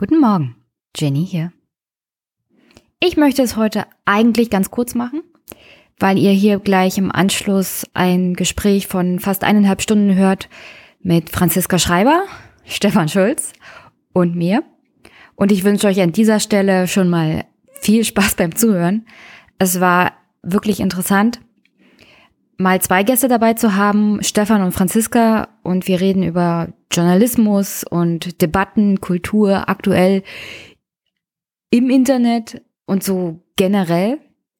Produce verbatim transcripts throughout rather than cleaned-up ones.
Guten Morgen, Jenny hier. Ich möchte es heute eigentlich ganz kurz machen, weil ihr hier gleich im Anschluss ein Gespräch von fast eineinhalb Stunden hört mit Franziska Schreiber, Stefan Schulz und mir. Und ich wünsche euch an dieser Stelle schon mal viel Spaß beim Zuhören. Es war wirklich interessant, mal zwei Gäste dabei zu haben, Stefan und Franziska, und wir reden über Journalismus und Debatten, Kultur aktuell im Internet und so generell.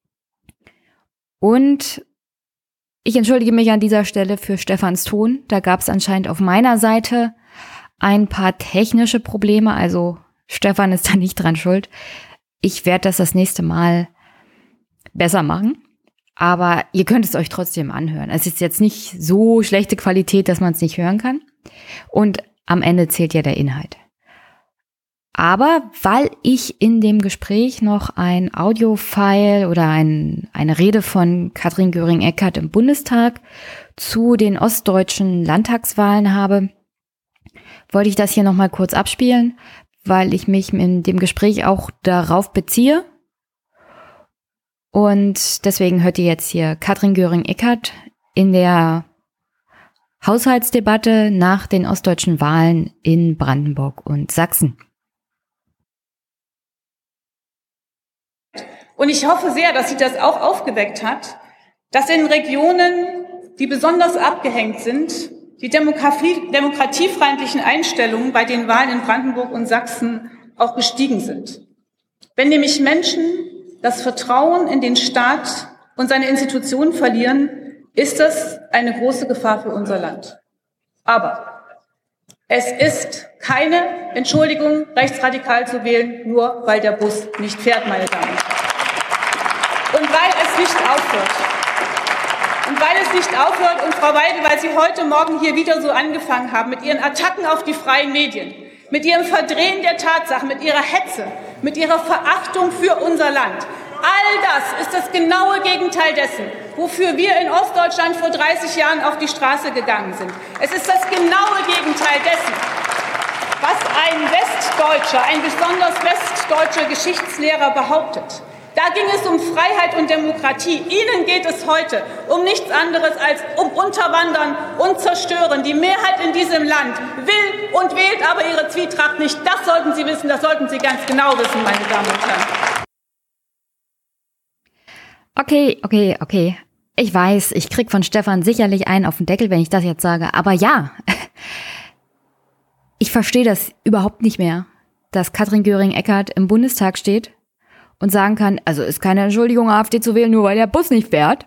Und ich entschuldige mich an dieser Stelle für Stefans Ton. Da gab es anscheinend auf meiner Seite ein paar technische Probleme, also Stefan ist da nicht dran schuld. Ich werde das das nächste Mal besser machen. Aber ihr könnt es euch trotzdem anhören. Es ist jetzt nicht so schlechte Qualität, dass man es nicht hören kann. Und am Ende zählt ja der Inhalt. Aber weil ich in dem Gespräch noch ein Audiofile oder ein, eine Rede von Katrin Göring-Eckardt im Bundestag zu den ostdeutschen Landtagswahlen habe, wollte ich das hier nochmal kurz abspielen, weil ich mich in dem Gespräch auch darauf beziehe. Und deswegen hört ihr jetzt hier Katrin Göring-Eckardt in der Haushaltsdebatte nach den ostdeutschen Wahlen in Brandenburg und Sachsen. Und ich hoffe sehr, dass sie das auch aufgeweckt hat, dass in Regionen, die besonders abgehängt sind, die Demokratie, demokratiefeindlichen Einstellungen bei den Wahlen in Brandenburg und Sachsen auch gestiegen sind. Wenn nämlich Menschen das Vertrauen in den Staat und seine Institutionen verlieren, ist das eine große Gefahr für unser Land. Aber es ist keine Entschuldigung, rechtsradikal zu wählen, nur weil der Bus nicht fährt, meine Damen und Herren. Und weil es nicht aufhört. Und weil es nicht aufhört, und Frau Weidel, weil Sie heute Morgen hier wieder so angefangen haben mit Ihren Attacken auf die freien Medien, mit Ihrem Verdrehen der Tatsachen, mit Ihrer Hetze, mit Ihrer Verachtung für unser Land. All das ist das genaue Gegenteil dessen, wofür wir in Ostdeutschland vor dreißig Jahren auf die Straße gegangen sind. Es ist das genaue Gegenteil dessen, was ein Westdeutscher, ein besonders westdeutscher Geschichtslehrer behauptet. Da ging es um Freiheit und Demokratie. Ihnen geht es heute um nichts anderes als um Unterwandern und Zerstören. Die Mehrheit in diesem Land will und wählt aber ihre Zwietracht nicht. Das sollten Sie wissen, das sollten Sie ganz genau wissen, meine Damen und Herren. Okay, okay, okay. Ich weiß, ich krieg von Stefan sicherlich einen auf den Deckel, wenn ich das jetzt sage. Aber ja, ich verstehe das überhaupt nicht mehr, dass Katrin Göring-Eckardt im Bundestag steht und sagen kann, also ist keine Entschuldigung, AfD zu wählen, nur weil der Bus nicht fährt.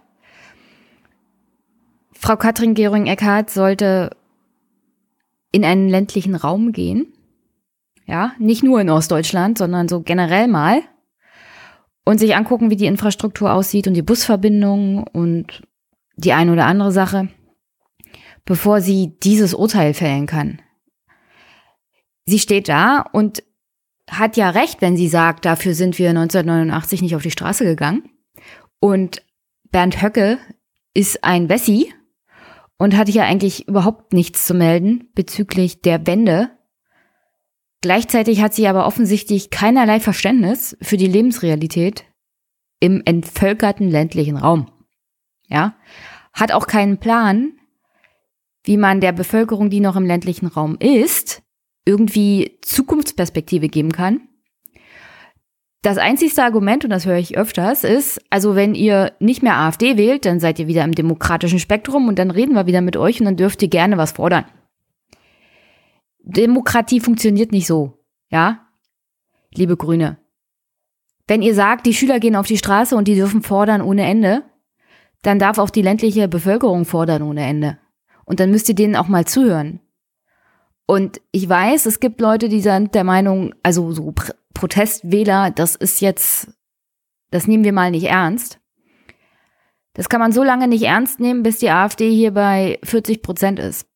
Frau Katrin Göring-Eckardt sollte in einen ländlichen Raum gehen. Ja, nicht nur in Ostdeutschland, sondern so generell mal. Und sich angucken, wie die Infrastruktur aussieht und die Busverbindungen und die eine oder andere Sache, bevor sie dieses Urteil fällen kann. Sie steht da und hat ja recht, wenn sie sagt, dafür sind wir neunzehnhundertneunundachtzig nicht auf die Straße gegangen. Und Bernd Höcke ist ein Wessi und hatte ja eigentlich überhaupt nichts zu melden bezüglich der Wende. Gleichzeitig hat sie aber offensichtlich keinerlei Verständnis für die Lebensrealität im entvölkerten ländlichen Raum. Ja, hat auch keinen Plan, wie man der Bevölkerung, die noch im ländlichen Raum ist, irgendwie Zukunftsperspektive geben kann. Das einzigste Argument, und das höre ich öfters, ist, also wenn ihr nicht mehr AfD wählt, dann seid ihr wieder im demokratischen Spektrum und dann reden wir wieder mit euch und dann dürft ihr gerne was fordern. Demokratie funktioniert nicht so, ja, liebe Grüne. Wenn ihr sagt, die Schüler gehen auf die Straße und die dürfen fordern ohne Ende, dann darf auch die ländliche Bevölkerung fordern ohne Ende. Und dann müsst ihr denen auch mal zuhören. Und ich weiß, es gibt Leute, die sind der Meinung, also so Pr- Protestwähler, das ist jetzt, das nehmen wir mal nicht ernst. Das kann man so lange nicht ernst nehmen, bis die AfD hier bei vierzig Prozent ist.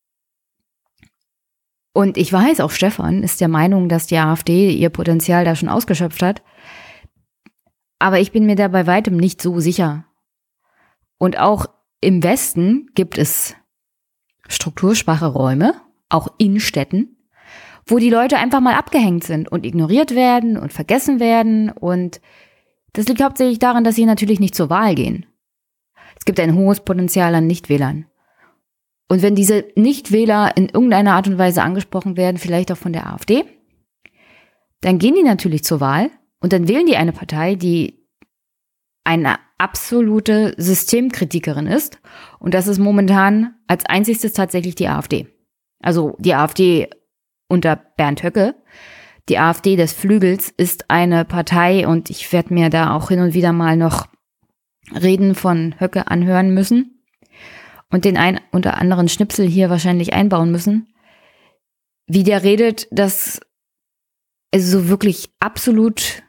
Und ich weiß, auch Stefan ist der Meinung, dass die AfD ihr Potenzial da schon ausgeschöpft hat. Aber ich bin mir da bei weitem nicht so sicher. Und auch im Westen gibt es strukturschwache Räume, auch in Städten. wo die Leute einfach mal abgehängt sind und ignoriert werden und vergessen werden. Und das liegt hauptsächlich daran, dass sie natürlich nicht zur Wahl gehen. Es gibt ein hohes Potenzial an Nichtwählern. Und wenn diese Nichtwähler in irgendeiner Art und Weise angesprochen werden, vielleicht auch von der AfD, dann gehen die natürlich zur Wahl und dann wählen die eine Partei, die eine absolute Systemkritikerin ist. Und das ist momentan als einziges tatsächlich die AfD. Also die AfD unter Bernd Höcke. Die AfD des Flügels ist eine Partei, und ich werde mir da auch hin und wieder mal noch Reden von Höcke anhören müssen und den ein unter anderen Schnipsel hier wahrscheinlich einbauen müssen, wie der redet, dass also so wirklich absolut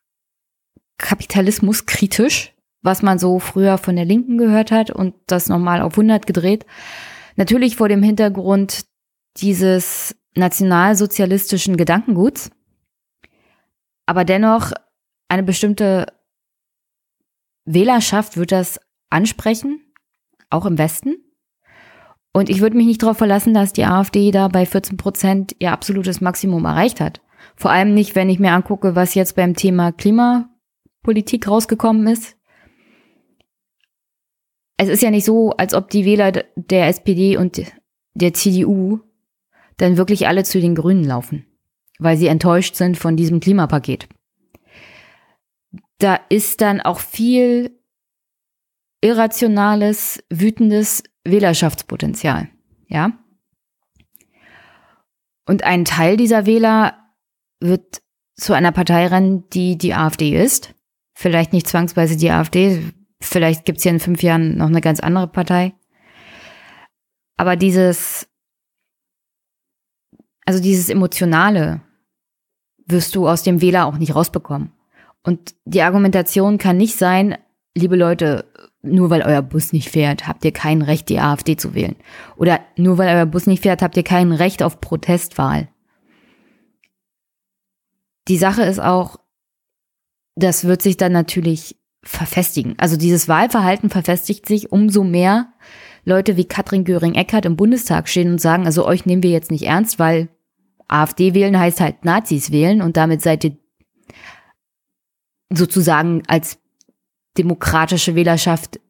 kapitalismuskritisch, was man so früher von der Linken gehört hat und das nochmal auf hundert gedreht. Natürlich vor dem Hintergrund dieses nationalsozialistischen Gedankenguts, aber dennoch eine bestimmte Wählerschaft wird das ansprechen, auch im Westen. Und ich würde mich nicht darauf verlassen, dass die AfD da bei vierzehn Prozent ihr absolutes Maximum erreicht hat. Vor allem nicht, wenn ich mir angucke, was jetzt beim Thema Klimapolitik rausgekommen ist. Es ist ja nicht so, als ob die Wähler der S P D und der C D U dann wirklich alle zu den Grünen laufen, weil sie enttäuscht sind von diesem Klimapaket. Da ist dann auch viel irrationales, wütendes Wählerschaftspotenzial, ja. Und ein Teil dieser Wähler wird zu einer Partei rennen, die die AfD ist. Vielleicht nicht zwangsweise die AfD, vielleicht gibt es ja in fünf Jahren noch eine ganz andere Partei. Aber dieses, also dieses Emotionale wirst du aus dem Wähler auch nicht rausbekommen. Und die Argumentation kann nicht sein, liebe Leute, nur weil euer Bus nicht fährt, habt ihr kein Recht, die AfD zu wählen. Oder nur weil euer Bus nicht fährt, habt ihr kein Recht auf Protestwahl. Die Sache ist auch, das wird sich dann natürlich verfestigen. Also dieses Wahlverhalten verfestigt sich, umso mehr Leute wie Katrin Göring-Eckardt im Bundestag stehen und sagen, also euch nehmen wir jetzt nicht ernst, weil AfD wählen heißt halt Nazis wählen und damit seid ihr sozusagen als demokratische Wählerschaft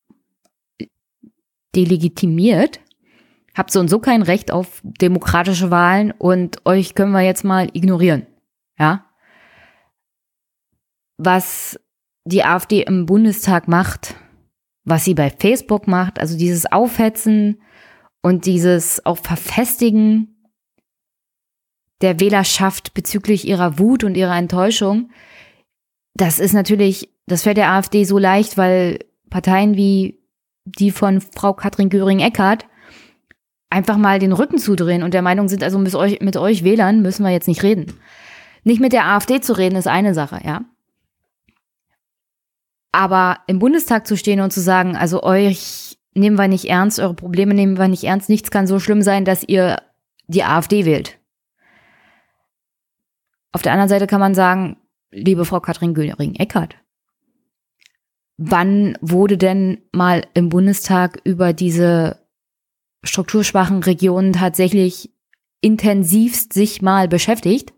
delegitimiert, habt so und so kein Recht auf demokratische Wahlen und euch können wir jetzt mal ignorieren. Ja? Was die AfD im Bundestag macht, was sie bei Facebook macht, also dieses Aufhetzen und dieses auch Verfestigen der Wählerschaft bezüglich ihrer Wut und ihrer Enttäuschung, das ist natürlich, das fällt der AfD so leicht, weil Parteien wie die von Frau Katrin Göring-Eckardt einfach mal den Rücken zudrehen und der Meinung sind, also mit euch, mit euch Wählern müssen wir jetzt nicht reden. Nicht mit der AfD zu reden ist eine Sache, ja. Aber im Bundestag zu stehen und zu sagen, also euch nehmen wir nicht ernst, eure Probleme nehmen wir nicht ernst, nichts kann so schlimm sein, dass ihr die AfD wählt. Auf der anderen Seite kann man sagen, liebe Frau Katrin Göring-Eckardt, wann wurde denn mal im Bundestag über diese strukturschwachen Regionen tatsächlich intensivst sich mal beschäftigt?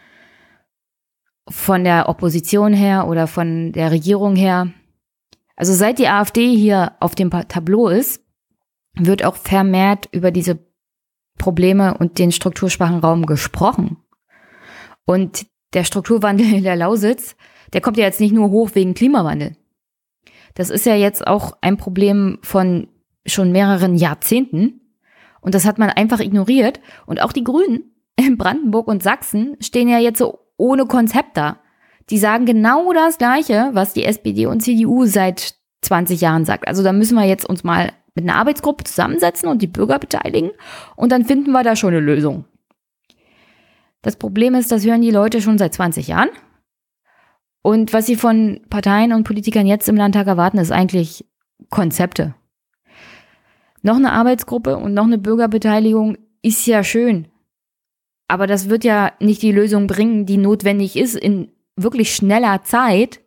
Von der Opposition her oder von der Regierung her. Also seit die AfD hier auf dem Tableau ist, wird auch vermehrt über diese Probleme und den strukturschwachen Raum gesprochen. Und der Strukturwandel in der Lausitz, der kommt ja jetzt nicht nur hoch wegen Klimawandel. Das ist ja jetzt auch ein Problem von schon mehreren Jahrzehnten. Und das hat man einfach ignoriert. Und auch die Grünen in Brandenburg und Sachsen stehen ja jetzt so ohne Konzept da. Die sagen genau das Gleiche, was die S P D und C D U seit zwanzig Jahren sagt. Also da müssen wir jetzt uns mal mit einer Arbeitsgruppe zusammensetzen und die Bürger beteiligen und dann finden wir da schon eine Lösung. Das Problem ist, das hören die Leute schon seit zwanzig Jahren. Und was sie von Parteien und Politikern jetzt im Landtag erwarten, ist eigentlich Konzepte. Noch eine Arbeitsgruppe und noch eine Bürgerbeteiligung ist ja schön. Aber das wird ja nicht die Lösung bringen, die notwendig ist in wirklich schneller Zeit,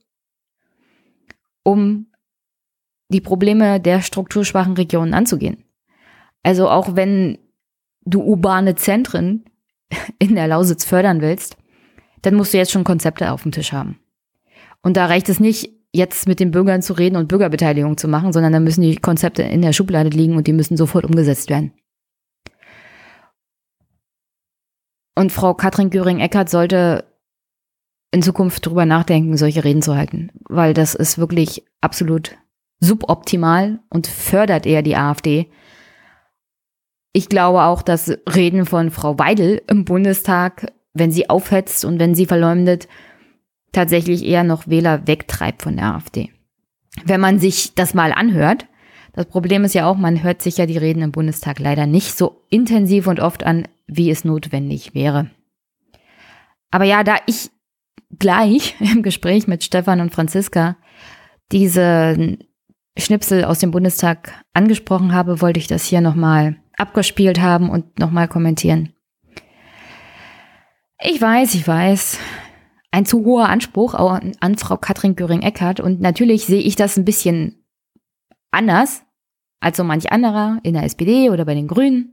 um die Probleme der strukturschwachen Regionen anzugehen. Also auch wenn du urbane Zentren in der Lausitz fördern willst, dann musst du jetzt schon Konzepte auf dem Tisch haben. Und da reicht es nicht, jetzt mit den Bürgern zu reden und Bürgerbeteiligung zu machen, sondern da müssen die Konzepte in der Schublade liegen und die müssen sofort umgesetzt werden. Und Frau Katrin Göring-Eckardt sollte in Zukunft drüber nachdenken, solche Reden zu halten, weil das ist wirklich absolut suboptimal und fördert eher die AfD. Ich glaube auch, dass Reden von Frau Weidel im Bundestag, wenn sie aufhetzt und wenn sie verleumdet, tatsächlich eher noch Wähler wegtreibt von der AfD. Wenn man sich das mal anhört, das Problem ist ja auch, man hört sich ja die Reden im Bundestag leider nicht so intensiv und oft an, wie es notwendig wäre. Aber ja, da ich gleich im Gespräch mit Stefan und Franziska diese Schnipsel aus dem Bundestag angesprochen habe, wollte ich das hier nochmal abgespielt haben und nochmal kommentieren. Ich weiß, ich weiß, ein zu hoher Anspruch an, an Frau Katrin Göring-Eckardt und natürlich sehe ich das ein bisschen anders als so manch anderer in der S P D oder bei den Grünen.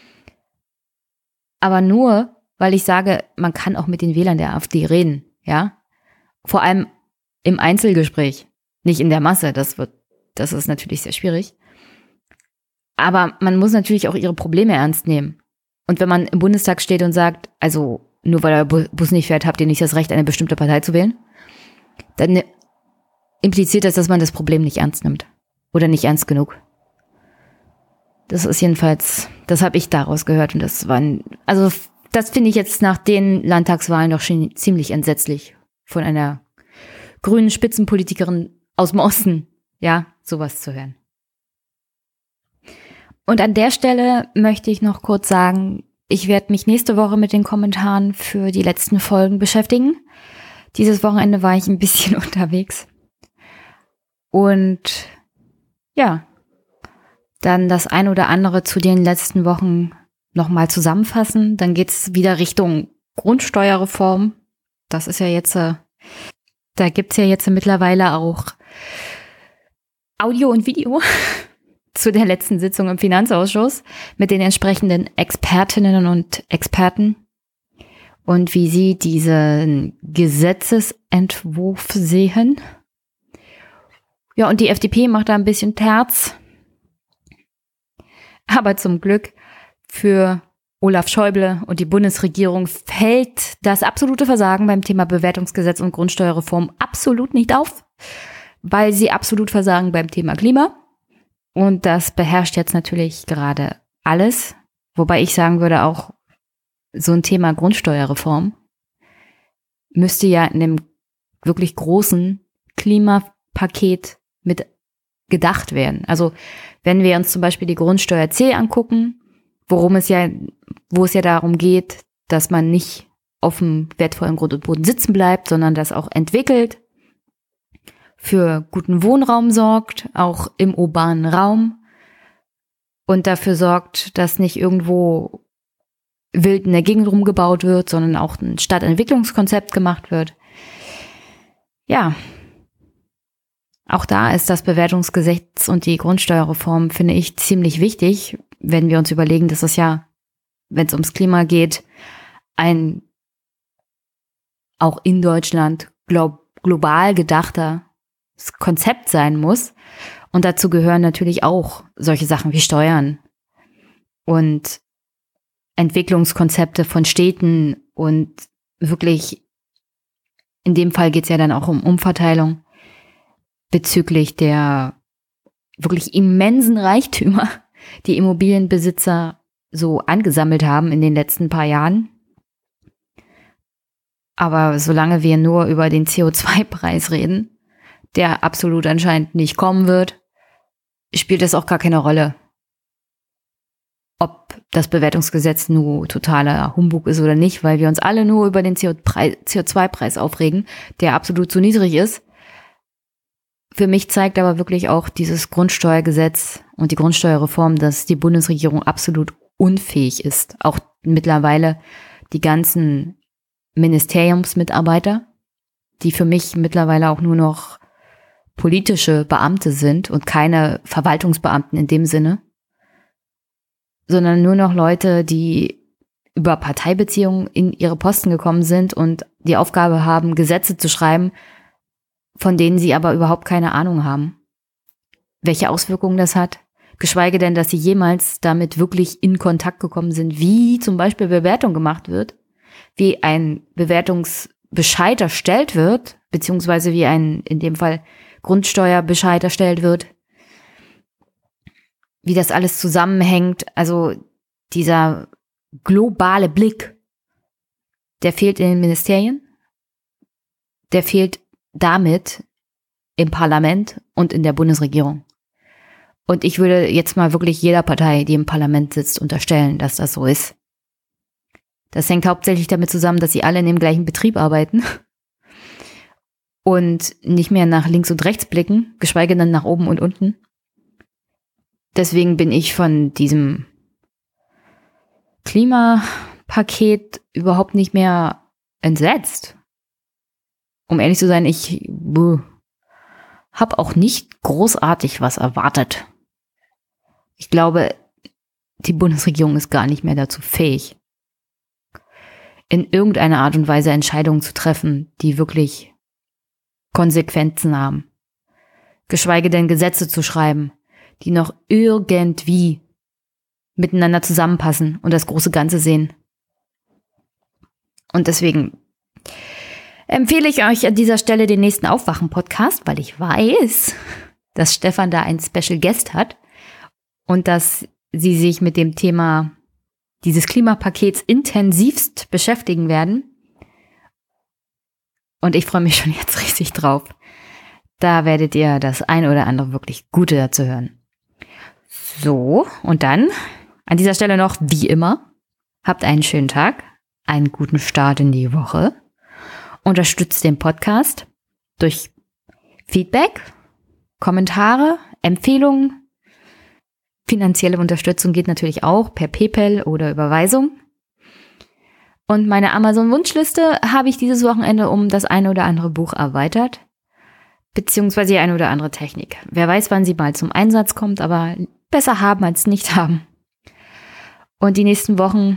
Aber nur, weil ich sage, man kann auch mit den Wählern der AfD reden, ja. Vor allem im Einzelgespräch, nicht in der Masse, das wird, das ist natürlich sehr schwierig. Aber man muss natürlich auch ihre Probleme ernst nehmen. Und wenn man im Bundestag steht und sagt, also nur weil der Bus nicht fährt, habt ihr nicht das Recht, eine bestimmte Partei zu wählen, dann impliziert das, dass man das Problem nicht ernst nimmt. Oder nicht ernst genug. Das ist jedenfalls, das habe ich daraus gehört. Und das war, ein, also das finde ich jetzt nach den Landtagswahlen doch schon ziemlich entsetzlich, von einer grünen Spitzenpolitikerin aus dem Osten, ja, sowas zu hören. Und an der Stelle möchte ich noch kurz sagen, ich werde mich nächste Woche mit den Kommentaren für die letzten Folgen beschäftigen. Dieses Wochenende war ich ein bisschen unterwegs. Und ja, dann das ein oder andere zu den letzten Wochen nochmal zusammenfassen. Dann geht's wieder Richtung Grundsteuerreform. Das ist ja jetzt, äh, da gibt's ja jetzt mittlerweile auch Audio und Video zu der letzten Sitzung im Finanzausschuss mit den entsprechenden Expertinnen und Experten und wie sie diesen Gesetzesentwurf sehen. Ja, und die F D P macht da ein bisschen Terz. Aber zum Glück für Olaf Schäuble und die Bundesregierung fällt das absolute Versagen beim Thema Bewertungsgesetz und Grundsteuerreform absolut nicht auf, weil sie absolut versagen beim Thema Klima. Und das beherrscht jetzt natürlich gerade alles, wobei ich sagen würde, auch so ein Thema Grundsteuerreform müsste ja in einem wirklich großen Klimapaket mit gedacht werden. Also wenn wir uns zum Beispiel die Grundsteuer C angucken, worum es ja, wo es ja darum geht, dass man nicht auf dem wertvollen Grund und Boden sitzen bleibt, sondern das auch entwickelt, für guten Wohnraum sorgt, auch im urbanen Raum und dafür sorgt, dass nicht irgendwo wild in der Gegend rumgebaut wird, sondern auch ein Stadtentwicklungskonzept gemacht wird. Ja, auch da ist das Bewertungsgesetz und die Grundsteuerreform, finde ich, ziemlich wichtig, wenn wir uns überlegen, dass es ja, wenn es ums Klima geht, ein auch in Deutschland glo- global gedachter Konzept sein muss. Und dazu gehören natürlich auch solche Sachen wie Steuern und Entwicklungskonzepte von Städten und wirklich, in dem Fall geht es ja dann auch um Umverteilung bezüglich der wirklich immensen Reichtümer, die Immobilienbesitzer so angesammelt haben in den letzten paar Jahren. Aber solange wir nur über den C O zwei Preis reden, der absolut anscheinend nicht kommen wird, spielt es auch gar keine Rolle, ob das Bewertungsgesetz nur totaler Humbug ist oder nicht, weil wir uns alle nur über den C O zwei Preis aufregen, der absolut zu niedrig ist. Für mich zeigt aber wirklich auch dieses Grundsteuergesetz und die Grundsteuerreform, dass die Bundesregierung absolut unfähig ist. Auch mittlerweile die ganzen Ministeriumsmitarbeiter, die für mich mittlerweile auch nur noch politische Beamte sind und keine Verwaltungsbeamten in dem Sinne, sondern nur noch Leute, die über Parteibeziehungen in ihre Posten gekommen sind und die Aufgabe haben, Gesetze zu schreiben, von denen sie aber überhaupt keine Ahnung haben, welche Auswirkungen das hat. Geschweige denn, dass sie jemals damit wirklich in Kontakt gekommen sind, wie zum Beispiel Bewertung gemacht wird, wie ein Bewertungsbescheid erstellt wird, beziehungsweise wie ein, in dem Fall, Grundsteuerbescheid erstellt wird, wie das alles zusammenhängt. Also dieser globale Blick, der fehlt in den Ministerien, der fehlt damit im Parlament und in der Bundesregierung. Und ich würde jetzt mal wirklich jeder Partei, die im Parlament sitzt, unterstellen, dass das so ist. Das hängt hauptsächlich damit zusammen, dass sie alle in dem gleichen Betrieb arbeiten und nicht mehr nach links und rechts blicken, geschweige denn nach oben und unten. Deswegen bin ich von diesem Klimapaket überhaupt nicht mehr entsetzt. Um ehrlich zu sein, ich habe auch nicht großartig was erwartet. Ich glaube, die Bundesregierung ist gar nicht mehr dazu fähig, in irgendeiner Art und Weise Entscheidungen zu treffen, die wirklich Konsequenzen haben. Geschweige denn Gesetze zu schreiben, die noch irgendwie miteinander zusammenpassen und das große Ganze sehen. Und deswegen empfehle ich euch an dieser Stelle den nächsten Aufwachen-Podcast, weil ich weiß, dass Stefan da einen Special Guest hat und dass sie sich mit dem Thema dieses Klimapakets intensivst beschäftigen werden. Und ich freue mich schon jetzt richtig drauf. Da werdet ihr das ein oder andere wirklich Gute dazu hören. So, und dann an dieser Stelle noch, wie immer, habt einen schönen Tag, einen guten Start in die Woche. Unterstützt den Podcast durch Feedback, Kommentare, Empfehlungen. Finanzielle Unterstützung geht natürlich auch per PayPal oder Überweisung. Und meine Amazon-Wunschliste habe ich dieses Wochenende um das eine oder andere Buch erweitert, beziehungsweise die eine oder andere Technik. Wer weiß, wann sie mal zum Einsatz kommt, aber besser haben als nicht haben. Und die nächsten Wochen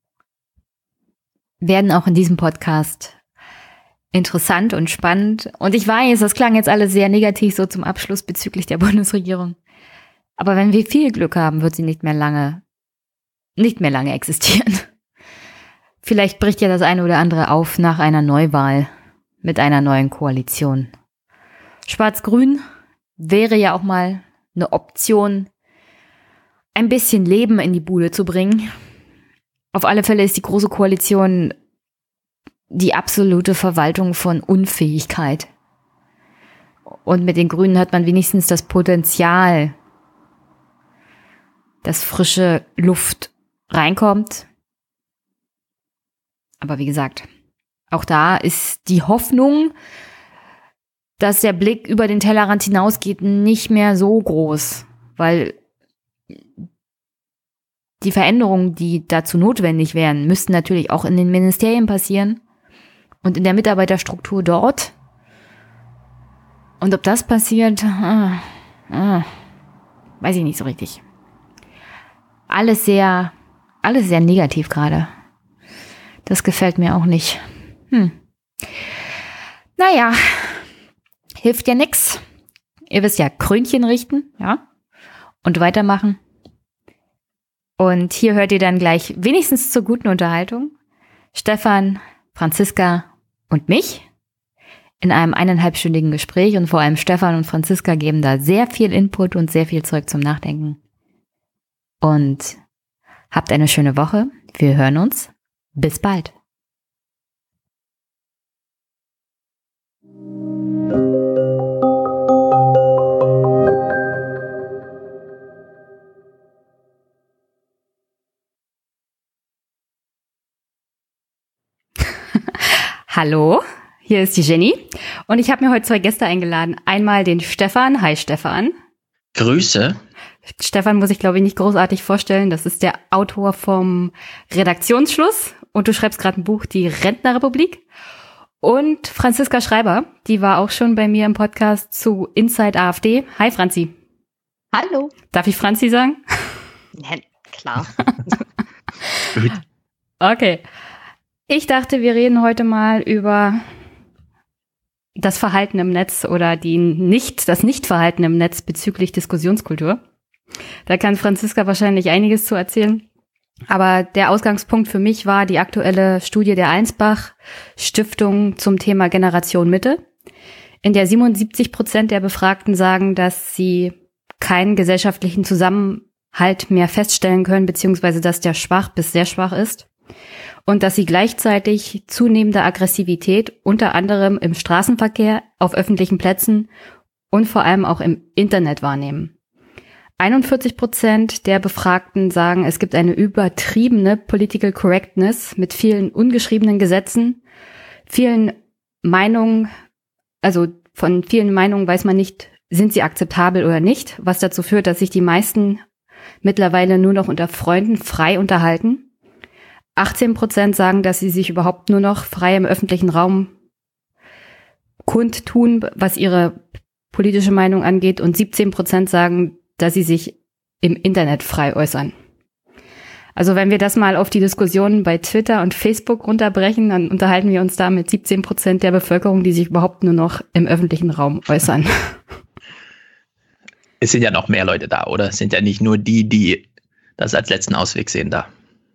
werden auch in diesem Podcast interessant und spannend. Und ich weiß, das klang jetzt alles sehr negativ so zum Abschluss bezüglich der Bundesregierung. Aber wenn wir viel Glück haben, wird sie nicht mehr lange, nicht mehr lange existieren. Vielleicht bricht ja das eine oder andere auf nach einer Neuwahl mit einer neuen Koalition. Schwarz-Grün wäre ja auch mal eine Option, ein bisschen Leben in die Bude zu bringen. Auf alle Fälle ist die Große Koalition die absolute Verwaltung von Unfähigkeit. Und mit den Grünen hat man wenigstens das Potenzial, dass frische Luft reinkommt. Aber wie gesagt, auch da ist die Hoffnung, dass der Blick über den Tellerrand hinausgeht, nicht mehr so groß, weil die Veränderungen, die dazu notwendig wären, müssten natürlich auch in den Ministerien passieren und in der Mitarbeiterstruktur dort. Und ob das passiert, ah, ah, weiß ich nicht so richtig. Alles sehr, alles sehr negativ gerade. Das gefällt mir auch nicht. Hm. Naja, hilft ja nix. Ihr wisst ja, Krönchen richten, ja, und weitermachen. Und hier hört ihr dann gleich wenigstens zur guten Unterhaltung Stefan, Franziska und mich in einem eineinhalbstündigen Gespräch. Und vor allem Stefan und Franziska geben da sehr viel Input und sehr viel Zeug zum Nachdenken. Und habt eine schöne Woche. Wir hören uns. Bis bald. Hallo, hier ist die Jenny und ich habe mir heute zwei Gäste eingeladen. Einmal den Stefan. Hi Stefan. Grüße. Stefan muss ich, glaube ich, nicht großartig vorstellen. Das ist der Autor vom Redaktionsschluss und du schreibst gerade ein Buch, die Rentnerrepublik. Und Franziska Schreiber, die war auch schon bei mir im Podcast zu Inside AfD. Hi Franzi. Hallo. Darf ich Franzi sagen? Ja, klar. Gut. Okay. Ich dachte, wir reden heute mal über das Verhalten im Netz oder die nicht, das Nichtverhalten im Netz bezüglich Diskussionskultur. Da kann Franziska wahrscheinlich einiges zu erzählen. Aber der Ausgangspunkt für mich war die aktuelle Studie der Einsbach Stiftung zum Thema Generation Mitte, in der siebenundsiebzig Prozent der Befragten sagen, dass sie keinen gesellschaftlichen Zusammenhalt mehr feststellen können, beziehungsweise dass der schwach bis sehr schwach ist. Und dass sie gleichzeitig zunehmende Aggressivität unter anderem im Straßenverkehr, auf öffentlichen Plätzen und vor allem auch im Internet wahrnehmen. einundvierzig Prozent der Befragten sagen, es gibt eine übertriebene Political Correctness mit vielen ungeschriebenen Gesetzen, vielen Meinungen, also von vielen Meinungen weiß man nicht, sind sie akzeptabel oder nicht, was dazu führt, dass sich die meisten mittlerweile nur noch unter Freunden frei unterhalten. achtzehn Prozent sagen, dass sie sich überhaupt nur noch frei im öffentlichen Raum kundtun, was ihre politische Meinung angeht. Und siebzehn Prozent sagen, dass sie sich im Internet frei äußern. Also wenn wir das mal auf die Diskussionen bei Twitter und Facebook runterbrechen, dann unterhalten wir uns da mit siebzehn Prozent der Bevölkerung, die sich überhaupt nur noch im öffentlichen Raum äußern. Es sind ja noch mehr Leute da, oder? Es sind ja nicht nur die, die das als letzten Ausweg sehen da.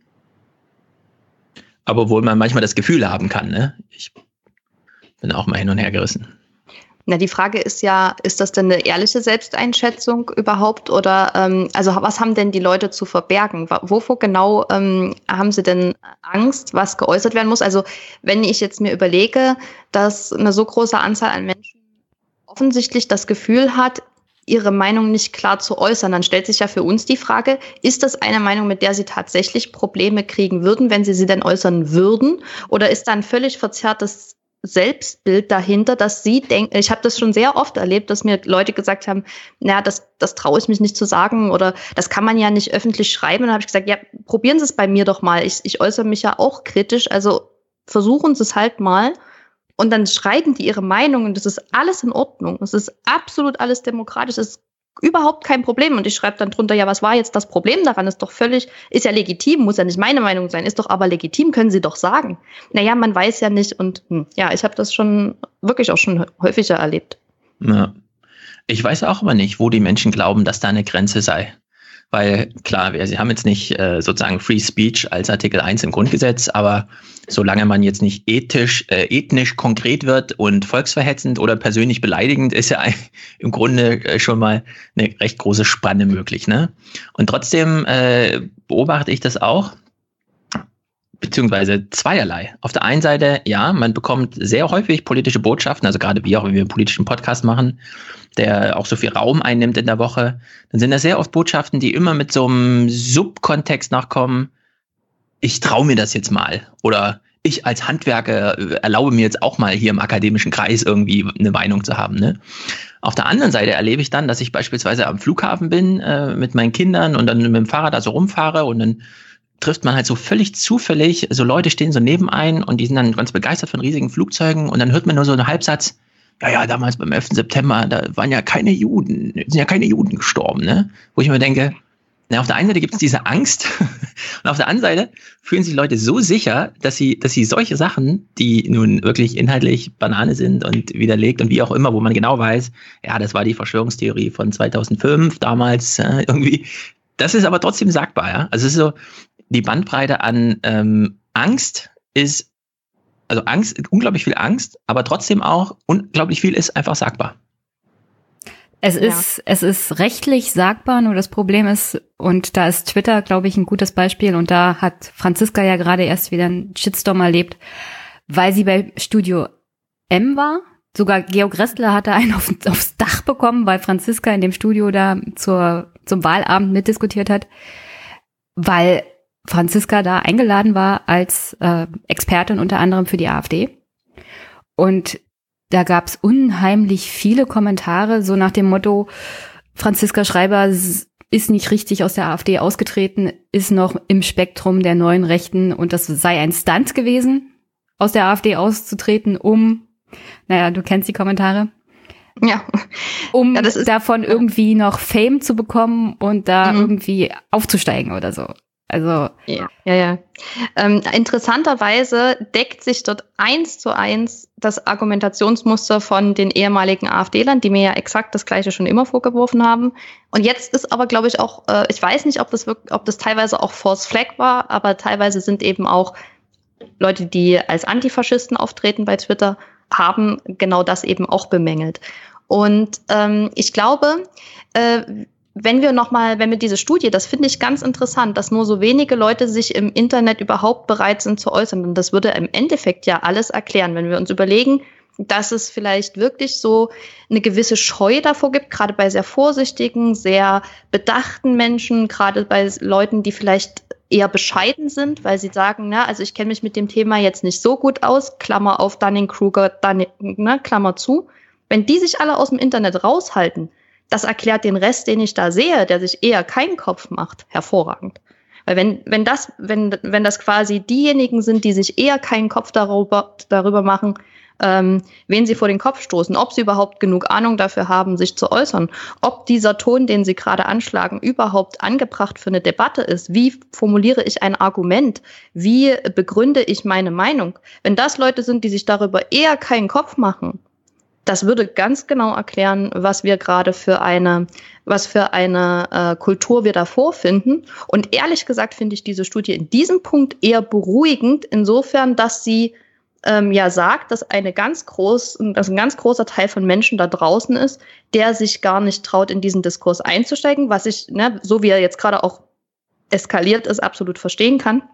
Aber obwohl man manchmal das Gefühl haben kann, ne? Ich bin auch mal hin und her gerissen. Na, die Frage ist ja, ist das denn eine ehrliche Selbsteinschätzung überhaupt? Oder ähm, also was haben denn die Leute zu verbergen? Wovor genau ähm, haben sie denn Angst, was geäußert werden muss? Also wenn ich jetzt mir überlege, dass eine so große Anzahl an Menschen offensichtlich das Gefühl hat, ihre Meinung nicht klar zu äußern, dann stellt sich ja für uns die Frage, ist das eine Meinung, mit der sie tatsächlich Probleme kriegen würden, wenn sie sie denn äußern würden? Oder ist da ein völlig verzerrtes Selbstbild dahinter, dass sie denken, ich habe das schon sehr oft erlebt, dass mir Leute gesagt haben, naja, das, das traue ich mich nicht zu sagen oder das kann man ja nicht öffentlich schreiben. Und dann habe ich gesagt, ja, probieren Sie es bei mir doch mal. Ich, ich äußere mich ja auch kritisch, also versuchen Sie es halt mal. Und dann schreiben die ihre Meinung und das ist alles in Ordnung. Es ist absolut alles demokratisch. Es ist überhaupt kein Problem. Und ich schreibe dann drunter, ja, was war jetzt das Problem daran? Ist doch völlig, ist ja legitim, muss ja nicht meine Meinung sein, ist doch aber legitim, können Sie doch sagen. Naja, man weiß ja nicht. Und hm, ja, ich habe das schon wirklich auch schon häufiger erlebt. Ja. Ich weiß auch aber nicht, wo die Menschen glauben, dass da eine Grenze sei. Weil klar, wir, sie haben jetzt nicht äh, sozusagen Free Speech als Artikel eins im Grundgesetz, aber solange man jetzt nicht ethisch, äh, ethnisch konkret wird und volksverhetzend oder persönlich beleidigend, ist ja im Grunde äh, schon mal eine recht große Spanne möglich, ne? Und trotzdem äh, beobachte ich das auch, beziehungsweise zweierlei. Auf der einen Seite, ja, man bekommt sehr häufig politische Botschaften, also gerade wir auch, wenn wir einen politischen Podcast machen, der auch so viel Raum einnimmt in der Woche, dann sind das sehr oft Botschaften, die immer mit so einem Subkontext nachkommen, ich traue mir das jetzt mal oder ich als Handwerker erlaube mir jetzt auch mal hier im akademischen Kreis irgendwie eine Meinung zu haben, ne? Auf der anderen Seite erlebe ich dann, dass ich beispielsweise am Flughafen bin äh, mit meinen Kindern und dann mit dem Fahrrad da so rumfahre und dann trifft man halt so völlig zufällig, so Leute stehen so neben ein und die sind dann ganz begeistert von riesigen Flugzeugen und dann hört man nur so einen Halbsatz, ja, ja, damals beim elften September, da waren ja keine Juden, sind ja keine Juden gestorben, ne? Wo ich mir denke, na, auf der einen Seite gibt es diese Angst und auf der anderen Seite fühlen sich Leute so sicher, dass sie, dass sie solche Sachen, die nun wirklich inhaltlich Banane sind und widerlegt und wie auch immer, wo man genau weiß, ja, das war die Verschwörungstheorie von zweitausendfünf damals äh, irgendwie, das ist aber trotzdem sagbar, ja? Also es ist so, die Bandbreite an ähm, Angst ist, also Angst, unglaublich viel Angst, aber trotzdem auch unglaublich viel ist einfach sagbar. Es ist, ja. es ist rechtlich sagbar, nur das Problem ist, und da ist Twitter, glaube ich, ein gutes Beispiel, und da hat Franziska ja gerade erst wieder einen Shitstorm erlebt, weil sie bei Studio M war. Sogar Georg Restler hatte einen auf, aufs Dach bekommen, weil Franziska in dem Studio da zur, zum Wahlabend mitdiskutiert hat, weil Franziska da eingeladen war als äh, Expertin unter anderem für die AfD. Und da gab es unheimlich viele Kommentare, so nach dem Motto, Franziska Schreiber ist nicht richtig aus der AfD ausgetreten, ist noch im Spektrum der neuen Rechten und das sei ein Stunt gewesen, aus der AfD auszutreten, um, naja, du kennst die Kommentare, ja, um ja, das ist, davon irgendwie noch Fame zu bekommen und da mhm. irgendwie aufzusteigen oder so. Also ja, ja, ja. Ähm, interessanterweise deckt sich dort eins zu eins das Argumentationsmuster von den ehemaligen AfD-Lern, die mir ja exakt das Gleiche schon immer vorgeworfen haben. Und jetzt ist aber, glaube ich, auch, äh, ich weiß nicht, ob das wirklich, ob das teilweise auch False Flag war, aber teilweise sind eben auch Leute, die als Antifaschisten auftreten bei Twitter, haben genau das eben auch bemängelt. Und ähm, ich glaube, äh, wenn wir nochmal, wenn wir diese Studie, das finde ich ganz interessant, dass nur so wenige Leute sich im Internet überhaupt bereit sind zu äußern. Und das würde im Endeffekt ja alles erklären, wenn wir uns überlegen, dass es vielleicht wirklich so eine gewisse Scheu davor gibt, gerade bei sehr vorsichtigen, sehr bedachten Menschen, gerade bei Leuten, die vielleicht eher bescheiden sind, weil sie sagen, na, also ich kenne mich mit dem Thema jetzt nicht so gut aus, Klammer auf Dunning-Kruger, Dunning, ne, Klammer zu. Wenn die sich alle aus dem Internet raushalten, das erklärt den Rest, den ich da sehe, der sich eher keinen Kopf macht, hervorragend. Weil wenn, wenn das, wenn, wenn das quasi diejenigen sind, die sich eher keinen Kopf darüber, darüber machen, ähm, wen sie vor den Kopf stoßen, ob sie überhaupt genug Ahnung dafür haben, sich zu äußern, ob dieser Ton, den sie gerade anschlagen, überhaupt angebracht für eine Debatte ist, wie formuliere ich ein Argument, wie begründe ich meine Meinung. Wenn das Leute sind, die sich darüber eher keinen Kopf machen, das würde ganz genau erklären, was wir gerade für eine, was für eine äh, Kultur wir da vorfinden. Und ehrlich gesagt finde ich diese Studie in diesem Punkt eher beruhigend, insofern, dass sie ähm, ja sagt, dass eine ganz groß, dass ein ganz großer Teil von Menschen da draußen ist, der sich gar nicht traut, in diesen Diskurs einzusteigen, was ich, ne, so wie er jetzt gerade auch eskaliert ist, absolut verstehen kann.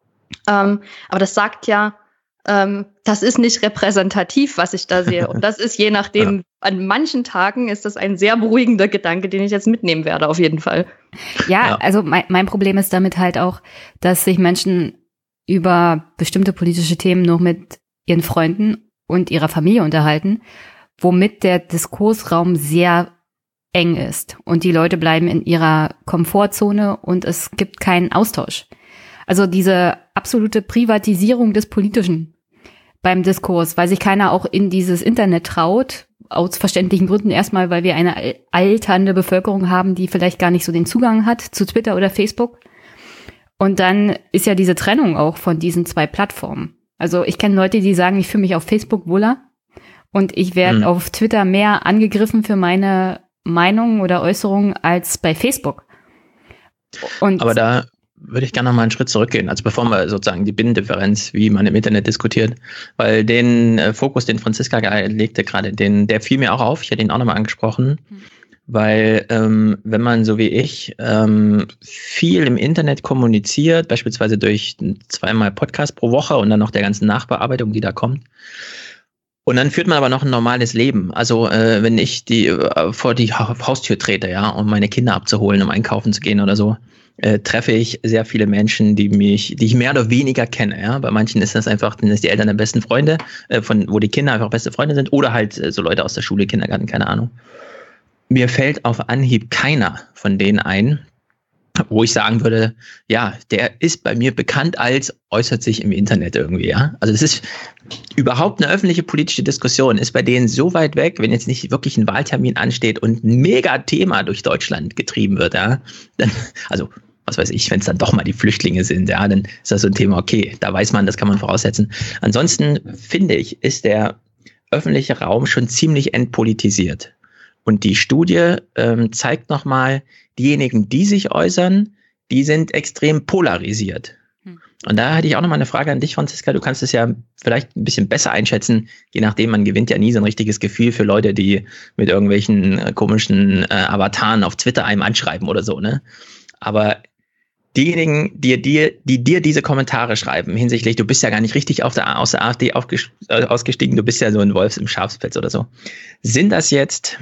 Ähm, aber das sagt ja, Ähm, das ist nicht repräsentativ, was ich da sehe. Und das ist je nachdem, ja. An manchen Tagen ist das ein sehr beruhigender Gedanke, den ich jetzt mitnehmen werde, auf jeden Fall. Ja, ja. also mein, mein Problem ist damit halt auch, dass sich Menschen über bestimmte politische Themen nur mit ihren Freunden und ihrer Familie unterhalten, womit der Diskursraum sehr eng ist. Und die Leute bleiben in ihrer Komfortzone und es gibt keinen Austausch. Also diese absolute Privatisierung des Politischen beim Diskurs, weil sich keiner auch in dieses Internet traut, aus verständlichen Gründen erstmal, weil wir eine alternde Bevölkerung haben, die vielleicht gar nicht so den Zugang hat zu Twitter oder Facebook. Und dann ist ja diese Trennung auch von diesen zwei Plattformen. Also ich kenne Leute, die sagen, ich fühle mich auf Facebook wohler und ich werde mhm. auf Twitter mehr angegriffen für meine Meinungen oder Äußerungen als bei Facebook. Und aber da würde ich gerne noch mal einen Schritt zurückgehen, also bevor wir sozusagen die Binnendifferenz, wie man im Internet diskutiert, weil den äh, Fokus, den Franziska legte gerade, den, der fiel mir auch auf, ich hätte ihn auch nochmal angesprochen, mhm. weil ähm, wenn man so wie ich ähm, viel im Internet kommuniziert, beispielsweise durch zweimal Podcast pro Woche und dann noch der ganzen Nachbearbeitung, die da kommt, und dann führt man aber noch ein normales Leben. Also äh, wenn ich die äh, vor die Haustür trete, ja, um meine Kinder abzuholen, um einkaufen zu gehen oder so, Äh, treffe ich sehr viele Menschen, die mich, die ich mehr oder weniger kenne. Ja, bei manchen ist das einfach, dann ist die Eltern der besten Freunde, äh, von wo die Kinder einfach beste Freunde sind, oder halt äh, so Leute aus der Schule, Kindergarten, keine Ahnung. Mir fällt auf Anhieb keiner von denen ein, wo ich sagen würde, ja, der ist bei mir bekannt als äußert sich im Internet irgendwie. Ja, also es ist überhaupt eine öffentliche politische Diskussion, ist bei denen so weit weg, wenn jetzt nicht wirklich ein Wahltermin ansteht und ein Mega-Thema durch Deutschland getrieben wird. Ja, dann, also was weiß ich, wenn es dann doch mal die Flüchtlinge sind, ja, dann ist das so ein Thema, okay, da weiß man, das kann man voraussetzen. Ansonsten, finde ich, ist der öffentliche Raum schon ziemlich entpolitisiert. Und die Studie ähm, zeigt nochmal, diejenigen, die sich äußern, die sind extrem polarisiert. Hm. Und da hätte ich auch nochmal eine Frage an dich, Franziska. Du kannst es ja vielleicht ein bisschen besser einschätzen, je nachdem, man gewinnt ja nie so ein richtiges Gefühl für Leute, die mit irgendwelchen äh, komischen äh, Avataren auf Twitter einem anschreiben oder so, ne? Aber diejenigen, die dir, die dir diese Kommentare schreiben, hinsichtlich, du bist ja gar nicht richtig auf der, aus der AfD ausgestiegen, du bist ja so ein Wolfs im Schafspelz oder so. Sind das jetzt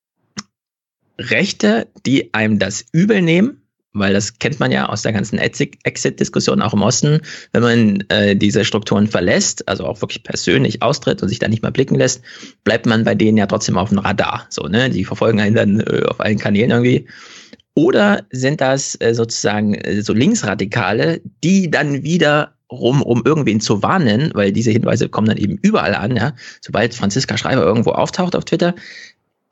Rechte, die einem das übel nehmen? Weil das kennt man ja aus der ganzen Exit-Diskussion auch im Osten. Wenn man äh, diese Strukturen verlässt, also auch wirklich persönlich austritt und sich da nicht mehr blicken lässt, bleibt man bei denen ja trotzdem auf dem Radar. So, ne? Die verfolgen einen dann äh, auf allen Kanälen irgendwie. Oder sind das äh, sozusagen äh, so Linksradikale, die dann wieder rum, um irgendwen zu warnen, weil diese Hinweise kommen dann eben überall an, ja. Sobald Franziska Schreiber irgendwo auftaucht auf Twitter,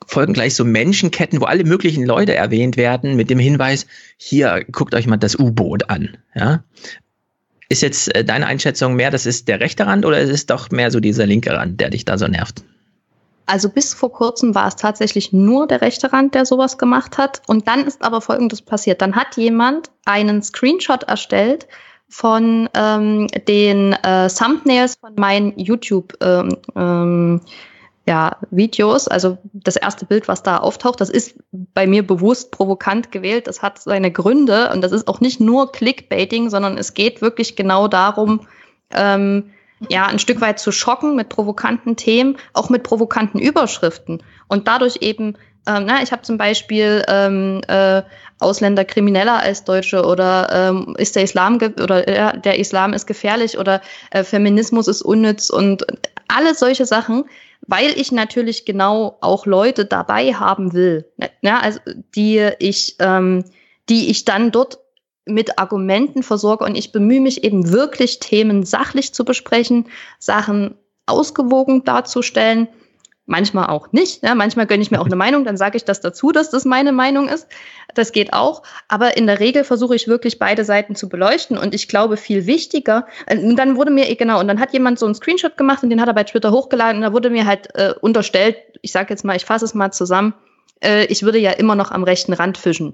folgen gleich so Menschenketten, wo alle möglichen Leute erwähnt werden, mit dem Hinweis, hier, guckt euch mal das U-Boot an. Ja? Ist jetzt äh, deine Einschätzung mehr, das ist der rechte Rand oder ist es doch mehr so dieser linke Rand, der dich da so nervt? Also bis vor kurzem war es tatsächlich nur der rechte Rand, der sowas gemacht hat. Und dann ist aber Folgendes passiert. Dann hat jemand einen Screenshot erstellt von ähm, den äh, Thumbnails von meinen YouTube ähm, ähm, ja, Videos. Also das erste Bild, was da auftaucht, das ist bei mir bewusst provokant gewählt. Das hat seine Gründe und das ist auch nicht nur Clickbaiting, sondern es geht wirklich genau darum, ähm, ja, ein Stück weit zu schocken mit provokanten Themen, auch mit provokanten Überschriften. Und dadurch eben, ähm, na, ich habe zum Beispiel ähm, äh, Ausländer krimineller als Deutsche oder ähm, ist der Islam ge- oder äh, der Islam ist gefährlich oder äh, Feminismus ist unnütz und alle solche Sachen, weil ich natürlich genau auch Leute dabei haben will, ja, also die ich, ähm, die ich dann dort mit Argumenten versorge und ich bemühe mich eben wirklich, Themen sachlich zu besprechen, Sachen ausgewogen darzustellen, manchmal auch nicht. Ja, manchmal gönne ich mir auch eine Meinung, dann sage ich das dazu, dass das meine Meinung ist. Das geht auch, aber in der Regel versuche ich wirklich beide Seiten zu beleuchten und ich glaube viel wichtiger, und dann wurde mir, genau, und dann hat jemand so einen Screenshot gemacht und den hat er bei Twitter hochgeladen und da wurde mir halt äh, unterstellt, ich sage jetzt mal, ich fasse es mal zusammen, äh, ich würde ja immer noch am rechten Rand fischen.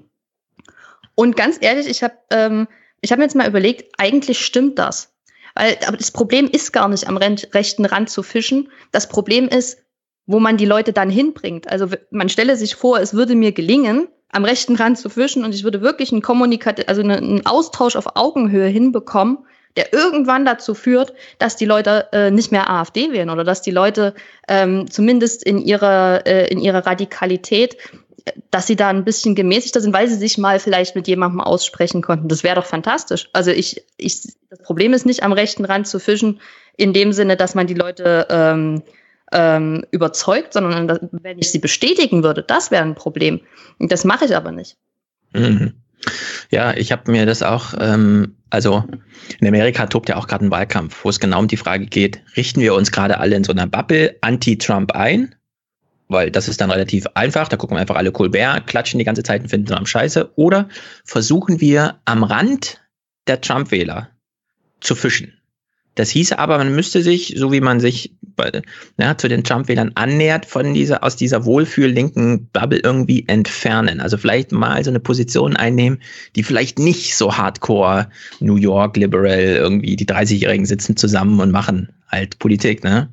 Und ganz ehrlich, ich habe ähm, ich hab mir jetzt mal überlegt, eigentlich stimmt das. Weil, aber das Problem ist gar nicht am rechten Rand zu fischen. Das Problem ist, wo man die Leute dann hinbringt. Also man stelle sich vor, es würde mir gelingen, am rechten Rand zu fischen und ich würde wirklich einen Kommunikat, also einen Austausch auf Augenhöhe hinbekommen, der irgendwann dazu führt, dass die Leute äh, nicht mehr AfD wählen oder dass die Leute ähm, zumindest in ihrer äh, in ihrer Radikalität, dass sie da ein bisschen gemäßigter sind, weil sie sich mal vielleicht mit jemandem aussprechen konnten. Das wäre doch fantastisch. Also ich, ich, das Problem ist nicht am rechten Rand zu fischen, in dem Sinne, dass man die Leute ähm, ähm, überzeugt, sondern dass, wenn ich sie bestätigen würde, das wäre ein Problem. Und das mache ich aber nicht. Mhm. Ja, ich habe mir das auch, ähm, also in Amerika tobt ja auch gerade ein Wahlkampf, wo es genau um die Frage geht, richten wir uns gerade alle in so einer Bubble anti-Trump ein? Weil das ist dann relativ einfach, da gucken wir einfach alle Colbert, klatschen die ganze Zeit und finden Trump scheiße. Oder versuchen wir am Rand der Trump-Wähler zu fischen. Das hieße aber, man müsste sich, so wie man sich bei, ja, zu den Trump-Wählern annähert, von dieser, aus dieser wohlfühl-linken Bubble irgendwie entfernen. Also vielleicht mal so eine Position einnehmen, die vielleicht nicht so hardcore New York liberal irgendwie, die dreißigjährigen sitzen zusammen und machen halt Politik, ne?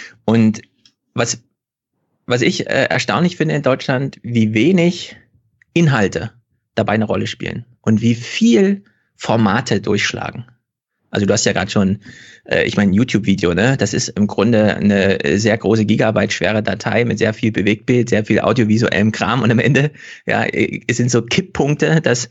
Und was, was ich äh, erstaunlich finde in Deutschland, wie wenig Inhalte dabei eine Rolle spielen und wie viel Formate durchschlagen. Also du hast ja gerade schon, äh, ich meine, ein YouTube-Video, ne? Das ist im Grunde eine sehr große Gigabyte schwere Datei mit sehr viel Bewegtbild, sehr viel audiovisuellem Kram und am Ende, ja, es sind so Kipppunkte, dass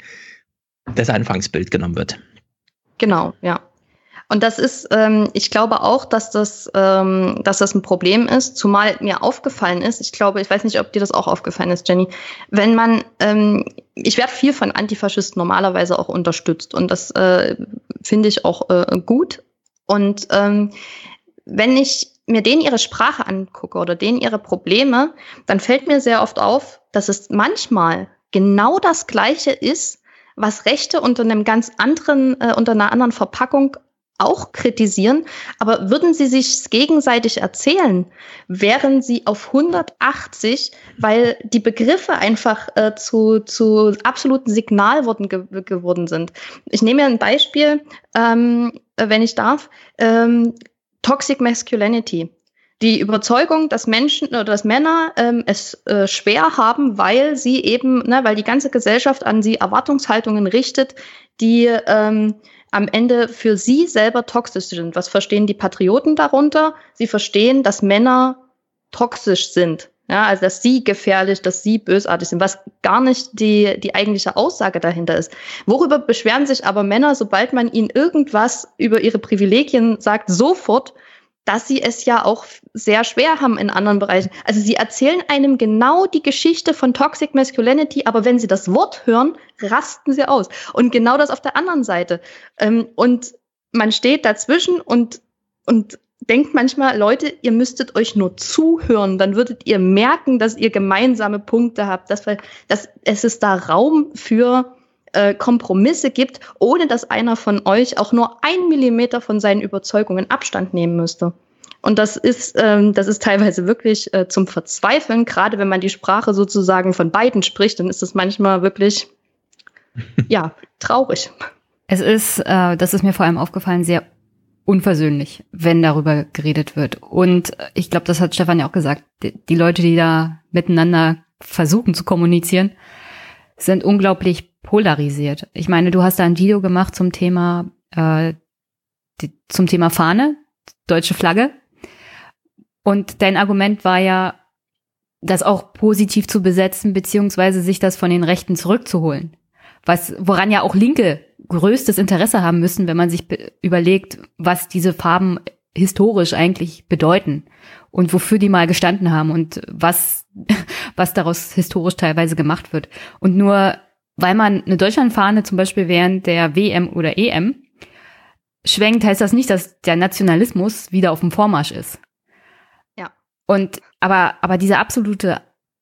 das Anfangsbild genommen wird. Genau, ja. Und das ist, ähm, ich glaube auch, dass das, ähm, dass das ein Problem ist, zumal mir aufgefallen ist, ich glaube, ich weiß nicht, ob dir das auch aufgefallen ist, Jenny, wenn man, ähm, ich werde viel von Antifaschisten normalerweise auch unterstützt und das äh, finde ich auch äh, gut. Und ähm, wenn ich mir denen ihre Sprache angucke oder denen ihre Probleme, dann fällt mir sehr oft auf, dass es manchmal genau das Gleiche ist, was Rechte unter einem ganz anderen, äh, unter einer anderen Verpackung auch kritisieren, aber würden sie sich gegenseitig erzählen, wären sie auf hundertachtzig, weil die Begriffe einfach äh, zu, zu absoluten Signalworten ge- geworden sind. Ich nehme mir ein Beispiel, ähm, wenn ich darf, ähm, Toxic Masculinity. Die Überzeugung, dass Menschen oder dass Männer ähm, es äh, schwer haben, weil sie eben, ne, weil die ganze Gesellschaft an sie Erwartungshaltungen richtet, die ähm, am Ende für sie selber toxisch sind. Was verstehen die Patrioten darunter? Sie verstehen, dass Männer toxisch sind. Ja, also dass sie gefährlich, dass sie bösartig sind, was gar nicht die, die eigentliche Aussage dahinter ist. Worüber beschweren sich aber Männer, sobald man ihnen irgendwas über ihre Privilegien sagt, sofort, dass sie es ja auch sehr schwer haben in anderen Bereichen. Also sie erzählen einem genau die Geschichte von Toxic Masculinity, aber wenn sie das Wort hören, rasten sie aus. Und genau das auf der anderen Seite. Und man steht dazwischen und, und denke manchmal, Leute, ihr müsstet euch nur zuhören, dann würdet ihr merken, dass ihr gemeinsame Punkte habt, dass, wir, dass es ist da Raum für äh, Kompromisse gibt, ohne dass einer von euch auch nur ein Millimeter von seinen Überzeugungen Abstand nehmen müsste. Und das ist, ähm, das ist teilweise wirklich äh, zum Verzweifeln, gerade wenn man die Sprache sozusagen von beiden spricht, dann ist das manchmal wirklich, ja, traurig. Es ist, äh, das ist mir vor allem aufgefallen, sehr unversöhnlich, wenn darüber geredet wird. Und ich glaube, das hat Stefan ja auch gesagt, die, die Leute, die da miteinander versuchen zu kommunizieren, sind unglaublich polarisiert. Ich meine, du hast da ein Video gemacht zum Thema, äh, die, zum Thema Fahne, deutsche Flagge. Und dein Argument war ja, das auch positiv zu besetzen, beziehungsweise sich das von den Rechten zurückzuholen. Was, woran ja auch Linke größtes Interesse haben müssen, wenn man sich be- überlegt, was diese Farben historisch eigentlich bedeuten und wofür die mal gestanden haben und was, was daraus historisch teilweise gemacht wird. Und nur weil man eine Deutschlandfahne zum Beispiel während der W M oder E M schwenkt, heißt das nicht, dass der Nationalismus wieder auf dem Vormarsch ist. Ja. Und aber aber diese absolute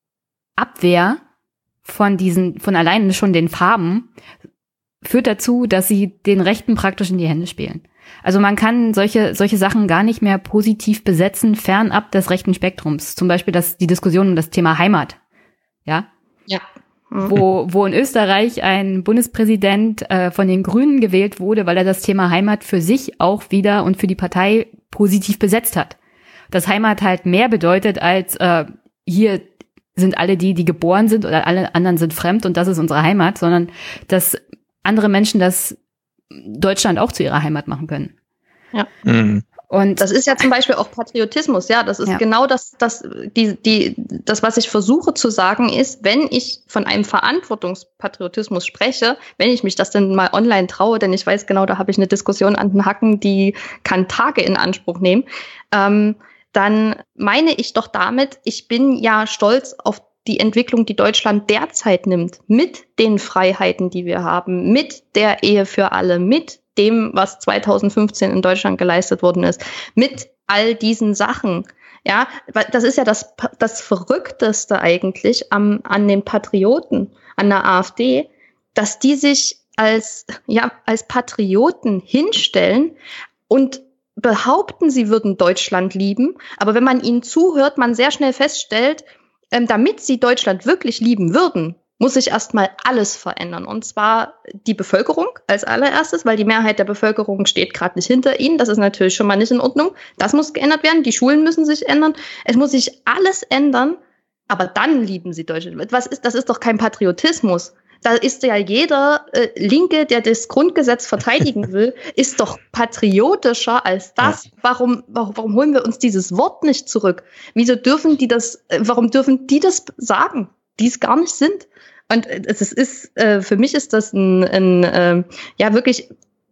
Abwehr von diesen, von alleine schon den Farben führt dazu, dass sie den Rechten praktisch in die Hände spielen. Also man kann solche solche Sachen gar nicht mehr positiv besetzen, fernab des rechten Spektrums. Zum Beispiel das, die Diskussion um das Thema Heimat. Ja? Ja. Mhm. Wo, wo in Österreich ein Bundespräsident äh, von den Grünen gewählt wurde, weil er das Thema Heimat für sich auch wieder und für die Partei positiv besetzt hat. Dass Heimat halt mehr bedeutet als äh, hier sind alle die, die geboren sind oder alle anderen sind fremd und das ist unsere Heimat, sondern dass andere Menschen das Deutschland auch zu ihrer Heimat machen können. Ja. Mhm. Und das ist ja zum Beispiel auch Patriotismus, ja, das ist ja. genau das, das, die, die, das, was ich versuche zu sagen ist, wenn ich von einem Verantwortungspatriotismus spreche, wenn ich mich das denn mal online traue, denn ich weiß genau, da habe ich eine Diskussion an den Hacken, die kann Tage in Anspruch nehmen, ähm, dann meine ich doch damit, ich bin ja stolz auf die Entwicklung, die Deutschland derzeit nimmt, mit den Freiheiten, die wir haben, mit der Ehe für alle, mit dem, was zweitausendfünfzehn in Deutschland geleistet worden ist, mit all diesen Sachen. Ja, das ist ja das, das Verrückteste eigentlich am, an den Patrioten, an der AfD, dass die sich als, ja, als Patrioten hinstellen und behaupten, sie würden Deutschland lieben, aber wenn man ihnen zuhört, man sehr schnell feststellt, ähm, damit sie Deutschland wirklich lieben würden, muss sich erstmal alles verändern. Und zwar die Bevölkerung als allererstes, weil die Mehrheit der Bevölkerung steht gerade nicht hinter ihnen. Das ist natürlich schon mal nicht in Ordnung. Das muss geändert werden. Die Schulen müssen sich ändern. Es muss sich alles ändern, aber dann lieben sie Deutschland. Was ist, das ist doch kein Patriotismus. Da ist ja jeder äh, Linke, der das Grundgesetz verteidigen will, ist doch patriotischer als das. Warum, warum, warum holen wir uns dieses Wort nicht zurück? Wieso dürfen die das, äh, warum dürfen die das sagen, die es gar nicht sind? Und äh, es ist, äh, für mich ist das ein, ein äh, ja wirklich,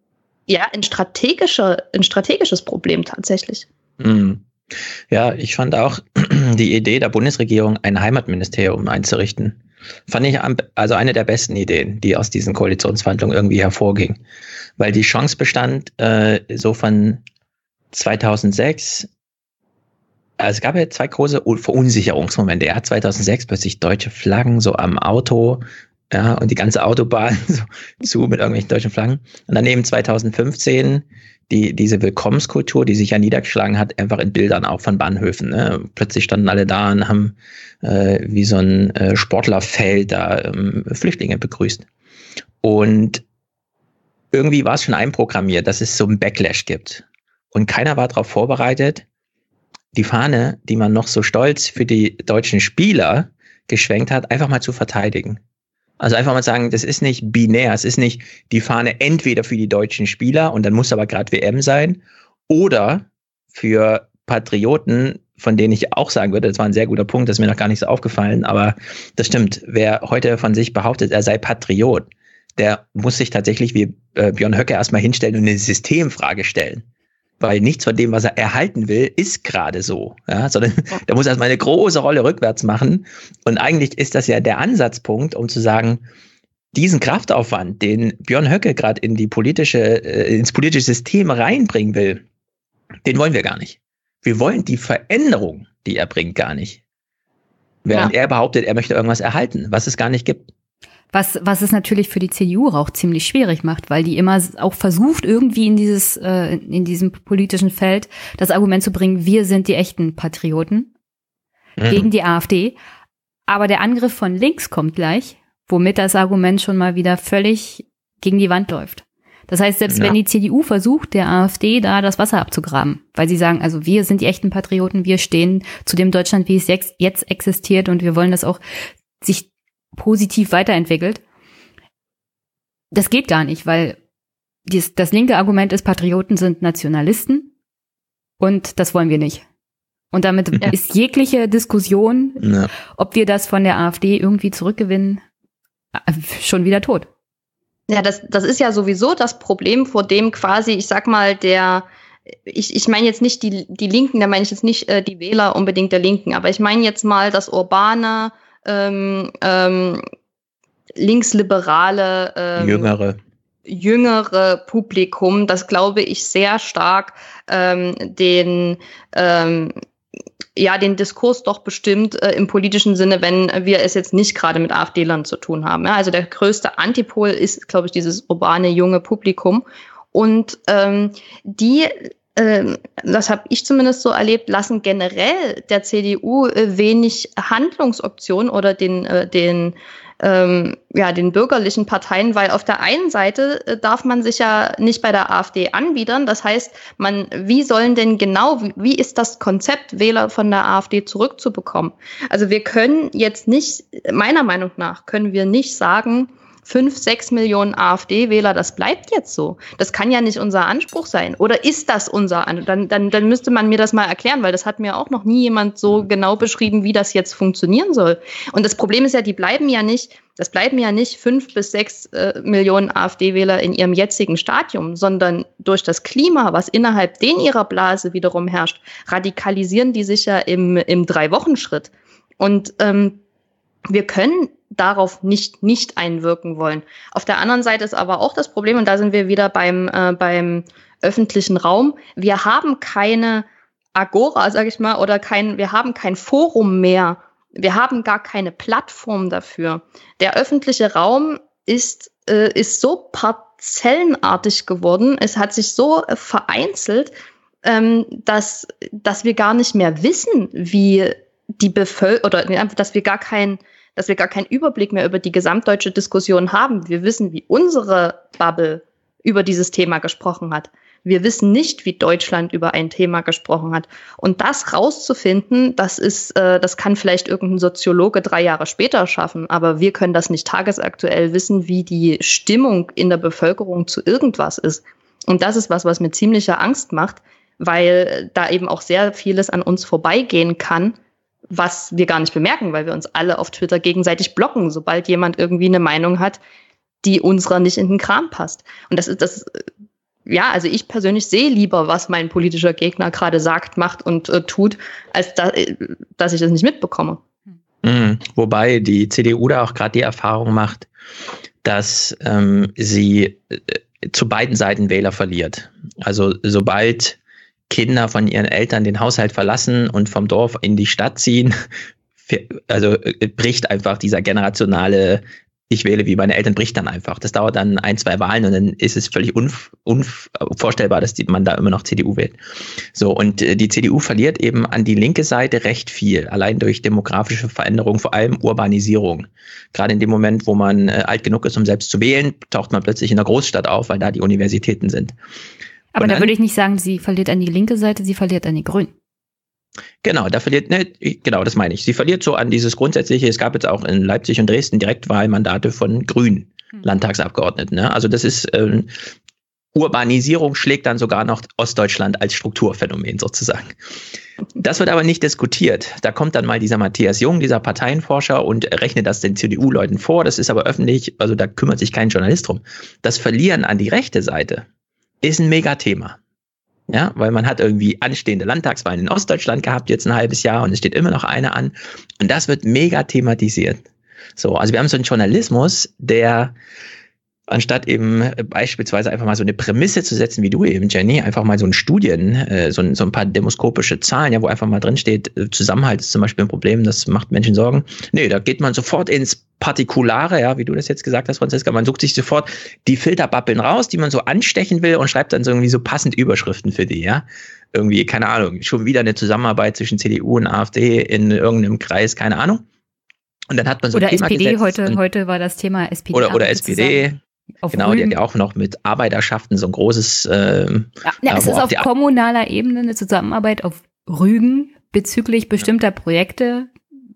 ja, ein strategischer, ein strategisches Problem tatsächlich. Mhm. Ja, ich fand auch die Idee der Bundesregierung, ein Heimatministerium einzurichten, fand ich also eine der besten Ideen, die aus diesen Koalitionsverhandlungen irgendwie hervorging. Weil die Chance bestand, äh, so von zweitausendsechs, also es gab ja zwei große Verunsicherungsmomente. Er hat zweitausendsechs plötzlich deutsche Flaggen so am Auto, ja, und die ganze Autobahn so zu mit irgendwelchen deutschen Flaggen. Und dann eben zweitausendfünfzehn die, diese Willkommenskultur, die sich ja niedergeschlagen hat, einfach in Bildern auch von Bahnhöfen. Ne? Plötzlich standen alle da und haben äh, wie so ein äh, Sportlerfeld da ähm, Flüchtlinge begrüßt. Und irgendwie war es schon einprogrammiert, dass es so einen Backlash gibt. Und keiner war darauf vorbereitet, die Fahne, die man noch so stolz für die deutschen Spieler geschwenkt hat, einfach mal zu verteidigen. Also einfach mal sagen, das ist nicht binär, es ist nicht die Fahne entweder für die deutschen Spieler und dann muss aber gerade W M sein oder für Patrioten, von denen ich auch sagen würde, das war ein sehr guter Punkt, das ist mir noch gar nicht so aufgefallen, aber das stimmt, wer heute von sich behauptet, er sei Patriot, der muss sich tatsächlich wie äh, Björn Höcke erstmal hinstellen und eine Systemfrage stellen. Weil nichts von dem, was er erhalten will, ist gerade so. Ja, sondern der muss erstmal eine große Rolle rückwärts machen. Und eigentlich ist das ja der Ansatzpunkt, um zu sagen, diesen Kraftaufwand, den Björn Höcke gerade in die politische, äh, ins politische System reinbringen will, den wollen wir gar nicht. wir wollen die Veränderung, die er bringt, gar nicht. Während ja. er behauptet, er möchte irgendwas erhalten, was es gar nicht gibt. Was, was es natürlich für die C D U auch ziemlich schwierig macht, weil die immer auch versucht, irgendwie in dieses, äh, in diesem politischen Feld das Argument zu bringen, wir sind die echten Patrioten mhm. gegen die AfD. Aber der Angriff von links kommt gleich, womit das Argument schon mal wieder völlig gegen die Wand läuft. Das heißt, selbst ja. wenn die C D U versucht, der AfD da das Wasser abzugraben, weil sie sagen, also wir sind die echten Patrioten, wir stehen zu dem Deutschland, wie es jetzt, jetzt existiert und wir wollen, dass auch sich positiv weiterentwickelt. Das geht gar nicht, weil dies, das linke Argument ist, Patrioten sind Nationalisten und das wollen wir nicht. Und damit ja. ist jegliche Diskussion, ja. ob wir das von der AfD irgendwie zurückgewinnen, schon wieder tot. Ja, das, das ist ja sowieso das Problem, vor dem quasi, ich sag mal, der, ich, ich meine jetzt nicht die, die Linken, da meine ich jetzt nicht äh, die Wähler unbedingt der Linken, aber ich meine jetzt mal das urbane, ähm, ähm, linksliberale, ähm, jüngere. jüngere Publikum, das glaube ich sehr stark ähm, den ähm, ja den Diskurs doch bestimmt äh, im politischen Sinne, wenn wir es jetzt nicht gerade mit AfD-Lern zu tun haben. Ja? Also der größte Antipol ist, glaube ich, dieses urbane junge Publikum und ähm, die ähm, das habe ich zumindest so erlebt, lassen generell der C D U äh, wenig Handlungsoptionen oder den äh, den ähm, ja den bürgerlichen Parteien, weil auf der einen Seite äh, darf man sich ja nicht bei der AfD anbiedern. Das heißt, man wie sollen denn genau wie, wie ist das Konzept, Wähler von der AfD zurückzubekommen? Also wir können jetzt nicht, meiner Meinung nach, können wir nicht sagen, Fünf, sechs Millionen AfD-Wähler, das bleibt jetzt so. Das kann ja nicht unser Anspruch sein. Oder ist das unser Anspruch? Dann, dann, dann müsste man mir das mal erklären, weil das hat mir auch noch nie jemand so genau beschrieben, wie das jetzt funktionieren soll. Und das Problem ist ja, die bleiben ja nicht, das bleiben ja nicht fünf bis sechs äh, Millionen AfD-Wähler in ihrem jetzigen Stadium, sondern durch das Klima, was innerhalb den ihrer Blase wiederum herrscht, radikalisieren die sich ja im, im Drei-Wochen-Schritt. Und ähm, wir können darauf nicht nicht einwirken wollen. Auf der anderen Seite ist aber auch das Problem, und da sind wir wieder beim äh, beim öffentlichen Raum, wir haben keine Agora, sage ich mal, oder kein, wir haben kein Forum mehr, wir haben gar keine Plattform dafür. Der öffentliche Raum ist äh, ist so parzellenartig geworden, es hat sich so äh, vereinzelt, ähm, dass dass wir gar nicht mehr wissen, wie die Bevölkerung, oder ja, dass wir gar kein dass wir gar keinen Überblick mehr über die gesamtdeutsche Diskussion haben. Wir wissen, wie unsere Bubble über dieses Thema gesprochen hat. Wir wissen nicht, wie Deutschland über ein Thema gesprochen hat. Und das rauszufinden, das ist, äh, das kann vielleicht irgendein Soziologe drei Jahre später schaffen, aber wir können das nicht tagesaktuell wissen, wie die Stimmung in der Bevölkerung zu irgendwas ist. Und das ist was, was mir ziemliche Angst macht, weil da eben auch sehr vieles an uns vorbeigehen kann, was wir gar nicht bemerken, weil wir uns alle auf Twitter gegenseitig blocken, sobald jemand irgendwie eine Meinung hat, die unserer nicht in den Kram passt. Und das ist das, ja, also ich persönlich sehe lieber, was mein politischer Gegner gerade sagt, macht und äh, tut, als da, dass ich das nicht mitbekomme. Mhm. Wobei die C D U da auch gerade die Erfahrung macht, dass ähm, sie äh, zu beiden Seiten Wähler verliert. Also sobald Kinder von ihren Eltern den Haushalt verlassen und vom Dorf in die Stadt ziehen, also bricht einfach dieser generationale ich wähle wie meine Eltern, bricht dann einfach. Das dauert dann ein, zwei Wahlen und dann ist es völlig unv- unvorstellbar, dass die, man da immer noch C D U wählt. So, und die C D U verliert eben an die linke Seite recht viel, allein durch demografische Veränderungen, vor allem Urbanisierung. Gerade in dem Moment, wo man äh, alt genug ist, um selbst zu wählen, taucht man plötzlich in der Großstadt auf, weil da die Universitäten sind. Aber dann, da würde ich nicht sagen, sie verliert an die linke Seite, sie verliert an die Grünen. Genau, da verliert, ne, genau, das meine ich. Sie verliert so an dieses grundsätzliche, es gab jetzt auch in Leipzig und Dresden Direktwahlmandate von grünen hm. Landtagsabgeordneten. Ne? Also das ist, ähm, Urbanisierung schlägt dann sogar noch Ostdeutschland als Strukturphänomen sozusagen. Das wird aber nicht diskutiert. Da kommt dann mal dieser Matthias Jung, dieser Parteienforscher, und rechnet das den C D U-Leuten vor. Das ist aber öffentlich, also da kümmert sich kein Journalist drum. Das Verlieren an die rechte Seite ist ein Megathema. Ja, weil man hat irgendwie anstehende Landtagswahlen in Ostdeutschland gehabt, jetzt ein halbes Jahr, und es steht immer noch eine an. Und das wird mega thematisiert. So, also wir haben so einen Journalismus, der Anstatt eben beispielsweise einfach mal so eine Prämisse zu setzen, wie du eben, Jenny, einfach mal so ein Studien, äh, so, ein, so ein paar demoskopische Zahlen, ja, wo einfach mal drin steht, äh, Zusammenhalt ist zum Beispiel ein Problem, das macht Menschen Sorgen. Nee, da geht man sofort ins Partikulare, ja, wie du das jetzt gesagt hast, Franziska, man sucht sich sofort die Filterbabbeln raus, die man so anstechen will und schreibt dann so irgendwie so passend Überschriften für die, ja. Irgendwie, keine Ahnung, schon wieder eine Zusammenarbeit zwischen C D U und AfD in irgendeinem Kreis, keine Ahnung. Und dann hat man so oder ein Thema S P D, gesetzt heute, und, heute war das Thema S P D. Oder, oder S P D. Genau, Rügen. Die hat ja auch noch mit Arbeiterschaften so ein großes. Ähm, ja, ja, es ist auf kommunaler Ebene eine Zusammenarbeit auf Rügen bezüglich bestimmter Projekte.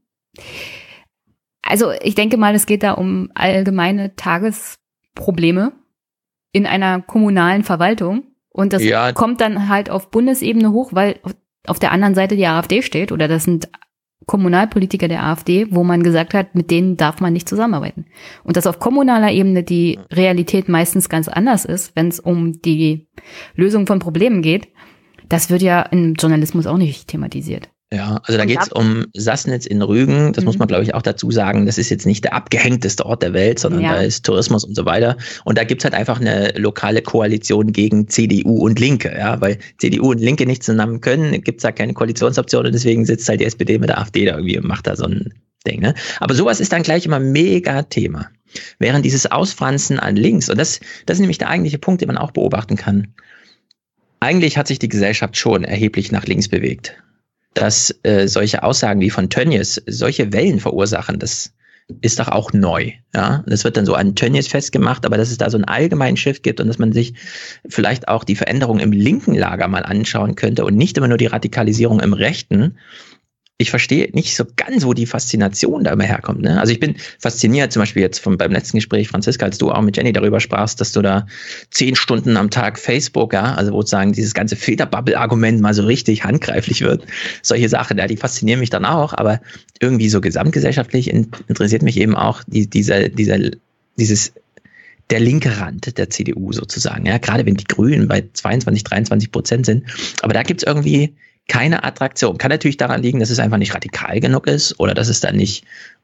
Also ich denke mal, es geht da um allgemeine Tagesprobleme in einer kommunalen Verwaltung. Und das ja. kommt dann halt auf Bundesebene hoch, weil auf der anderen Seite die AfD steht. Oder das sind Kommunalpolitiker der AfD, wo man gesagt hat, mit denen darf man nicht zusammenarbeiten. Und dass auf kommunaler Ebene die Realität meistens ganz anders ist, wenn es um die Lösung von Problemen geht, das wird ja im Journalismus auch nicht thematisiert. Ja, also da geht es um Sassnitz in Rügen. Das mhm. muss man, glaube ich, auch dazu sagen. Das ist jetzt nicht der abgehängteste Ort der Welt, sondern ja. da ist Tourismus und so weiter. Und da gibt's halt einfach eine lokale Koalition gegen C D U und Linke. Ja, weil C D U und Linke nicht zusammen können, gibt's da keine Koalitionsoption und deswegen sitzt halt die S P D mit der AfD da irgendwie und macht da so ein Ding. Ne? Aber sowas ist dann gleich immer mega Thema. Während dieses Ausfranzen an links, und das, das ist nämlich der eigentliche Punkt, den man auch beobachten kann. Eigentlich hat sich die Gesellschaft schon erheblich nach links bewegt. Dass äh, solche Aussagen wie von Tönnies solche Wellen verursachen, das ist doch auch neu. Ja, das wird dann so an Tönnies festgemacht, aber dass es da so einen allgemeinen Shift gibt und dass man sich vielleicht auch die Veränderung im linken Lager mal anschauen könnte und nicht immer nur die Radikalisierung im rechten. Ich verstehe nicht so ganz, wo die Faszination da immer herkommt. Ne? Also ich bin fasziniert, zum Beispiel jetzt vom, beim letzten Gespräch, Franziska, als du auch mit Jenny darüber sprachst, dass du da zehn Stunden am Tag Facebook, ja, also wo sozusagen dieses ganze Filterbubble-Argument mal so richtig handgreiflich wird. Solche Sachen, ja, die faszinieren mich dann auch, aber irgendwie so gesamtgesellschaftlich interessiert mich eben auch die, dieser, dieser, dieses, der linke Rand der C D U sozusagen. Ja, gerade wenn die Grünen bei zweiundzwanzig, dreiundzwanzig Prozent sind. Aber da gibt's irgendwie keine Attraktion. Kann natürlich daran liegen, dass es einfach nicht radikal genug ist oder dass es dann nicht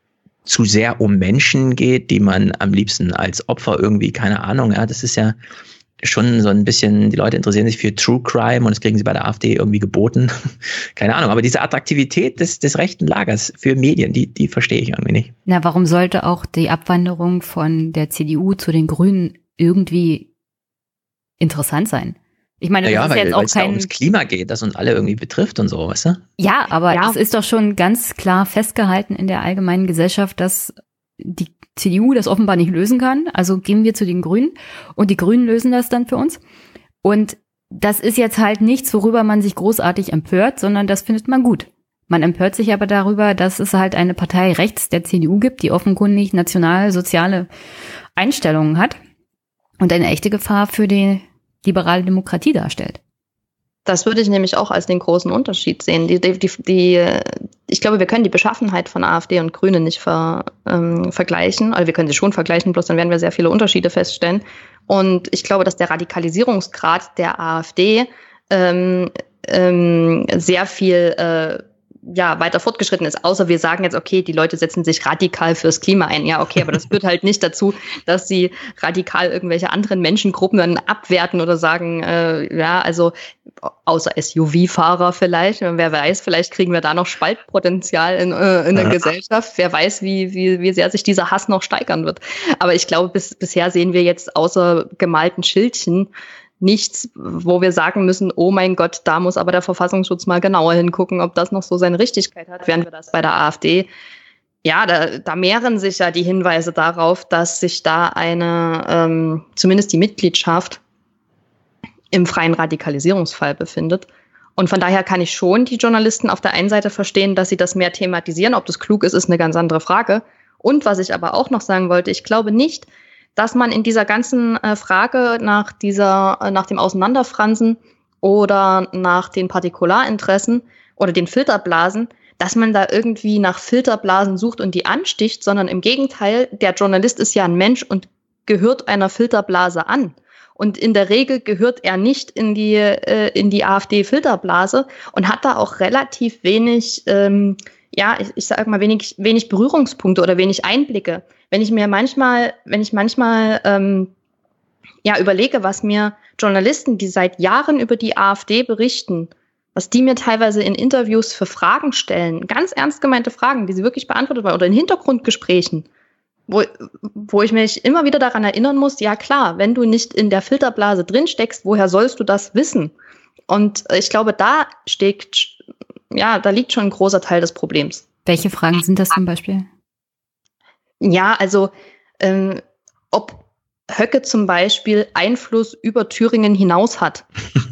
zu sehr um Menschen geht, die man am liebsten als Opfer irgendwie, keine Ahnung, ja, das ist ja schon so ein bisschen, die Leute interessieren sich für True Crime und das kriegen sie bei der AfD irgendwie geboten. Keine Ahnung, aber diese Attraktivität des, des rechten Lagers für Medien, die, die verstehe ich irgendwie nicht. Na, warum sollte auch die Abwanderung von der C D U zu den Grünen irgendwie interessant sein? Ich meine, das ja, ist weil, jetzt auch es kein da ums Klima geht, das uns alle irgendwie betrifft und so, weißt du? Ja, aber ja. es ist doch schon ganz klar festgehalten in der allgemeinen Gesellschaft, dass die C D U das offenbar nicht lösen kann. Also gehen wir zu den Grünen und die Grünen lösen das dann für uns. Und das ist jetzt halt nichts, worüber man sich großartig empört, sondern das findet man gut. Man empört sich aber darüber, dass es halt eine Partei rechts der C D U gibt, die offenkundig national-soziale Einstellungen hat und eine echte Gefahr für die liberale Demokratie darstellt. Das würde ich nämlich auch als den großen Unterschied sehen. Die, die, die, die, ich glaube, wir können die Beschaffenheit von AfD und Grünen nicht ver, ähm, vergleichen. Also wir können sie schon vergleichen, bloß dann werden wir sehr viele Unterschiede feststellen. Und ich glaube, dass der Radikalisierungsgrad der AfD ähm, ähm, sehr viel äh, ja, weiter fortgeschritten ist, außer wir sagen jetzt, okay, die Leute setzen sich radikal fürs Klima ein. Ja, okay, aber das führt halt nicht dazu, dass sie radikal irgendwelche anderen Menschengruppen dann abwerten oder sagen, äh, ja, also außer S U V-Fahrer vielleicht, wer weiß, vielleicht kriegen wir da noch Spaltpotenzial in, äh, in der Gesellschaft. Wer weiß, wie, wie, wie sehr sich dieser Hass noch steigern wird. Aber ich glaube, bis, bisher sehen wir jetzt außer gemalten Schildchen nichts, wo wir sagen müssen, oh mein Gott, da muss aber der Verfassungsschutz mal genauer hingucken, ob das noch so seine Richtigkeit hat, während wir das bei der AfD, ja, da, da mehren sich ja die Hinweise darauf, dass sich da eine, ähm, zumindest die Mitgliedschaft im freien Radikalisierungsfall befindet. Und von daher kann ich schon die Journalisten auf der einen Seite verstehen, dass sie das mehr thematisieren. Ob das klug ist, ist eine ganz andere Frage. Und was ich aber auch noch sagen wollte, ich glaube nicht, dass man in dieser ganzen äh, Frage nach dieser, äh, nach dem Auseinanderfransen oder nach den Partikularinteressen oder den Filterblasen, dass man da irgendwie nach Filterblasen sucht und die ansticht, sondern im Gegenteil, der Journalist ist ja ein Mensch und gehört einer Filterblase an. Und in der Regel gehört er nicht in die, äh, in die AfD-Filterblase und hat da auch relativ wenig, ähm, ja, ich, ich sage mal, wenig, wenig Berührungspunkte oder wenig Einblicke. Wenn ich mir manchmal, wenn ich manchmal ähm, ja überlege, was mir Journalisten, die seit Jahren über die AfD berichten, was die mir teilweise in Interviews für Fragen stellen, ganz ernst gemeinte Fragen, die sie wirklich beantwortet haben, oder in Hintergrundgesprächen, wo, wo ich mich immer wieder daran erinnern muss, ja klar, wenn du nicht in der Filterblase drin steckst, woher sollst du das wissen? Und ich glaube, da steckt, ja, da liegt schon ein großer Teil des Problems. Welche Fragen sind das zum Beispiel? Ja, also ähm, ob Höcke zum Beispiel Einfluss über Thüringen hinaus hat.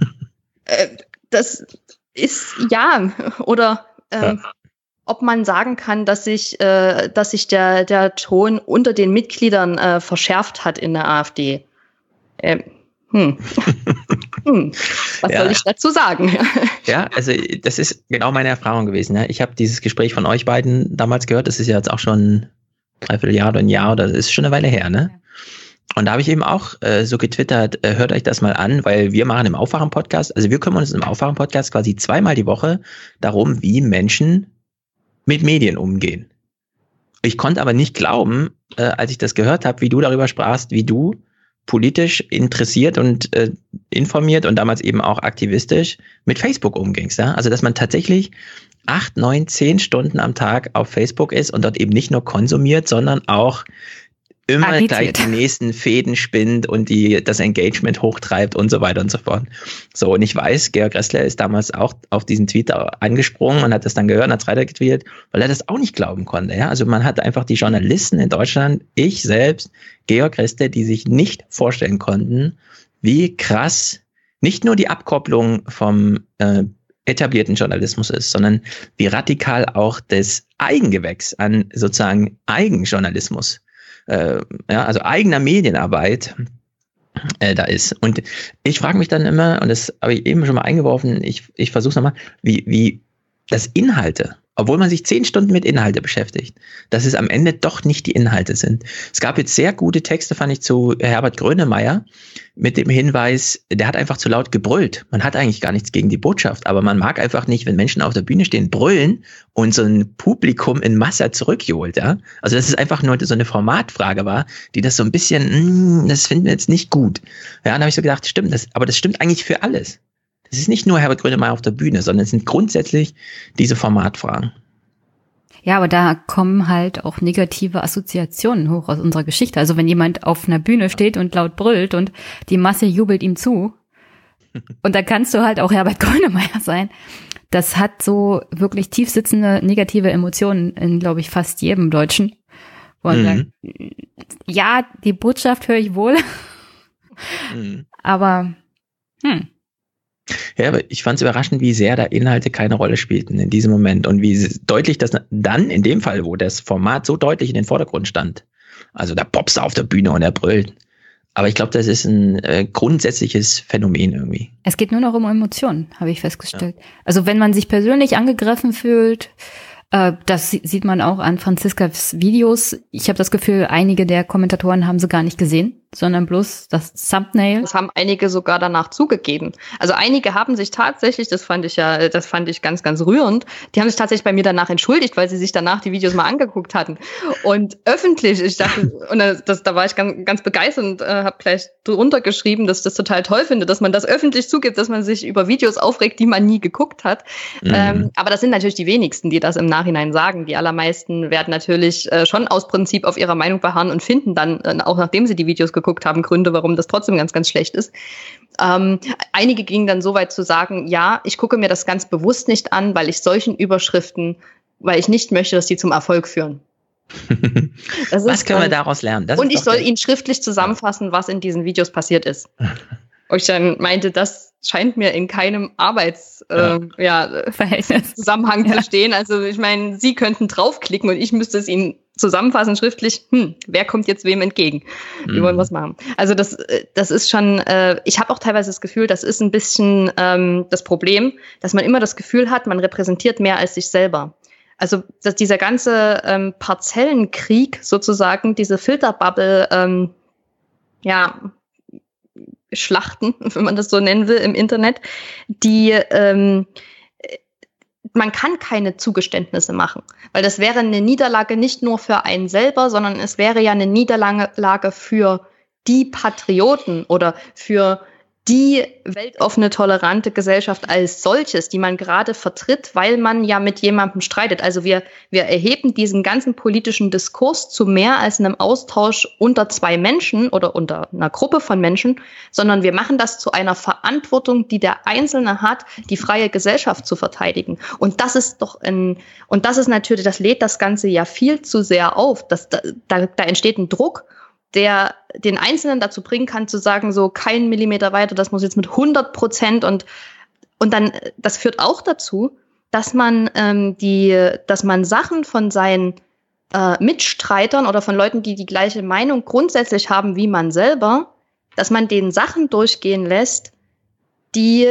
äh, das ist ja, oder ähm, ja. ob man sagen kann, dass sich, äh, dass sich der, der Ton unter den Mitgliedern äh, verschärft hat in der AfD. Ähm, hm. hm. Was ja. soll ich dazu sagen? Ja, also das ist genau meine Erfahrung gewesen. Ja. Ich habe dieses Gespräch von euch beiden damals gehört. Das ist ja jetzt auch schon dreiviertel Jahr oder ein Jahr oder das ist schon eine Weile her, ne? Und da habe ich eben auch äh, so getwittert, äh, hört euch das mal an, weil wir machen im Aufwachen-Podcast, also wir kümmern uns im Aufwachen-Podcast quasi zweimal die Woche darum, wie Menschen mit Medien umgehen. Ich konnte aber nicht glauben, äh, als ich das gehört habe, wie du darüber sprachst, wie du politisch interessiert und äh, informiert und damals eben auch aktivistisch mit Facebook umgingst. Ja? Also dass man tatsächlich acht, neun, zehn Stunden am Tag auf Facebook ist und dort eben nicht nur konsumiert, sondern auch immer Agitiert. Gleich die nächsten Fäden spinnt und die das Engagement hochtreibt und so weiter und so fort. So, und ich weiß, Georg Ressler ist damals auch auf diesen Tweet angesprungen und hat das dann gehört und hat es weitergetweetet, weil er das auch nicht glauben konnte. Ja? Also man hat einfach die Journalisten in Deutschland, ich selbst, Georg Ressler, die sich nicht vorstellen konnten, wie krass nicht nur die Abkopplung vom äh, etablierten Journalismus ist, sondern wie radikal auch das Eigengewächs an sozusagen Eigenjournalismus Äh, ja, also eigener Medienarbeit äh, da ist. Und ich frage mich dann immer, und das habe ich eben schon mal eingeworfen, ich, ich versuche es nochmal, wie, wie das Inhalte, obwohl man sich zehn Stunden mit Inhalte beschäftigt, dass es am Ende doch nicht die Inhalte sind. Es gab jetzt sehr gute Texte, fand ich, zu Herbert Grönemeyer mit dem Hinweis, der hat einfach zu laut gebrüllt. Man hat eigentlich gar nichts gegen die Botschaft, aber man mag einfach nicht, wenn Menschen auf der Bühne stehen, brüllen und so ein Publikum in Masse zurückjohlt. Ja? Also dass es einfach nur so eine Formatfrage war, die das so ein bisschen, mh, das finden wir jetzt nicht gut. Ja, dann habe ich so gedacht, stimmt, das, aber das stimmt eigentlich für alles. Es ist nicht nur Herbert Grönemeyer auf der Bühne, sondern es sind grundsätzlich diese Formatfragen. Ja, aber da kommen halt auch negative Assoziationen hoch aus unserer Geschichte. Also wenn jemand auf einer Bühne steht und laut brüllt und die Masse jubelt ihm zu, und da kannst du halt auch Herbert Grönemeyer sein, das hat so wirklich tief sitzende negative Emotionen in, glaube ich, fast jedem Deutschen. Wo man mhm. sagt, ja, die Botschaft höre ich wohl, mhm. aber hm. Ja, aber ich fand es überraschend, wie sehr da Inhalte keine Rolle spielten in diesem Moment und wie deutlich das dann in dem Fall, wo das Format so deutlich in den Vordergrund stand. Also da popst er auf der Bühne und er brüllt. Aber ich glaube, das ist ein äh, grundsätzliches Phänomen irgendwie. Es geht nur noch um Emotionen, habe ich festgestellt. Ja. Also wenn man sich persönlich angegriffen fühlt, äh, das sieht man auch an Franziskas Videos. Ich habe das Gefühl, einige der Kommentatoren haben sie gar nicht gesehen, sondern bloß das Thumbnail. Das haben einige sogar danach zugegeben. Also einige haben sich tatsächlich, das fand ich ja, das fand ich ganz, ganz rührend, die haben sich tatsächlich bei mir danach entschuldigt, weil sie sich danach die Videos mal angeguckt hatten. Und öffentlich, ich dachte, und das, da war ich ganz, ganz begeistert und äh, habe gleich drunter geschrieben, dass ich das total toll finde, dass man das öffentlich zugibt, dass man sich über Videos aufregt, die man nie geguckt hat. Mhm. Ähm, aber das sind natürlich die wenigsten, die das im Nachhinein sagen. Die allermeisten werden natürlich äh, schon aus Prinzip auf ihrer Meinung beharren und finden dann, äh, auch nachdem sie die Videos geguckt haben, Gründe, warum das trotzdem ganz, ganz schlecht ist. Ähm, einige gingen dann so weit zu sagen, ja, ich gucke mir das ganz bewusst nicht an, weil ich solchen Überschriften, weil ich nicht möchte, dass die zum Erfolg führen. Das was ist, können wir daraus lernen? Das und ich soll Ihnen schriftlich zusammenfassen, was in diesen Videos passiert ist. Und ich dann meinte, das scheint mir in keinem Arbeits, äh, ja. Ja, Zusammenhang ja. zu stehen. Also ich meine, Sie könnten draufklicken und ich müsste es Ihnen zusammenfassen schriftlich. Hm, wer kommt jetzt wem entgegen? Wir mhm. wollen was machen. Also das, das ist schon. Äh, ich habe auch teilweise das Gefühl, das ist ein bisschen ähm, das Problem, dass man immer das Gefühl hat, man repräsentiert mehr als sich selber. Also dass dieser ganze ähm, Parzellenkrieg sozusagen, diese Filterbubble, ähm, ja. Schlachten, wenn man das so nennen will, im Internet, die, ähm, man kann keine Zugeständnisse machen, weil das wäre eine Niederlage nicht nur für einen selber, sondern es wäre ja eine Niederlage für die Patrioten oder für die weltoffene, tolerante Gesellschaft als solches, die man gerade vertritt, weil man ja mit jemandem streitet. Also wir, wir erheben diesen ganzen politischen Diskurs zu mehr als einem Austausch unter zwei Menschen oder unter einer Gruppe von Menschen, sondern wir machen das zu einer Verantwortung, die der Einzelne hat, die freie Gesellschaft zu verteidigen. Und das ist doch ein, und das ist natürlich, das lädt das Ganze ja viel zu sehr auf. Das, da, da, da entsteht ein Druck, der den Einzelnen dazu bringen kann, zu sagen, so kein Millimeter weiter, das muss jetzt mit hundert Prozent und, und dann, das führt auch dazu, dass man, ähm, die, dass man Sachen von seinen äh, Mitstreitern oder von Leuten, die die gleiche Meinung grundsätzlich haben wie man selber, dass man denen Sachen durchgehen lässt, die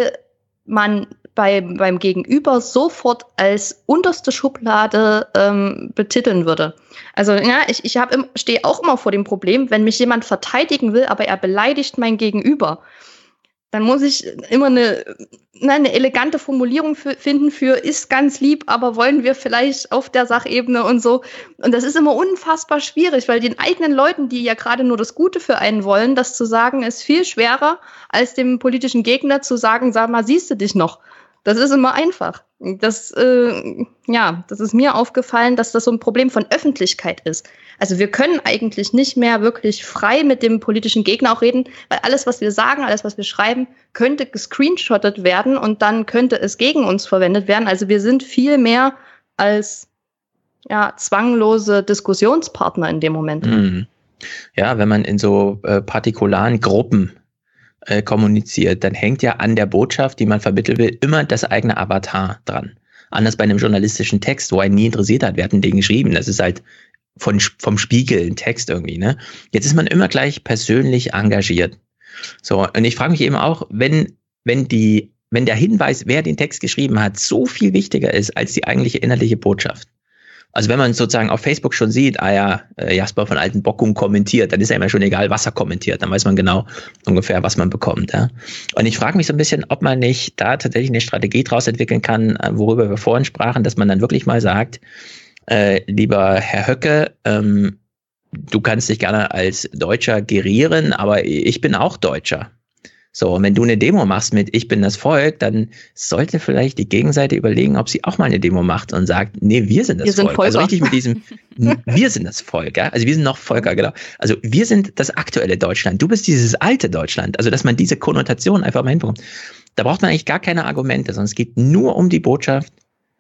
man bei, beim Gegenüber sofort als unterste Schublade ähm, betiteln würde. Also ja, ich, ich hab im, stehe auch immer vor dem Problem, wenn mich jemand verteidigen will, aber er beleidigt mein Gegenüber, dann muss ich immer eine, eine elegante Formulierung für, finden für ist ganz lieb, aber wollen wir vielleicht auf der Sachebene und so. Und das ist immer unfassbar schwierig, weil den eigenen Leuten, die ja gerade nur das Gute für einen wollen, das zu sagen, ist viel schwerer, als dem politischen Gegner zu sagen, sag mal, siehst du dich noch? Das ist immer einfach. Das, äh, ja, das ist mir aufgefallen, dass das so ein Problem von Öffentlichkeit ist. Also wir können eigentlich nicht mehr wirklich frei mit dem politischen Gegner auch reden, weil alles, was wir sagen, alles, was wir schreiben, könnte gescreenshottet werden und dann könnte es gegen uns verwendet werden. Also wir sind viel mehr als ja, zwanglose Diskussionspartner in dem Moment. Mhm. Ja, wenn man in so äh, partikularen Gruppen Äh, kommuniziert, dann hängt ja an der Botschaft, die man vermitteln will, immer das eigene Avatar dran. Anders bei einem journalistischen Text, wo einen nie interessiert hat, wir hatten den geschrieben, das ist halt von, vom Spiegel ein Text irgendwie, ne? Jetzt ist man immer gleich persönlich engagiert. So, und ich frage mich eben auch, wenn, wenn die, wenn der Hinweis, wer den Text geschrieben hat, so viel wichtiger ist als die eigentliche inhaltliche Botschaft. Also wenn man sozusagen auf Facebook schon sieht, ah ja, Jasper von Altenbockum kommentiert, dann ist ja immer schon egal, was er kommentiert. Dann weiß man genau ungefähr, was man bekommt. Ja? Und ich frage mich so ein bisschen, ob man nicht da tatsächlich eine Strategie draus entwickeln kann, worüber wir vorhin sprachen, dass man dann wirklich mal sagt, äh, lieber Herr Höcke, ähm, du kannst dich gerne als Deutscher gerieren, aber ich bin auch Deutscher. So, und wenn du eine Demo machst mit Ich bin das Volk, dann sollte vielleicht die Gegenseite überlegen, ob sie auch mal eine Demo macht und sagt, nee, wir sind das wir Volk. Sind also richtig mit diesem, wir sind das Volk, ja? Also wir sind noch Volker, genau. Also wir sind das aktuelle Deutschland. Du bist dieses alte Deutschland. Also dass man diese Konnotation einfach mal hinbekommt. Da braucht man eigentlich gar keine Argumente, sondern es geht nur um die Botschaft,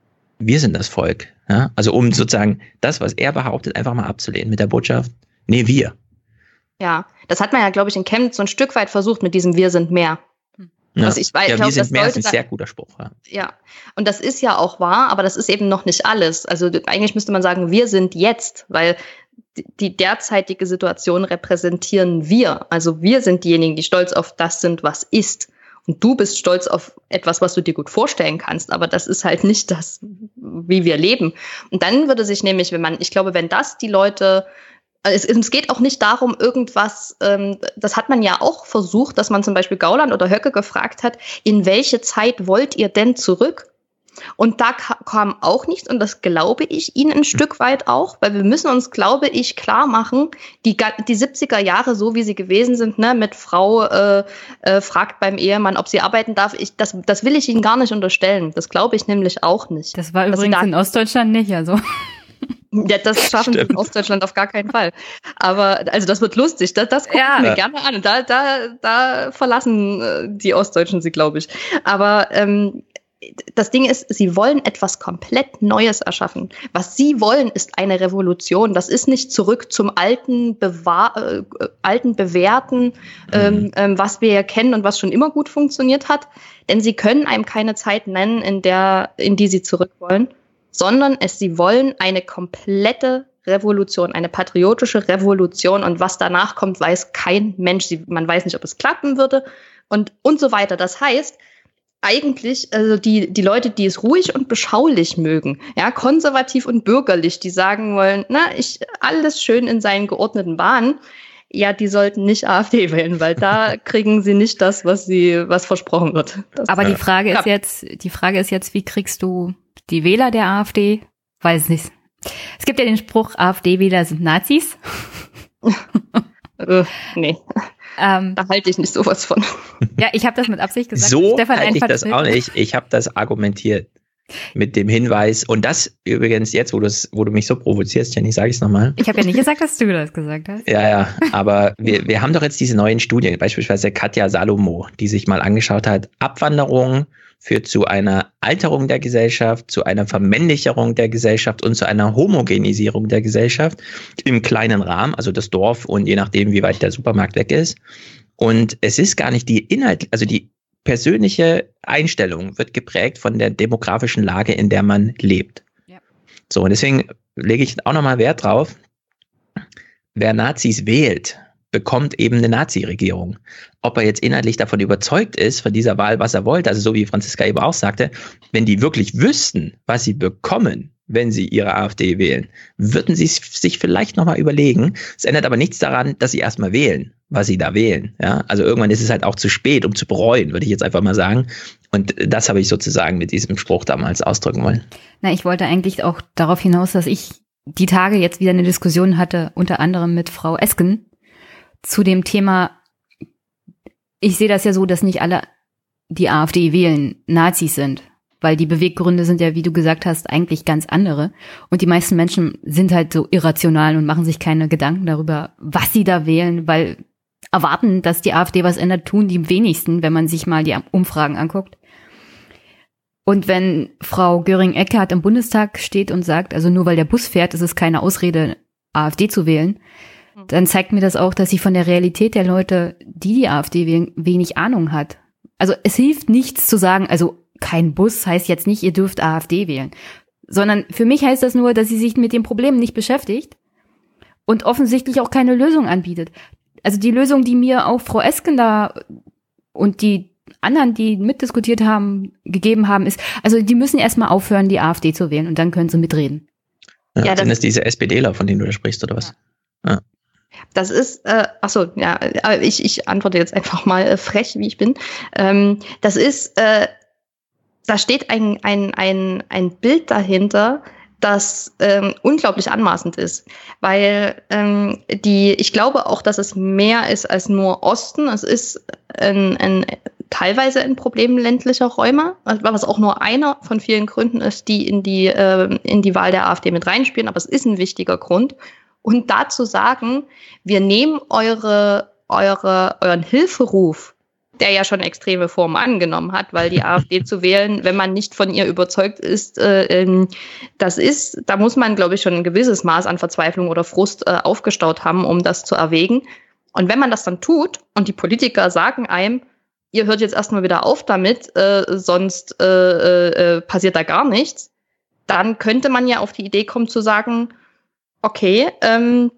wir sind das Volk. Ja? Also um sozusagen das, was er behauptet, einfach mal abzulehnen mit der Botschaft, nee, wir. Ja, das hat man ja, glaube ich, in Chemnitz so ein Stück weit versucht mit diesem Wir sind mehr. Ja, also ich weiß, ja, glaub, wir sind mehr ist ein sehr guter Spruch. Ja. ja, und das ist ja auch wahr, aber das ist eben noch nicht alles. Also eigentlich müsste man sagen, wir sind jetzt, weil die derzeitige Situation repräsentieren wir. Also wir sind diejenigen, die stolz auf das sind, was ist. Und du bist stolz auf etwas, was du dir gut vorstellen kannst, aber das ist halt nicht das, wie wir leben. Und dann würde sich nämlich, wenn man, ich glaube, wenn das die Leute Es, es geht auch nicht darum, irgendwas, ähm, das hat man ja auch versucht, dass man zum Beispiel Gauland oder Höcke gefragt hat, in welche Zeit wollt ihr denn zurück? Und da ka- kam auch nichts und das glaube ich ihnen ein Stück weit auch, weil wir müssen uns, glaube ich, klar machen, die, die siebziger Jahre, so wie sie gewesen sind, ne, mit Frau äh, äh, fragt beim Ehemann, ob sie arbeiten darf, ich, das, das will ich ihnen gar nicht unterstellen. Das glaube ich nämlich auch nicht. Das war übrigens da in Ostdeutschland nicht, also... Ja, das schaffen wir in Ostdeutschland auf gar keinen Fall. Aber also das wird lustig, das, das gucke ja. ich mir gerne an. Da, da, da verlassen äh, die Ostdeutschen sie, glaube ich. Aber ähm, das Ding ist, sie wollen etwas komplett Neues erschaffen. Was sie wollen, ist eine Revolution. Das ist nicht zurück zum alten, Bewahr, äh, alten Bewährten, ähm, ähm, was wir ja kennen und was schon immer gut funktioniert hat. Denn sie können einem keine Zeit nennen, in der, in die sie zurück wollen. Sondern es, sie wollen eine komplette Revolution, eine patriotische Revolution und was danach kommt, weiß kein Mensch. Sie, man weiß nicht, ob es klappen würde und, und so weiter. Das heißt, eigentlich, also die, die Leute, die es ruhig und beschaulich mögen, ja, konservativ und bürgerlich, die sagen wollen, na, ich, alles schön in seinen geordneten Bahnen, ja, die sollten nicht AfD wählen, weil da kriegen sie nicht das, was sie, was versprochen wird. Das Aber die Frage ist jetzt, die Frage ist jetzt, wie kriegst du die Wähler der AfD, weiß nicht. Es gibt ja den Spruch, AfD-Wähler sind Nazis. äh, nee. Ähm, da halte ich nicht sowas von. Ja, ich habe das mit Absicht gesagt. So Stefan halte ich das auch nicht. Ich habe das argumentiert mit dem Hinweis. Und das übrigens jetzt, wo, wo du mich so provozierst, Jenny, sage ich es nochmal. Ich habe ja nicht gesagt, dass du das gesagt hast. Ja, ja, aber wir, wir haben doch jetzt diese neuen Studien, beispielsweise Katja Salomo, die sich mal angeschaut hat, Abwanderung führt zu einer Alterung der Gesellschaft, zu einer Vermännlicherung der Gesellschaft und zu einer Homogenisierung der Gesellschaft im kleinen Rahmen, also das Dorf und je nachdem, wie weit der Supermarkt weg ist. Und es ist gar nicht die Inhalt, also die persönliche Einstellung wird geprägt von der demografischen Lage, in der man lebt. Ja. So, und deswegen lege ich auch nochmal Wert drauf, wer Nazis wählt, bekommt eben eine Nazi-Regierung. Ob er jetzt inhaltlich davon überzeugt ist, von dieser Wahl, was er wollte, also so wie Franziska eben auch sagte, wenn die wirklich wüssten, was sie bekommen, wenn sie ihre AfD wählen, würden sie sich vielleicht nochmal überlegen. Es ändert aber nichts daran, dass sie erstmal wählen, was sie da wählen. Ja? Also irgendwann ist es halt auch zu spät, um zu bereuen, würde ich jetzt einfach mal sagen. Und das habe ich sozusagen mit diesem Spruch damals ausdrücken wollen. Na, ich wollte eigentlich auch darauf hinaus, dass ich die Tage jetzt wieder eine Diskussion hatte, unter anderem mit Frau Esken, zu dem Thema, ich sehe das ja so, dass nicht alle, die AfD wählen, Nazis sind. Weil die Beweggründe sind ja, wie du gesagt hast, eigentlich ganz andere. Und die meisten Menschen sind halt so irrational und machen sich keine Gedanken darüber, was sie da wählen, weil erwarten, dass die AfD was ändert, tun die wenigsten, wenn man sich mal die Umfragen anguckt. Und wenn Frau Göring-Eckardt im Bundestag steht und sagt, also nur weil der Bus fährt, ist es keine Ausrede, AfD zu wählen, dann zeigt mir das auch, dass sie von der Realität der Leute, die die AfD wählen, wenig Ahnung hat. Also es hilft nichts zu sagen, also kein Bus heißt jetzt nicht, ihr dürft AfD wählen. Sondern für mich heißt das nur, dass sie sich mit dem Problem nicht beschäftigt und offensichtlich auch keine Lösung anbietet. Also die Lösung, die mir auch Frau Esken da und die anderen, die mitdiskutiert haben, gegeben haben, ist, also die müssen erstmal aufhören, die AfD zu wählen und dann können sie mitreden. Ja, ja, sind es diese SPDler, von denen du da sprichst, oder was? Ja. Ja. Das ist, äh, ach so, ja, ich, ich antworte jetzt einfach mal äh, frech, wie ich bin. Ähm, das ist, äh, da steht ein, ein, ein, ein Bild dahinter, das ähm, unglaublich anmaßend ist, weil ähm, die, ich glaube auch, dass es mehr ist als nur Osten. Es ist ein, ein, teilweise ein Problem ländlicher Räume, was auch nur einer von vielen Gründen ist, die in die, äh, in die Wahl der AfD mit reinspielen, aber es ist ein wichtiger Grund. Und dazu sagen, wir nehmen eure, eure, euren Hilferuf, der ja schon extreme Formen angenommen hat, weil die AfD zu wählen, wenn man nicht von ihr überzeugt ist, äh, das ist, da muss man, glaube ich, schon ein gewisses Maß an Verzweiflung oder Frust äh, aufgestaut haben, um das zu erwägen. Und wenn man das dann tut und die Politiker sagen einem, ihr hört jetzt erstmal wieder auf damit, äh, sonst äh, äh, passiert da gar nichts, dann könnte man ja auf die Idee kommen zu sagen, okay, ähm,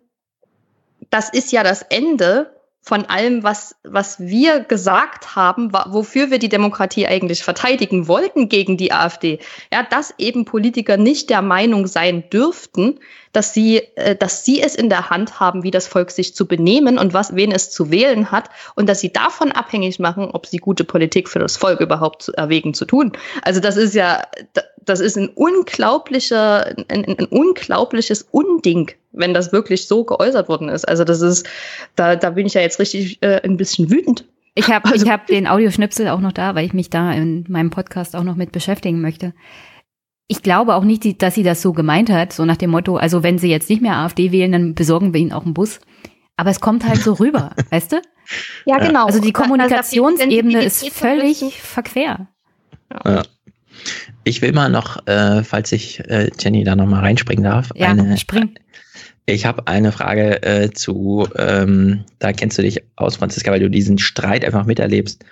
das ist ja das Ende von allem, was, was wir gesagt haben, wofür wir die Demokratie eigentlich verteidigen wollten gegen die AfD. Ja, dass eben Politiker nicht der Meinung sein dürften, dass sie, äh, dass sie es in der Hand haben, wie das Volk sich zu benehmen und was, wen es zu wählen hat und dass sie davon abhängig machen, ob sie gute Politik für das Volk überhaupt zu, erwägen zu tun. Also das ist ja, das ist ein unglaublicher, ein, ein unglaubliches Unding, wenn das wirklich so geäußert worden ist. Also das ist, da, da bin ich ja jetzt richtig äh, ein bisschen wütend. Ich habe also, ich hab den Audioschnipsel auch noch da, weil ich mich da in meinem Podcast auch noch mit beschäftigen möchte. Ich glaube auch nicht, dass sie das so gemeint hat, so nach dem Motto, also wenn sie jetzt nicht mehr AfD wählen, dann besorgen wir ihnen auch einen Bus. Aber es kommt halt so rüber, weißt du? Ja, genau. Also die Kommunikationsebene ist völlig verquer. Ja. Ja. Ich will mal noch, äh, falls ich äh, Jenny da noch mal reinspringen darf, ja, eine, spring. Ich habe eine Frage äh, zu, ähm, da kennst du dich aus, Franziska, weil du diesen Streit einfach miterlebst.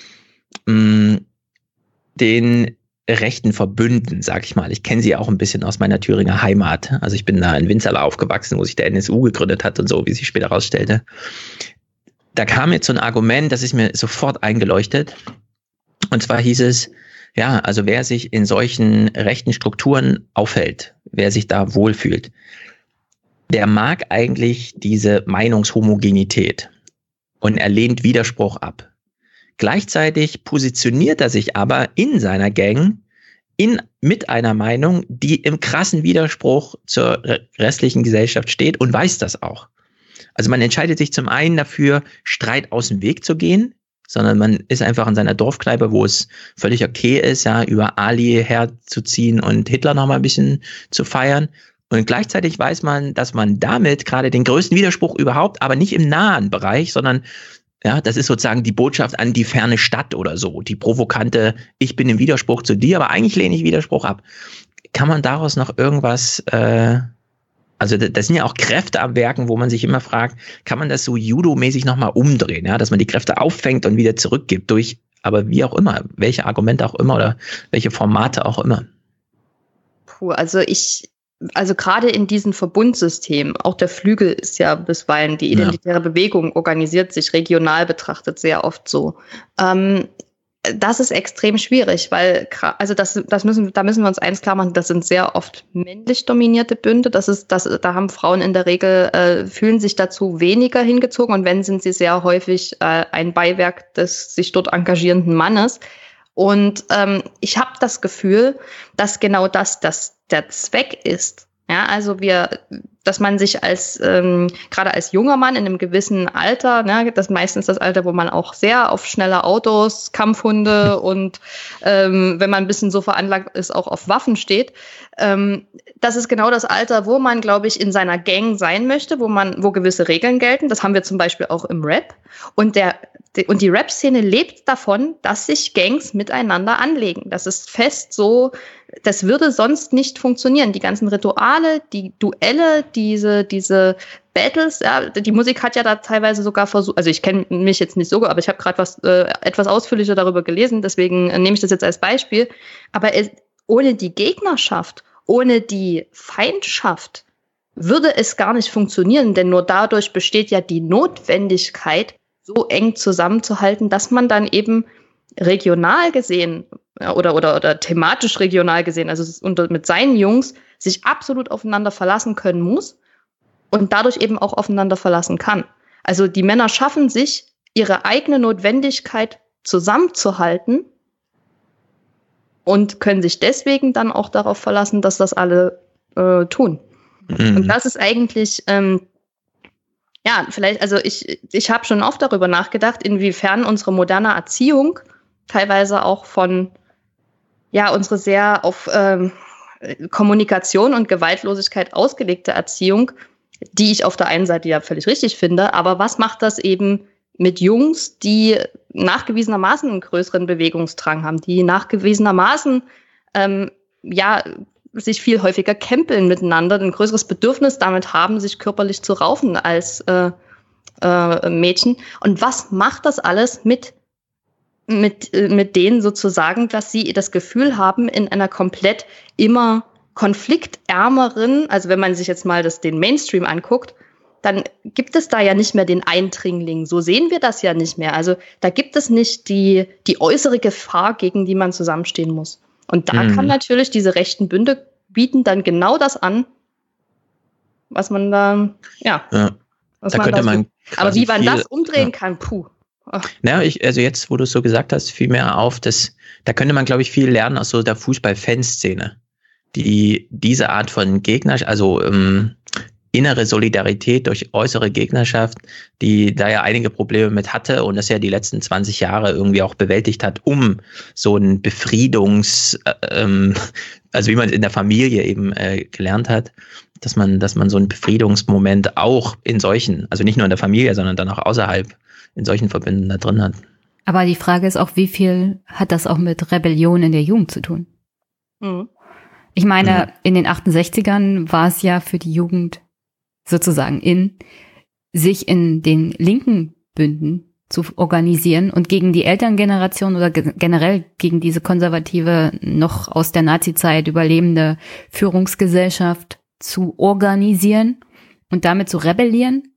Mm, den rechten Verbünden, sag ich mal. Ich kenne sie auch ein bisschen aus meiner Thüringer Heimat. Also ich bin da in Winzerla aufgewachsen, wo sich der N S U gegründet hat und so, wie sich später rausstellte. Da kam jetzt so ein Argument, das ist mir sofort eingeleuchtet. Und zwar hieß es, ja, also wer sich in solchen rechten Strukturen aufhält, wer sich da wohlfühlt, der mag eigentlich diese Meinungshomogenität und er lehnt Widerspruch ab. Gleichzeitig positioniert er sich aber in seiner Gang in, mit einer Meinung, die im krassen Widerspruch zur restlichen Gesellschaft steht und weiß das auch. Also man entscheidet sich zum einen dafür, Streit aus dem Weg zu gehen, sondern man ist einfach in seiner Dorfkneipe, wo es völlig okay ist, ja, über Ali herzuziehen und Hitler noch mal ein bisschen zu feiern. Und gleichzeitig weiß man, dass man damit gerade den größten Widerspruch überhaupt, aber nicht im nahen Bereich, sondern ja, das ist sozusagen die Botschaft an die ferne Stadt oder so, die provokante, ich bin im Widerspruch zu dir, aber eigentlich lehne ich Widerspruch ab. Kann man daraus noch irgendwas, äh, also das sind ja auch Kräfte am Werken, wo man sich immer fragt, kann man das so judo-mäßig nochmal umdrehen, ja, dass man die Kräfte auffängt und wieder zurückgibt durch, aber wie auch immer, welche Argumente auch immer oder welche Formate auch immer. Puh, also ich... Also gerade in diesen Verbundsystemen, auch der Flügel ist ja bisweilen, die identitäre ja. Bewegung organisiert sich regional betrachtet sehr oft so. Ähm, das ist extrem schwierig, weil, also das, das müssen, da müssen wir uns eins klar machen, das sind sehr oft männlich dominierte Bünde. Das ist, das, da haben Frauen in der Regel, äh, fühlen sich dazu weniger hingezogen und wenn, sind sie sehr häufig äh, ein Beiwerk des sich dort engagierenden Mannes. Und ähm, ich habe das Gefühl, dass genau das, das der Zweck ist. Ja, also wir, dass man sich als ähm, gerade als junger Mann in einem gewissen Alter, ne, das ist meistens das Alter, wo man auch sehr auf schnelle Autos, Kampfhunde und ähm, wenn man ein bisschen so veranlagt ist, auch auf Waffen steht. Ähm, das ist genau das Alter, wo man, glaube ich, in seiner Gang sein möchte, wo man, wo gewisse Regeln gelten. Das haben wir zum Beispiel auch im Rap. Und der Und die Rap-Szene lebt davon, dass sich Gangs miteinander anlegen. Das ist fest so, das würde sonst nicht funktionieren. Die ganzen Rituale, die Duelle, diese, diese Battles, ja, die Musik hat ja da teilweise sogar versucht, also ich kenne mich jetzt nicht so gut, aber ich habe gerade was äh, etwas ausführlicher darüber gelesen, deswegen äh, nehme ich das jetzt als Beispiel. Aber es, ohne die Gegnerschaft, ohne die Feindschaft würde es gar nicht funktionieren, denn nur dadurch besteht ja die Notwendigkeit, so eng zusammenzuhalten, dass man dann eben regional gesehen oder, oder, oder thematisch regional gesehen, also unter, mit seinen Jungs, sich absolut aufeinander verlassen können muss und dadurch eben auch aufeinander verlassen kann. Also die Männer schaffen sich, ihre eigene Notwendigkeit zusammenzuhalten und können sich deswegen dann auch darauf verlassen, dass das alle äh, tun. Mhm. Und das ist eigentlich... Ähm, Ja, vielleicht, also ich, ich habe schon oft darüber nachgedacht, inwiefern unsere moderne Erziehung teilweise auch von, ja, unsere sehr auf ähm, Kommunikation und Gewaltlosigkeit ausgelegte Erziehung, die ich auf der einen Seite ja völlig richtig finde, aber was macht das eben mit Jungs, die nachgewiesenermaßen einen größeren Bewegungsdrang haben, die nachgewiesenermaßen, ähm, ja, sich viel häufiger kämpeln miteinander, ein größeres Bedürfnis damit haben, sich körperlich zu raufen als äh, äh, Mädchen. Und was macht das alles mit, mit, mit denen sozusagen, dass sie das Gefühl haben, in einer komplett immer konfliktärmeren, also wenn man sich jetzt mal das, den Mainstream anguckt, dann gibt es da ja nicht mehr den Eindringling. So sehen wir das ja nicht mehr. Also da gibt es nicht die, die äußere Gefahr, gegen die man zusammenstehen muss. Und da mhm. kann natürlich diese rechten Bünde bieten dann genau das an, was man da, ja. ja. Was da man könnte da man Aber wie man viel, das umdrehen ja. kann, puh. Ach. Naja, ich, also jetzt, wo du es so gesagt hast, fiel mir auf, dass, da könnte man, glaube ich, viel lernen aus so der Fußball-Fanszene, die diese Art von Gegner, also ähm, innere Solidarität durch äußere Gegnerschaft, die da ja einige Probleme mit hatte und das ja die letzten zwanzig Jahre irgendwie auch bewältigt hat, um so ein Befriedungs, äh, ähm, also wie man es in der Familie eben äh, gelernt hat, dass man, dass man so einen Befriedungsmoment auch in solchen, also nicht nur in der Familie, sondern dann auch außerhalb in solchen Verbünden da drin hat. Aber die Frage ist auch, wie viel hat das auch mit Rebellion in der Jugend zu tun? Mhm. Ich meine, mhm. in den achtundsechzigern war es ja für die Jugend sozusagen in, sich in den linken Bünden zu organisieren und gegen die Elterngeneration oder ge- generell gegen diese konservative, noch aus der Nazizeit überlebende Führungsgesellschaft zu organisieren und damit zu rebellieren.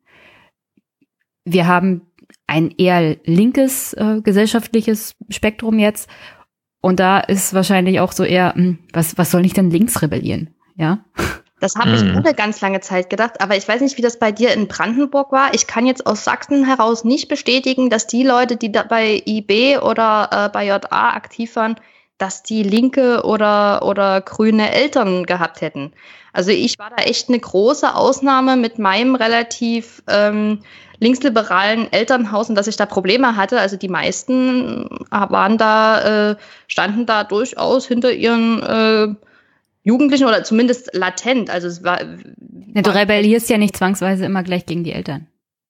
Wir haben ein eher linkes äh, gesellschaftliches Spektrum jetzt und da ist wahrscheinlich auch so eher, mh, was, was soll ich denn links rebellieren? Ja. Das habe ich ohne ganz lange Zeit gedacht, aber ich weiß nicht, wie das bei dir in Brandenburg war. Ich kann jetzt aus Sachsen heraus nicht bestätigen, dass die Leute, die da bei I B oder äh, bei J A aktiv waren, dass die linke oder, oder grüne Eltern gehabt hätten. Also ich war da echt eine große Ausnahme mit meinem relativ ähm, linksliberalen Elternhaus und dass ich da Probleme hatte. Also die meisten waren da, äh, standen da durchaus hinter ihren äh, Jugendlichen oder zumindest latent. Also es war. Ja, du rebellierst ja nicht zwangsweise immer gleich gegen die Eltern.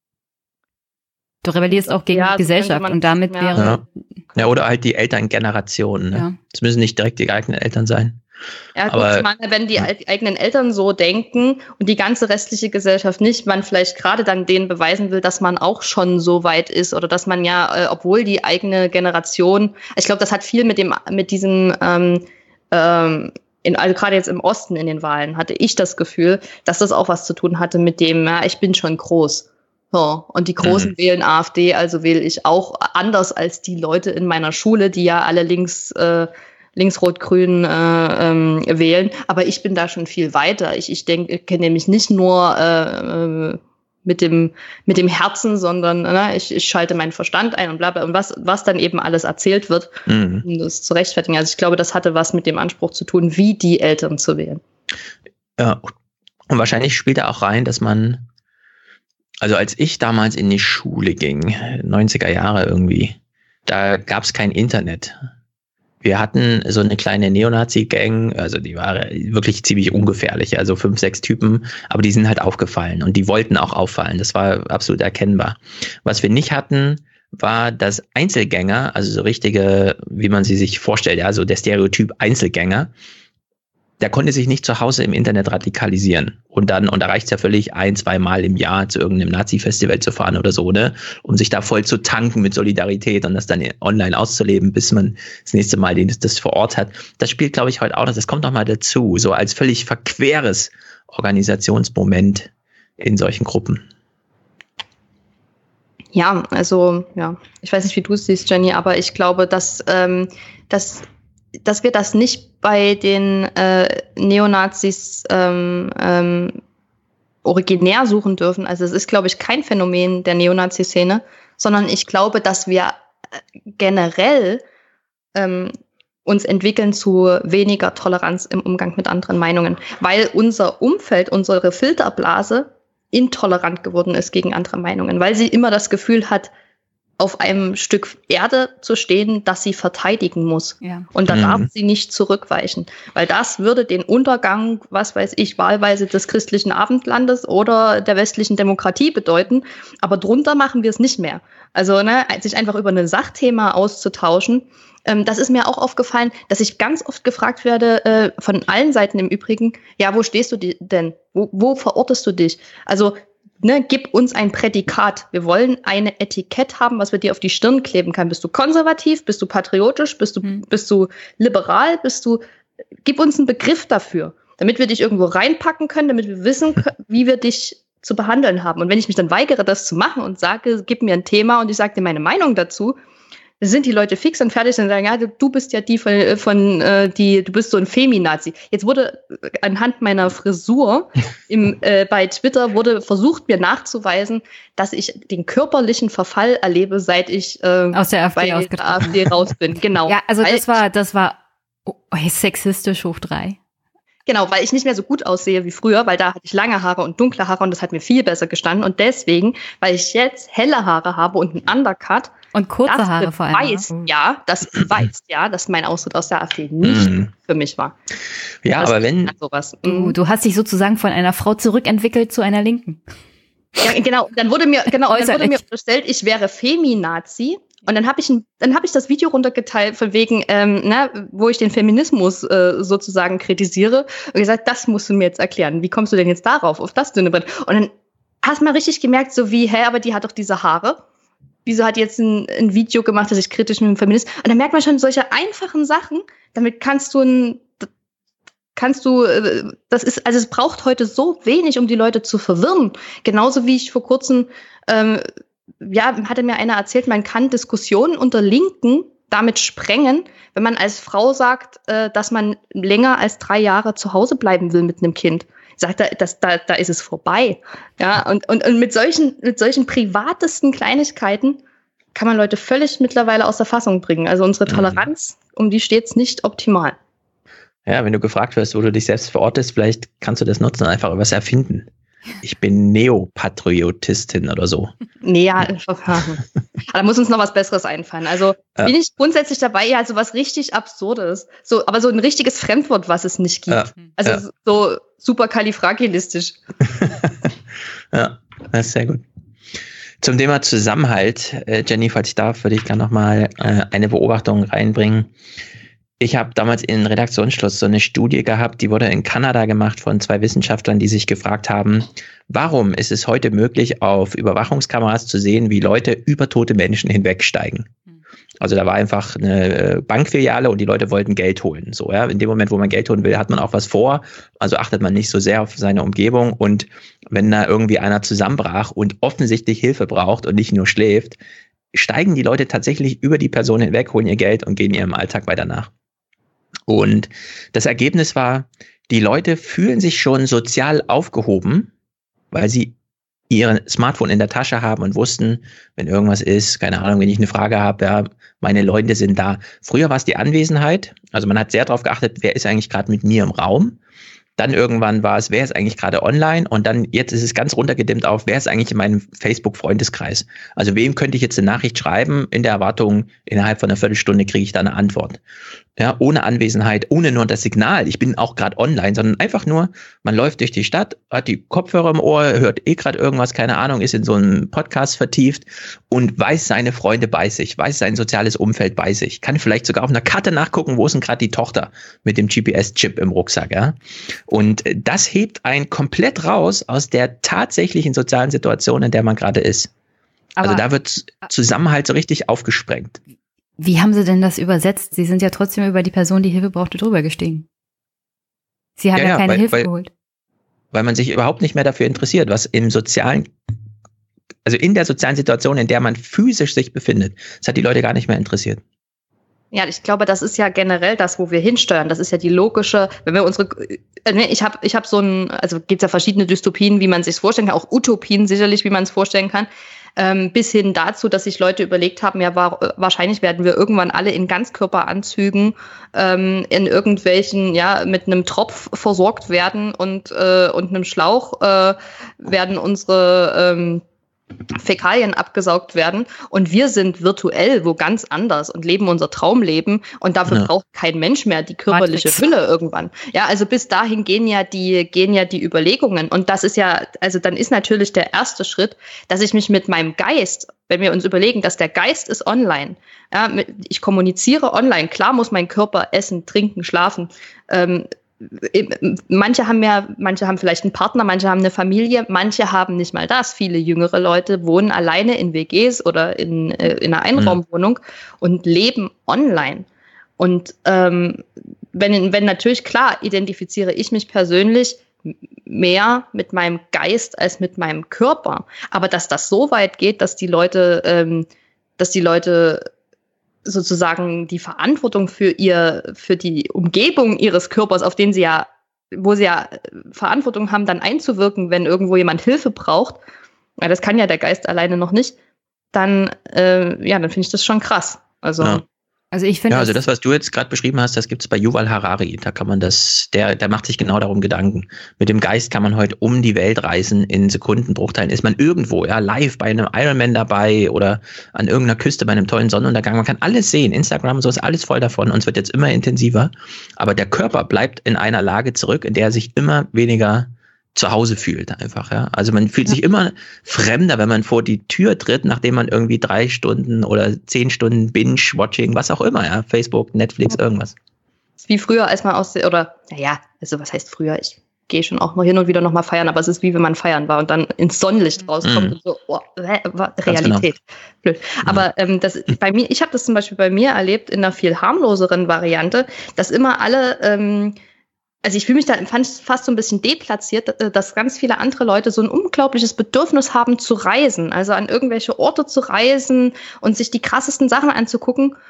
Du rebellierst auch gegen ja, die Gesellschaft und damit ja. wäre. Ja. ja, oder halt die Elterngenerationen. Ne? Ja. Es müssen nicht direkt die eigenen Eltern sein. Ja, gut, aber, ich meine, wenn die ja. eigenen Eltern so denken und die ganze restliche Gesellschaft nicht, man vielleicht gerade dann denen beweisen will, dass man auch schon so weit ist oder dass man ja, äh, obwohl die eigene Generation, ich glaube, das hat viel mit dem, mit diesem, ähm, ähm, in, also gerade jetzt im Osten in den Wahlen hatte ich das Gefühl, dass das auch was zu tun hatte mit dem, ja, ich bin schon groß. So, und die Großen mhm. wählen AfD, also wähle ich auch anders als die Leute in meiner Schule, die ja alle links, äh, links-rot-grün äh, ähm, wählen. Aber ich bin da schon viel weiter. Ich, ich denke, ich kenne nämlich nicht nur äh, mit dem mit dem Herzen, sondern ne, ich, ich schalte meinen Verstand ein und bla bla. Und was, was dann eben alles erzählt wird, mhm. um das zu rechtfertigen. Also ich glaube, das hatte was mit dem Anspruch zu tun, wie die Eltern zu wählen. Ja, und wahrscheinlich spielt da auch rein, dass man Also als ich damals in die Schule ging, neunziger Jahre irgendwie, da gab es kein Internet. Wir hatten so eine kleine Neonazi-Gang, also die war wirklich ziemlich ungefährlich, also fünf, sechs Typen, aber die sind halt aufgefallen und die wollten auch auffallen, das war absolut erkennbar. Was wir nicht hatten, war, dass Einzelgänger, also so richtige, wie man sie sich vorstellt, ja, so der Stereotyp Einzelgänger, der konnte sich nicht zu Hause im Internet radikalisieren. Und dann, und da reicht es ja völlig, ein, zwei Mal im Jahr zu irgendeinem Nazi-Festival zu fahren oder so, ne? Um sich da voll zu tanken mit Solidarität und das dann online auszuleben, bis man das nächste Mal den, das vor Ort hat. Das spielt, glaube ich, heute auch noch, das kommt noch mal dazu, so als völlig verqueres Organisationsmoment in solchen Gruppen. Ja, also, ja, ich weiß nicht, wie du es siehst, Jenny, aber ich glaube, dass, ähm, dass dass wir das nicht bei den äh, Neonazis ähm, ähm, originär suchen dürfen. Also es ist, glaube ich, kein Phänomen der Neonazi-Szene, sondern ich glaube, dass wir generell ähm, uns entwickeln zu weniger Toleranz im Umgang mit anderen Meinungen, weil unser Umfeld, unsere Filterblase intolerant geworden ist gegen andere Meinungen, weil sie immer das Gefühl hat, auf einem Stück Erde zu stehen, das sie verteidigen muss. Ja. Und da mhm. darf sie nicht zurückweichen. Weil das würde den Untergang, was weiß ich, wahlweise des christlichen Abendlandes oder der westlichen Demokratie bedeuten. Aber drunter machen wir es nicht mehr. Also ne, sich einfach über ein Sachthema auszutauschen. Ähm, das ist mir auch aufgefallen, dass ich ganz oft gefragt werde, äh, von allen Seiten im Übrigen, ja, wo stehst du denn? Wo, wo verortest du dich? Also Ne, gib uns ein Prädikat. Wir wollen eine Etikett haben, was wir dir auf die Stirn kleben können. Bist du konservativ? Bist du patriotisch? Bist du, mhm. bist du liberal? Bist du, gib uns einen Begriff dafür, damit wir dich irgendwo reinpacken können, damit wir wissen, wie wir dich zu behandeln haben. Und wenn ich mich dann weigere, das zu machen und sage, gib mir ein Thema und ich sage dir meine Meinung dazu, sind die Leute fix und fertig und sagen, ja, du bist ja die von, von äh, die, du bist so ein Feminazi. Jetzt wurde anhand meiner Frisur im, äh, bei Twitter wurde versucht, mir nachzuweisen, dass ich den körperlichen Verfall erlebe, seit ich äh, aus der AfD, bei der AfD raus bin. Genau. Ja, also das war, das war oh, sexistisch hoch drei. Genau, weil ich nicht mehr so gut aussehe wie früher, weil da hatte ich lange Haare und dunkle Haare und das hat mir viel besser gestanden. Und deswegen, weil ich jetzt helle Haare habe und einen Undercut, und kurze Haare vor allem. Beweist, ja, das beweist ja, dass mein Austritt aus der AfD nicht mm. für mich war. Ja, das aber wenn sowas. Du, du hast dich sozusagen von einer Frau zurückentwickelt zu einer Linken. Ja, genau. Dann wurde mir genau, dann wurde mir unterstellt, ich wäre Feminazi. Und dann habe ich ein, dann habe ich das Video runtergeteilt von wegen, ähm, ne, wo ich den Feminismus äh, sozusagen kritisiere und gesagt, das musst du mir jetzt erklären. Wie kommst du denn jetzt darauf, auf das dünne Brett? Und dann hast du mal richtig gemerkt, so wie, hä, aber die hat doch diese Haare. Wieso hat jetzt ein, ein Video gemacht, dass ich kritisch mit dem Feminist? Und dann merkt man schon solche einfachen Sachen. Damit kannst du ein, kannst du, das ist, also es braucht heute so wenig, um die Leute zu verwirren. Genauso wie ich vor kurzem, ähm, ja, hatte mir einer erzählt, man kann Diskussionen unter Linken damit sprengen, wenn man als Frau sagt, äh, dass man länger als drei Jahre zu Hause bleiben will mit einem Kind. Sagt er, das, da, da ist es vorbei. Ja, und, und, und mit solchen, mit solchen privatesten Kleinigkeiten kann man Leute völlig mittlerweile aus der Fassung bringen. Also unsere Toleranz, mhm. um die steht es nicht optimal. Ja, wenn du gefragt wirst, wo du dich selbst verortest, vielleicht kannst du das nutzen und einfach was erfinden. Ich bin Neopatriotistin oder so. Nee, ja, aber da muss uns noch was Besseres einfallen. Also ja. bin ich grundsätzlich dabei, ja, so was richtig Absurdes. So, aber so ein richtiges Fremdwort, was es nicht gibt. Ja. Also ja. so superkalifragilistisch. Ja, das ist sehr gut. Zum Thema Zusammenhalt, äh, Jenny, falls ich darf, würde ich gerne nochmal äh, eine Beobachtung reinbringen. Ich habe damals in Redaktionsschluss so eine Studie gehabt, die wurde in Kanada gemacht von zwei Wissenschaftlern, die sich gefragt haben, warum ist es heute möglich, auf Überwachungskameras zu sehen, wie Leute über tote Menschen hinwegsteigen. Also da war einfach eine Bankfiliale und die Leute wollten Geld holen. So, ja. In dem Moment, wo man Geld holen will, hat man auch was vor. Also achtet man nicht so sehr auf seine Umgebung. Und wenn da irgendwie einer zusammenbrach und offensichtlich Hilfe braucht und nicht nur schläft, steigen die Leute tatsächlich über die Person hinweg, holen ihr Geld und gehen ihrem Alltag weiter nach. Und das Ergebnis war, die Leute fühlen sich schon sozial aufgehoben, weil sie ihr Smartphone in der Tasche haben und wussten, wenn irgendwas ist, keine Ahnung, wenn ich eine Frage habe, ja, meine Leute sind da. Früher war es die Anwesenheit, also man hat sehr darauf geachtet, wer ist eigentlich gerade mit mir im Raum. Dann irgendwann war es, wer ist eigentlich gerade online? Und dann jetzt ist es ganz runtergedimmt auf, wer ist eigentlich in meinem Facebook-Freundeskreis? Also wem könnte ich jetzt eine Nachricht schreiben, in der Erwartung, innerhalb von einer Viertelstunde kriege ich da eine Antwort. Ja, ohne Anwesenheit, ohne nur das Signal, ich bin auch gerade online, sondern einfach nur, man läuft durch die Stadt, hat die Kopfhörer im Ohr, hört eh gerade irgendwas, keine Ahnung, ist in so einem Podcast vertieft und weiß seine Freunde bei sich, weiß sein soziales Umfeld bei sich, kann vielleicht sogar auf einer Karte nachgucken, wo ist denn gerade die Tochter mit dem G P S-Chip im Rucksack, ja. Und das hebt einen komplett raus aus der tatsächlichen sozialen Situation, in der man gerade ist. Aber also da wird Zusammenhalt so richtig aufgesprengt. Wie haben Sie denn das übersetzt? Sie sind ja trotzdem über die Person, die Hilfe brauchte, drüber gestiegen. Sie haben ja, ja keine weil, Hilfe weil, geholt. Weil man sich überhaupt nicht mehr dafür interessiert, was im sozialen, also in der sozialen Situation, in der man physisch sich befindet, das hat die Leute gar nicht mehr interessiert. Ja, ich glaube, das ist ja generell das, wo wir hinsteuern. Das ist ja die logische, wenn wir unsere, äh, ne, ich habe ich hab so ein, also gibt es ja verschiedene Dystopien, wie man sich vorstellen kann, auch Utopien sicherlich, wie man es vorstellen kann, ähm, bis hin dazu, dass sich Leute überlegt haben, ja, war, wahrscheinlich werden wir irgendwann alle in Ganzkörperanzügen ähm, in irgendwelchen, ja, mit einem Tropf versorgt werden und, äh, und einem Schlauch äh, werden unsere ähm, Fäkalien abgesaugt werden und wir sind virtuell wo ganz anders und leben unser Traumleben und dafür ja. braucht kein Mensch mehr die körperliche Matrix. Hülle irgendwann. Ja, also bis dahin gehen ja die gehen ja die Überlegungen und das ist ja, also dann ist natürlich der erste Schritt, dass ich mich mit meinem Geist, wenn wir uns überlegen, dass der Geist ist online, ja, ich kommuniziere online, klar muss mein Körper essen, trinken, schlafen, ähm, Manche haben ja, manche haben vielleicht einen Partner, manche haben eine Familie, manche haben nicht mal das. Viele jüngere Leute wohnen alleine in W Gs oder in, äh, in einer Einraumwohnung mhm. und leben online. Und ähm, wenn, wenn natürlich, klar, identifiziere ich mich persönlich mehr mit meinem Geist als mit meinem Körper. Aber dass das so weit geht, dass die Leute, ähm, dass die Leute sozusagen die Verantwortung für ihr, für die Umgebung ihres Körpers, auf den sie ja, wo sie ja Verantwortung haben, dann einzuwirken, wenn irgendwo jemand Hilfe braucht, ja, das kann ja der Geist alleine noch nicht, dann, äh, ja, dann finde ich das schon krass. Also. Ja. Also ich finde. Ja, also das, was du jetzt gerade beschrieben hast, das gibt es bei Yuval Harari. Da kann man das, der, der macht sich genau darum Gedanken. Mit dem Geist kann man heute um die Welt reisen. In Sekundenbruchteilen ist man irgendwo, ja, live bei einem Ironman dabei oder an irgendeiner Küste bei einem tollen Sonnenuntergang. Man kann alles sehen. Instagram und so ist alles voll davon und es wird jetzt immer intensiver. Aber der Körper bleibt in einer Lage zurück, in der er sich immer weniger zu Hause fühlt einfach, ja. Also man fühlt sich immer fremder, wenn man vor die Tür tritt, nachdem man irgendwie drei Stunden oder zehn Stunden Binge-Watching, was auch immer, ja, Facebook, Netflix, irgendwas. Wie früher, als man aus, oder, naja, also was heißt früher? Ich gehe schon auch mal hin und wieder nochmal feiern, aber es ist wie wenn man feiern war und dann ins Sonnenlicht rauskommt mhm. und so, oh, Realität. Genau. Blöd. Aber ähm, das bei mir, ich habe das zum Beispiel bei mir erlebt in einer viel harmloseren Variante, dass immer alle ähm, also ich fühle mich da fast so ein bisschen deplatziert, dass ganz viele andere Leute so ein unglaubliches Bedürfnis haben zu reisen, also an irgendwelche Orte zu reisen und sich die krassesten Sachen anzugucken.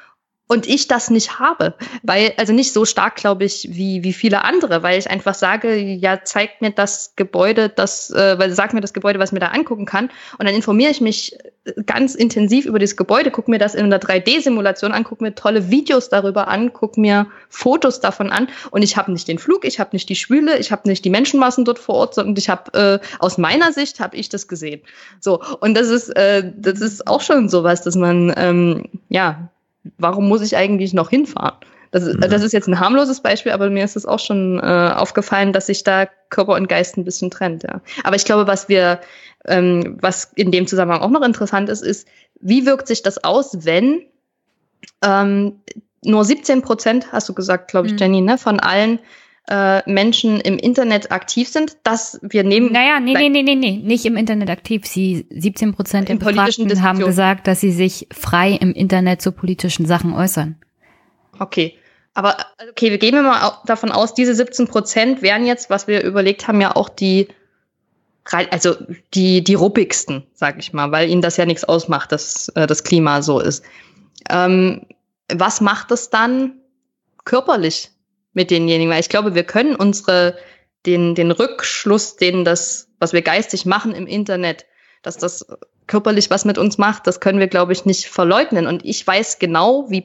Und ich das nicht habe, weil, also nicht so stark, glaube ich, wie, wie viele andere, weil ich einfach sage, ja, zeigt mir das Gebäude, das, äh, weil sag mir das Gebäude, was ich mir da angucken kann. Und dann informiere ich mich ganz intensiv über dieses Gebäude, gucke mir das in einer drei D-Simulation an, gucke mir tolle Videos darüber an, gucke mir Fotos davon an. Und ich habe nicht den Flug, ich habe nicht die Schwüle, ich habe nicht die Menschenmassen dort vor Ort, sondern ich habe, äh, aus meiner Sicht habe ich das gesehen. So, und das ist, äh, das ist auch schon sowas, dass man, ähm, ja, warum muss ich eigentlich noch hinfahren? Das ist, das ist jetzt ein harmloses Beispiel, aber mir ist es auch schon äh, aufgefallen, dass sich da Körper und Geist ein bisschen trennt. Ja. Aber ich glaube, was wir, ähm, was in dem Zusammenhang auch noch interessant ist, ist, wie wirkt sich das aus, wenn ähm, nur siebzehn Prozent, hast du gesagt, glaube ich, mhm. Jenny, ne, von allen äh, Menschen im Internet aktiv sind, dass wir nehmen... Naja, nee, nee, nee, nee, nee, nicht im Internet aktiv. Sie, siebzehn Prozent der Befragten haben gesagt, dass sie sich frei im Internet zu politischen Sachen äußern. Okay, aber okay, wir gehen mal davon aus, diese siebzehn Prozent wären jetzt, was wir überlegt haben, ja auch die, also die, die ruppigsten, sag ich mal, weil ihnen das ja nichts ausmacht, dass äh, das Klima so ist. Ähm, was macht es dann körperlich mit denjenigen? Weil ich glaube, wir können unsere, den, den Rückschluss, den das, was wir geistig machen im Internet, dass das körperlich was mit uns macht, das können wir, glaube ich, nicht verleugnen. Und ich weiß genau, wie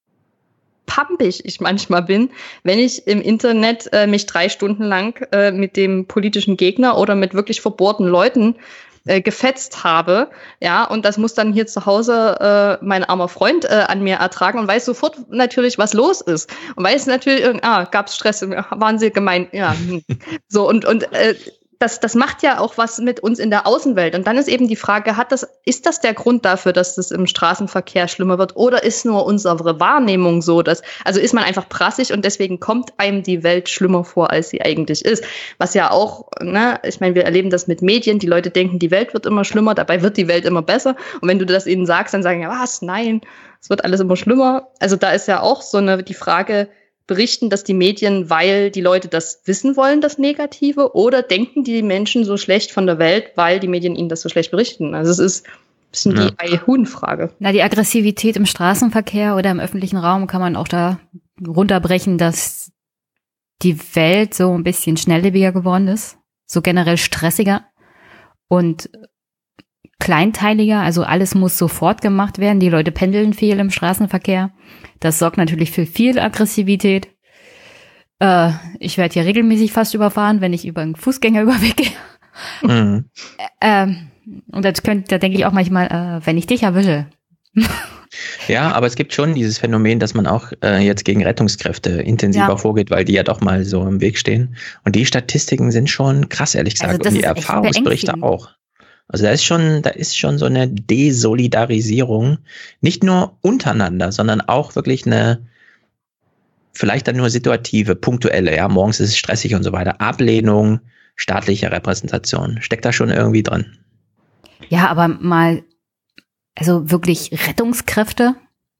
pampig ich manchmal bin, wenn ich im Internet äh, mich drei Stunden lang äh, mit dem politischen Gegner oder mit wirklich verbohrten Leuten äh, gefetzt habe, ja, und das muss dann hier zu Hause äh, mein armer Freund äh, an mir ertragen und weiß sofort natürlich, was los ist und weiß natürlich, ah, gab's Stress, waren sie gemein, ja, so und und äh, Das, das macht ja auch was mit uns in der Außenwelt. Und dann ist eben die Frage, hat das, ist das der Grund dafür, dass das im Straßenverkehr schlimmer wird? Oder ist nur unsere Wahrnehmung so, dass, also ist man einfach prassig und deswegen kommt einem die Welt schlimmer vor, als sie eigentlich ist? Was ja auch, ne, ich meine, wir erleben das mit Medien. Die Leute denken, die Welt wird immer schlimmer, dabei wird die Welt immer besser. Und wenn du das ihnen sagst, dann sagen ja, was? Nein, es wird alles immer schlimmer. Also da ist ja auch so eine, die Frage, berichten das die Medien, weil die Leute das wissen wollen, das Negative, oder denken die Menschen so schlecht von der Welt, weil die Medien ihnen das so schlecht berichten? Also es ist ein bisschen ja. die Ei-Huhn-Frage. Na, die Aggressivität im Straßenverkehr oder im öffentlichen Raum kann man auch da runterbrechen, dass die Welt so ein bisschen schnelllebiger geworden ist, so generell stressiger und kleinteiliger, also alles muss sofort gemacht werden. Die Leute pendeln viel im Straßenverkehr. Das sorgt natürlich für viel Aggressivität. Äh, ich werde hier regelmäßig fast überfahren, wenn ich über einen Fußgängerüberweg gehe. Mhm. ähm, und das könnte, da denke ich auch manchmal, äh, wenn ich dich erwische. Ja, aber es gibt schon dieses Phänomen, dass man auch äh, jetzt gegen Rettungskräfte intensiver ja. vorgeht, weil die ja doch mal so im Weg stehen. Und die Statistiken sind schon krass, ehrlich gesagt. Also und die Erfahrungsberichte auch. Also da ist schon, da ist schon so eine Desolidarisierung, nicht nur untereinander, sondern auch wirklich eine, vielleicht dann nur situative, punktuelle, ja, morgens ist es stressig und so weiter, Ablehnung staatlicher Repräsentation. Steckt da schon irgendwie drin? Ja, aber mal, also wirklich Rettungskräfte.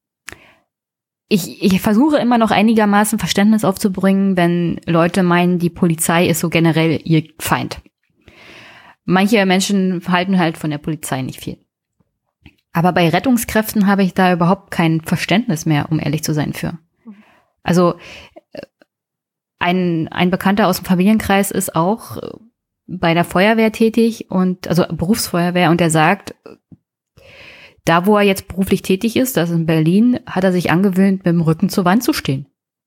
Ich, ich versuche immer noch einigermaßen Verständnis aufzubringen, wenn Leute meinen, die Polizei ist so generell ihr Feind. Manche Menschen halten halt von der Polizei nicht viel. Aber bei Rettungskräften habe ich da überhaupt kein Verständnis mehr, um ehrlich zu sein, für. Also ein, ein Bekannter aus dem Familienkreis ist auch bei der Feuerwehr tätig, und also Berufsfeuerwehr, und der sagt, da wo er jetzt beruflich tätig ist, das ist in Berlin, hat er sich angewöhnt, mit dem Rücken zur Wand zu stehen.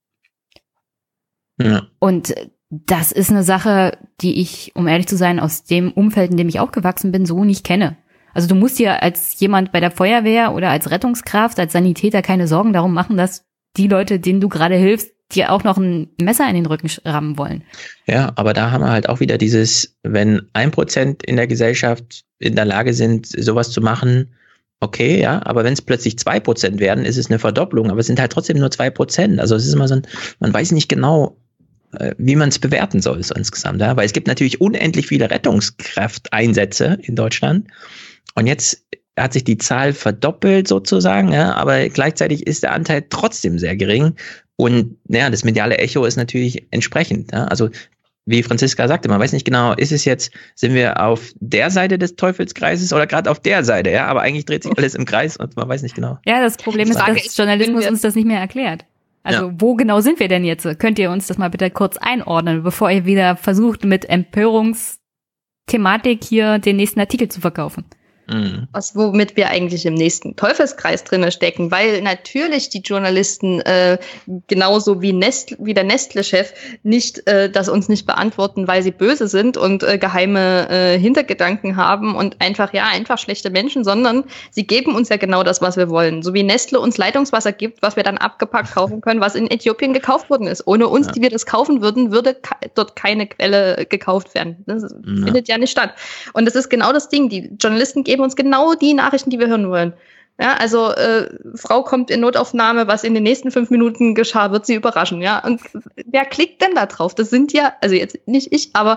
Ja. Und das ist eine Sache, die ich, um ehrlich zu sein, aus dem Umfeld, in dem ich aufgewachsen bin, so nicht kenne. Also du musst dir als jemand bei der Feuerwehr oder als Rettungskraft, als Sanitäter keine Sorgen darum machen, dass die Leute, denen du gerade hilfst, dir auch noch ein Messer in den Rücken rammen wollen. Ja, aber da haben wir halt auch wieder dieses, wenn ein Prozent in der Gesellschaft in der Lage sind, sowas zu machen, okay, ja, aber wenn es plötzlich zwei Prozent werden, ist es eine Verdopplung, aber es sind halt trotzdem nur zwei Prozent. Also es ist immer so ein, man weiß nicht genau, wie man es bewerten soll so insgesamt. Ja? Weil es gibt natürlich unendlich viele Rettungskräfteinsätze in Deutschland. Und jetzt hat sich die Zahl verdoppelt sozusagen, ja? Aber gleichzeitig ist der Anteil trotzdem sehr gering. Und ja, das mediale Echo ist natürlich entsprechend. Ja? Also wie Franziska sagte, man weiß nicht genau, ist es jetzt, sind wir auf der Seite des Teufelskreises oder gerade auf der Seite, ja, aber eigentlich dreht sich alles im Kreis und man weiß nicht genau. Ja, das Problem ist, dass Journalismus uns das nicht mehr erklärt. Also ja. Wo genau sind wir denn jetzt? Könnt ihr uns das mal bitte kurz einordnen, bevor ihr wieder versucht, mit Empörungsthematik hier den nächsten Artikel zu verkaufen? Mhm. Was, womit wir eigentlich im nächsten Teufelskreis drinne stecken, weil natürlich die Journalisten äh, genauso wie, Nest, wie der Nestle-Chef nicht äh, das uns nicht beantworten, weil sie böse sind und äh, geheime äh, Hintergedanken haben und einfach ja einfach schlechte Menschen, sondern sie geben uns ja genau das, was wir wollen. So wie Nestle uns Leitungswasser gibt, was wir dann abgepackt kaufen können, was in Äthiopien gekauft worden ist. Ohne uns, ja. die wir das kaufen würden, würde ke- dort keine Quelle gekauft werden. Das ja. findet ja nicht statt. Und das ist genau das Ding. Die Journalisten geben uns genau die Nachrichten, die wir hören wollen. Ja, also äh, Frau kommt in Notaufnahme, was in den nächsten fünf Minuten geschah, wird sie überraschen. Ja, und wer klickt denn da drauf? Das sind ja, also jetzt nicht ich, aber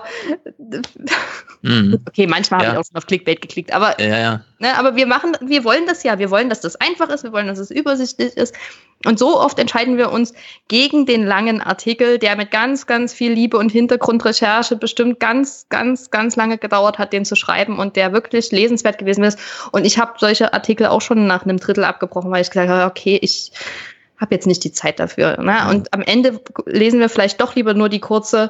mhm. okay, manchmal ja. habe ich auch schon auf Clickbait geklickt, aber ja, ja. Ne, aber wir machen, wir wollen das ja, wir wollen, dass das einfach ist, wir wollen, dass es übersichtlich ist. Und so oft entscheiden wir uns gegen den langen Artikel, der mit ganz, ganz viel Liebe und Hintergrundrecherche bestimmt ganz, ganz, ganz lange gedauert hat, den zu schreiben und der wirklich lesenswert gewesen ist. Und ich habe solche Artikel auch schon nach einem Drittel abgebrochen, weil ich gesagt habe, okay, ich habe jetzt nicht die Zeit dafür. Ne? Und am Ende lesen wir vielleicht doch lieber nur die kurze: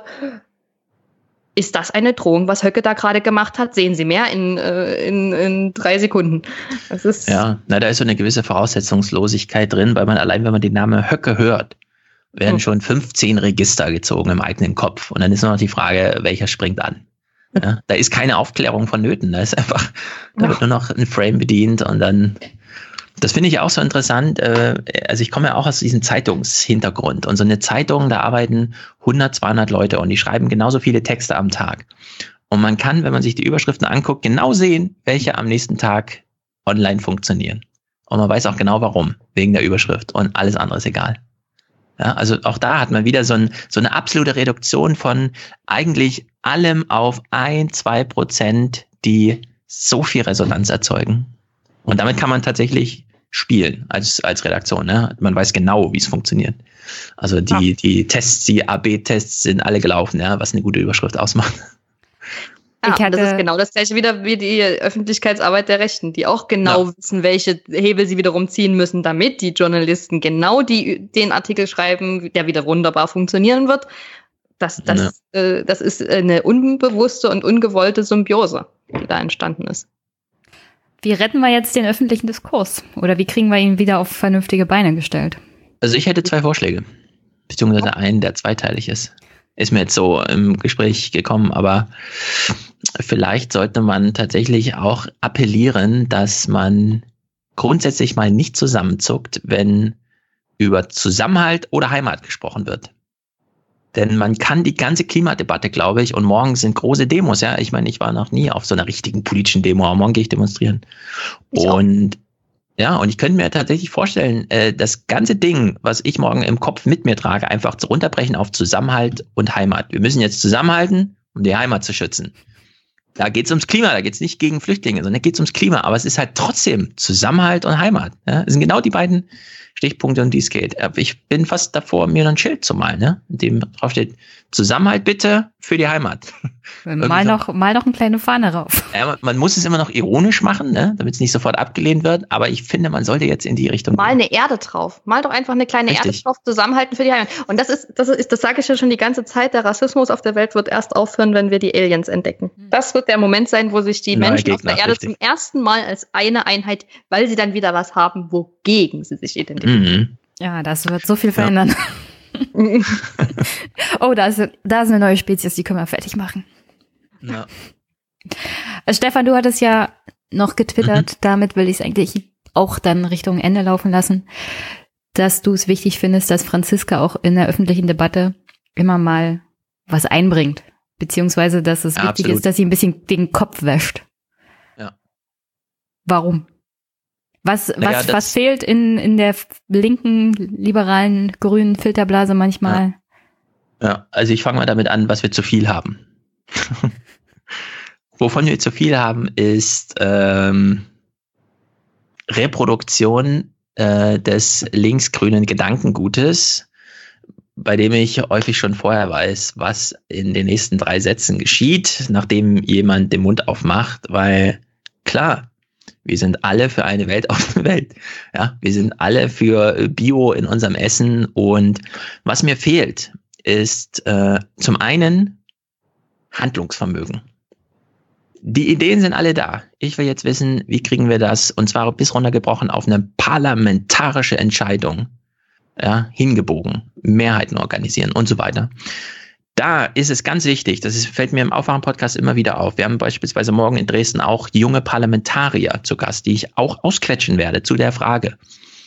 Ist das eine Drohung, was Höcke da gerade gemacht hat? Sehen Sie mehr in, äh, in, in drei Sekunden. Das ist ja, na, da ist so eine gewisse Voraussetzungslosigkeit drin, weil man allein, wenn man den Namen Höcke hört, werden hm. schon fünfzehn Register gezogen im eigenen Kopf. Und dann ist nur noch die Frage, welcher springt an. Ja, da ist keine Aufklärung vonnöten. Da ist einfach, da ja. wird nur noch ein Frame bedient und dann. Das finde ich auch so interessant. Also ich komme ja auch aus diesem Zeitungshintergrund. Und so eine Zeitung, da arbeiten hundert, zweihundert Leute und die schreiben genauso viele Texte am Tag. Und man kann, wenn man sich die Überschriften anguckt, genau sehen, welche am nächsten Tag online funktionieren. Und man weiß auch genau warum, wegen der Überschrift. Und alles andere ist egal. Ja, also auch da hat man wieder so, ein, so eine absolute Reduktion von eigentlich allem auf ein, zwei Prozent, die so viel Resonanz erzeugen. Und damit kann man tatsächlich spielen als, als Redaktion. Ne? Man weiß genau, wie es funktioniert. Also die, die Tests, die A B Tests sind alle gelaufen, ja, was eine gute Überschrift ausmacht. Ja, ich hatte, das ist genau das gleiche wieder wie die Öffentlichkeitsarbeit der Rechten, die auch genau ja. wissen, welche Hebel sie wiederum ziehen müssen, damit die Journalisten genau die, den Artikel schreiben, der wieder wunderbar funktionieren wird. Das, das, ja. äh, das ist eine unbewusste und ungewollte Symbiose, die da entstanden ist. Wie retten wir jetzt den öffentlichen Diskurs? Oder wie kriegen wir ihn wieder auf vernünftige Beine gestellt? Also ich hätte zwei Vorschläge, beziehungsweise einen, der zweiteilig ist. Ist mir jetzt so im Gespräch gekommen, aber vielleicht sollte man tatsächlich auch appellieren, dass man grundsätzlich mal nicht zusammenzuckt, wenn über Zusammenhalt oder Heimat gesprochen wird. Denn man kann die ganze Klimadebatte, glaube ich, und morgen sind große Demos, ja. Ich meine, ich war noch nie auf so einer richtigen politischen Demo, aber morgen gehe ich demonstrieren. Ich und auch. Ja, und ich könnte mir tatsächlich vorstellen, äh, das ganze Ding, was ich morgen im Kopf mit mir trage, einfach zu runterbrechen auf Zusammenhalt und Heimat. Wir müssen jetzt zusammenhalten, um die Heimat zu schützen. Da geht es ums Klima, da geht es nicht gegen Flüchtlinge, sondern da geht es ums Klima. Aber es ist halt trotzdem Zusammenhalt und Heimat. Ja? Das sind genau die beiden Stichpunkte, um die es geht. Ich bin fast davor, mir ein Schild zu malen, ne? In dem drauf steht: Zusammenhalt bitte für die Heimat. Mal noch, mal noch eine kleine Fahne rauf. Ja, man, man muss es immer noch ironisch machen, ne? Damit es nicht sofort abgelehnt wird. Aber ich finde, man sollte jetzt in die Richtung Mal gehen. Eine Erde drauf. Mal doch einfach eine kleine Richtig. Erde drauf, zusammenhalten für die Heimat. Und das ist, das ist, das sage ich ja schon die ganze Zeit, der Rassismus auf der Welt wird erst aufhören, wenn wir die Aliens entdecken. Das wird der Moment sein, wo sich die Neue Menschen Gegner, auf der Erde richtig. zum ersten Mal als eine Einheit, weil sie dann wieder was haben, wogegen sie sich identifizieren. Mhm. Ja, das wird so viel verändern. Ja. Oh, da ist, da ist eine neue Spezies, die können wir fertig machen. Ja. Stefan, du hattest ja noch getwittert, mhm. damit will ich es eigentlich auch dann Richtung Ende laufen lassen, dass du es wichtig findest, dass Franziska auch in der öffentlichen Debatte immer mal was einbringt, beziehungsweise dass es ja, wichtig absolut. ist, dass sie ein bisschen den Kopf wäscht. Ja. Warum? Was, naja, was, was fehlt in, in der linken, liberalen, grünen Filterblase manchmal? Ja, ja, also ich fange mal damit an, was wir zu viel haben. Wovon wir zu viel haben, ist ähm, Reproduktion äh, des linksgrünen Gedankengutes, bei dem ich häufig schon vorher weiß, was in den nächsten drei Sätzen geschieht, nachdem jemand den Mund aufmacht, weil klar, wir sind alle für eine weltoffene Welt. Ja, wir sind alle für Bio in unserem Essen und was mir fehlt, ist äh, zum einen Handlungsvermögen. Die Ideen sind alle da. Ich will jetzt wissen, wie kriegen wir das, und zwar bis runtergebrochen auf eine parlamentarische Entscheidung, ja, hingebogen, Mehrheiten organisieren und so weiter. Da ist es ganz wichtig, das ist, fällt mir im Aufwachen-Podcast immer wieder auf. Wir haben beispielsweise morgen in Dresden auch junge Parlamentarier zu Gast, die ich auch ausquetschen werde zu der Frage.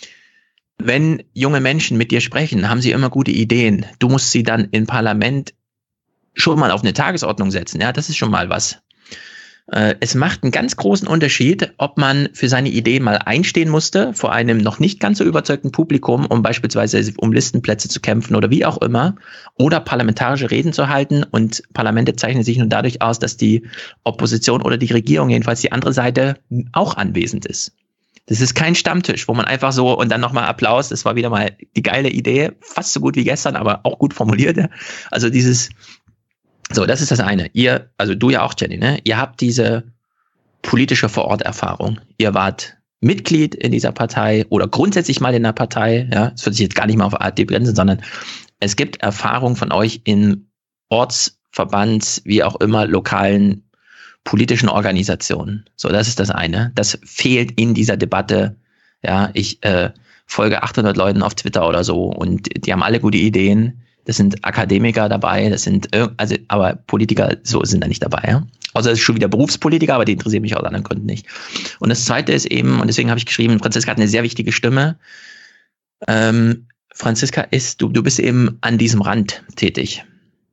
Wenn junge Menschen mit dir sprechen, haben sie immer gute Ideen. Du musst sie dann im Parlament schon mal auf eine Tagesordnung setzen. Ja, das ist schon mal was. Es macht einen ganz großen Unterschied, ob man für seine Idee mal einstehen musste vor einem noch nicht ganz so überzeugten Publikum, um beispielsweise um Listenplätze zu kämpfen oder wie auch immer, oder parlamentarische Reden zu halten. Und Parlamente zeichnen sich nur dadurch aus, dass die Opposition oder die Regierung, jedenfalls die andere Seite, auch anwesend ist. Das ist kein Stammtisch, wo man einfach so und dann nochmal Applaus, das war wieder mal die geile Idee, fast so gut wie gestern, aber auch gut formuliert. Also dieses... So, das ist das eine. Ihr, also du ja auch, Jenny, ne? Ihr habt diese politische Vororterfahrung. Ihr wart Mitglied in dieser Partei oder grundsätzlich mal in der Partei. Ja, das wird sich jetzt gar nicht mal auf A f D begrenzen, sondern es gibt Erfahrung von euch in Ortsverbands, wie auch immer, lokalen politischen Organisationen. So, das ist das eine. Das fehlt in dieser Debatte. Ja, ich äh, folge achthundert Leuten auf Twitter oder so und die haben alle gute Ideen. Das sind Akademiker dabei, das sind, also, aber Politiker so sind da nicht dabei, ja. Außer es ist schon wieder Berufspolitiker, aber die interessieren mich aus anderen Gründen nicht. Und das Zweite ist eben, und deswegen habe ich geschrieben, Franziska hat eine sehr wichtige Stimme. Ähm, Franziska ist, du, du bist eben an diesem Rand tätig,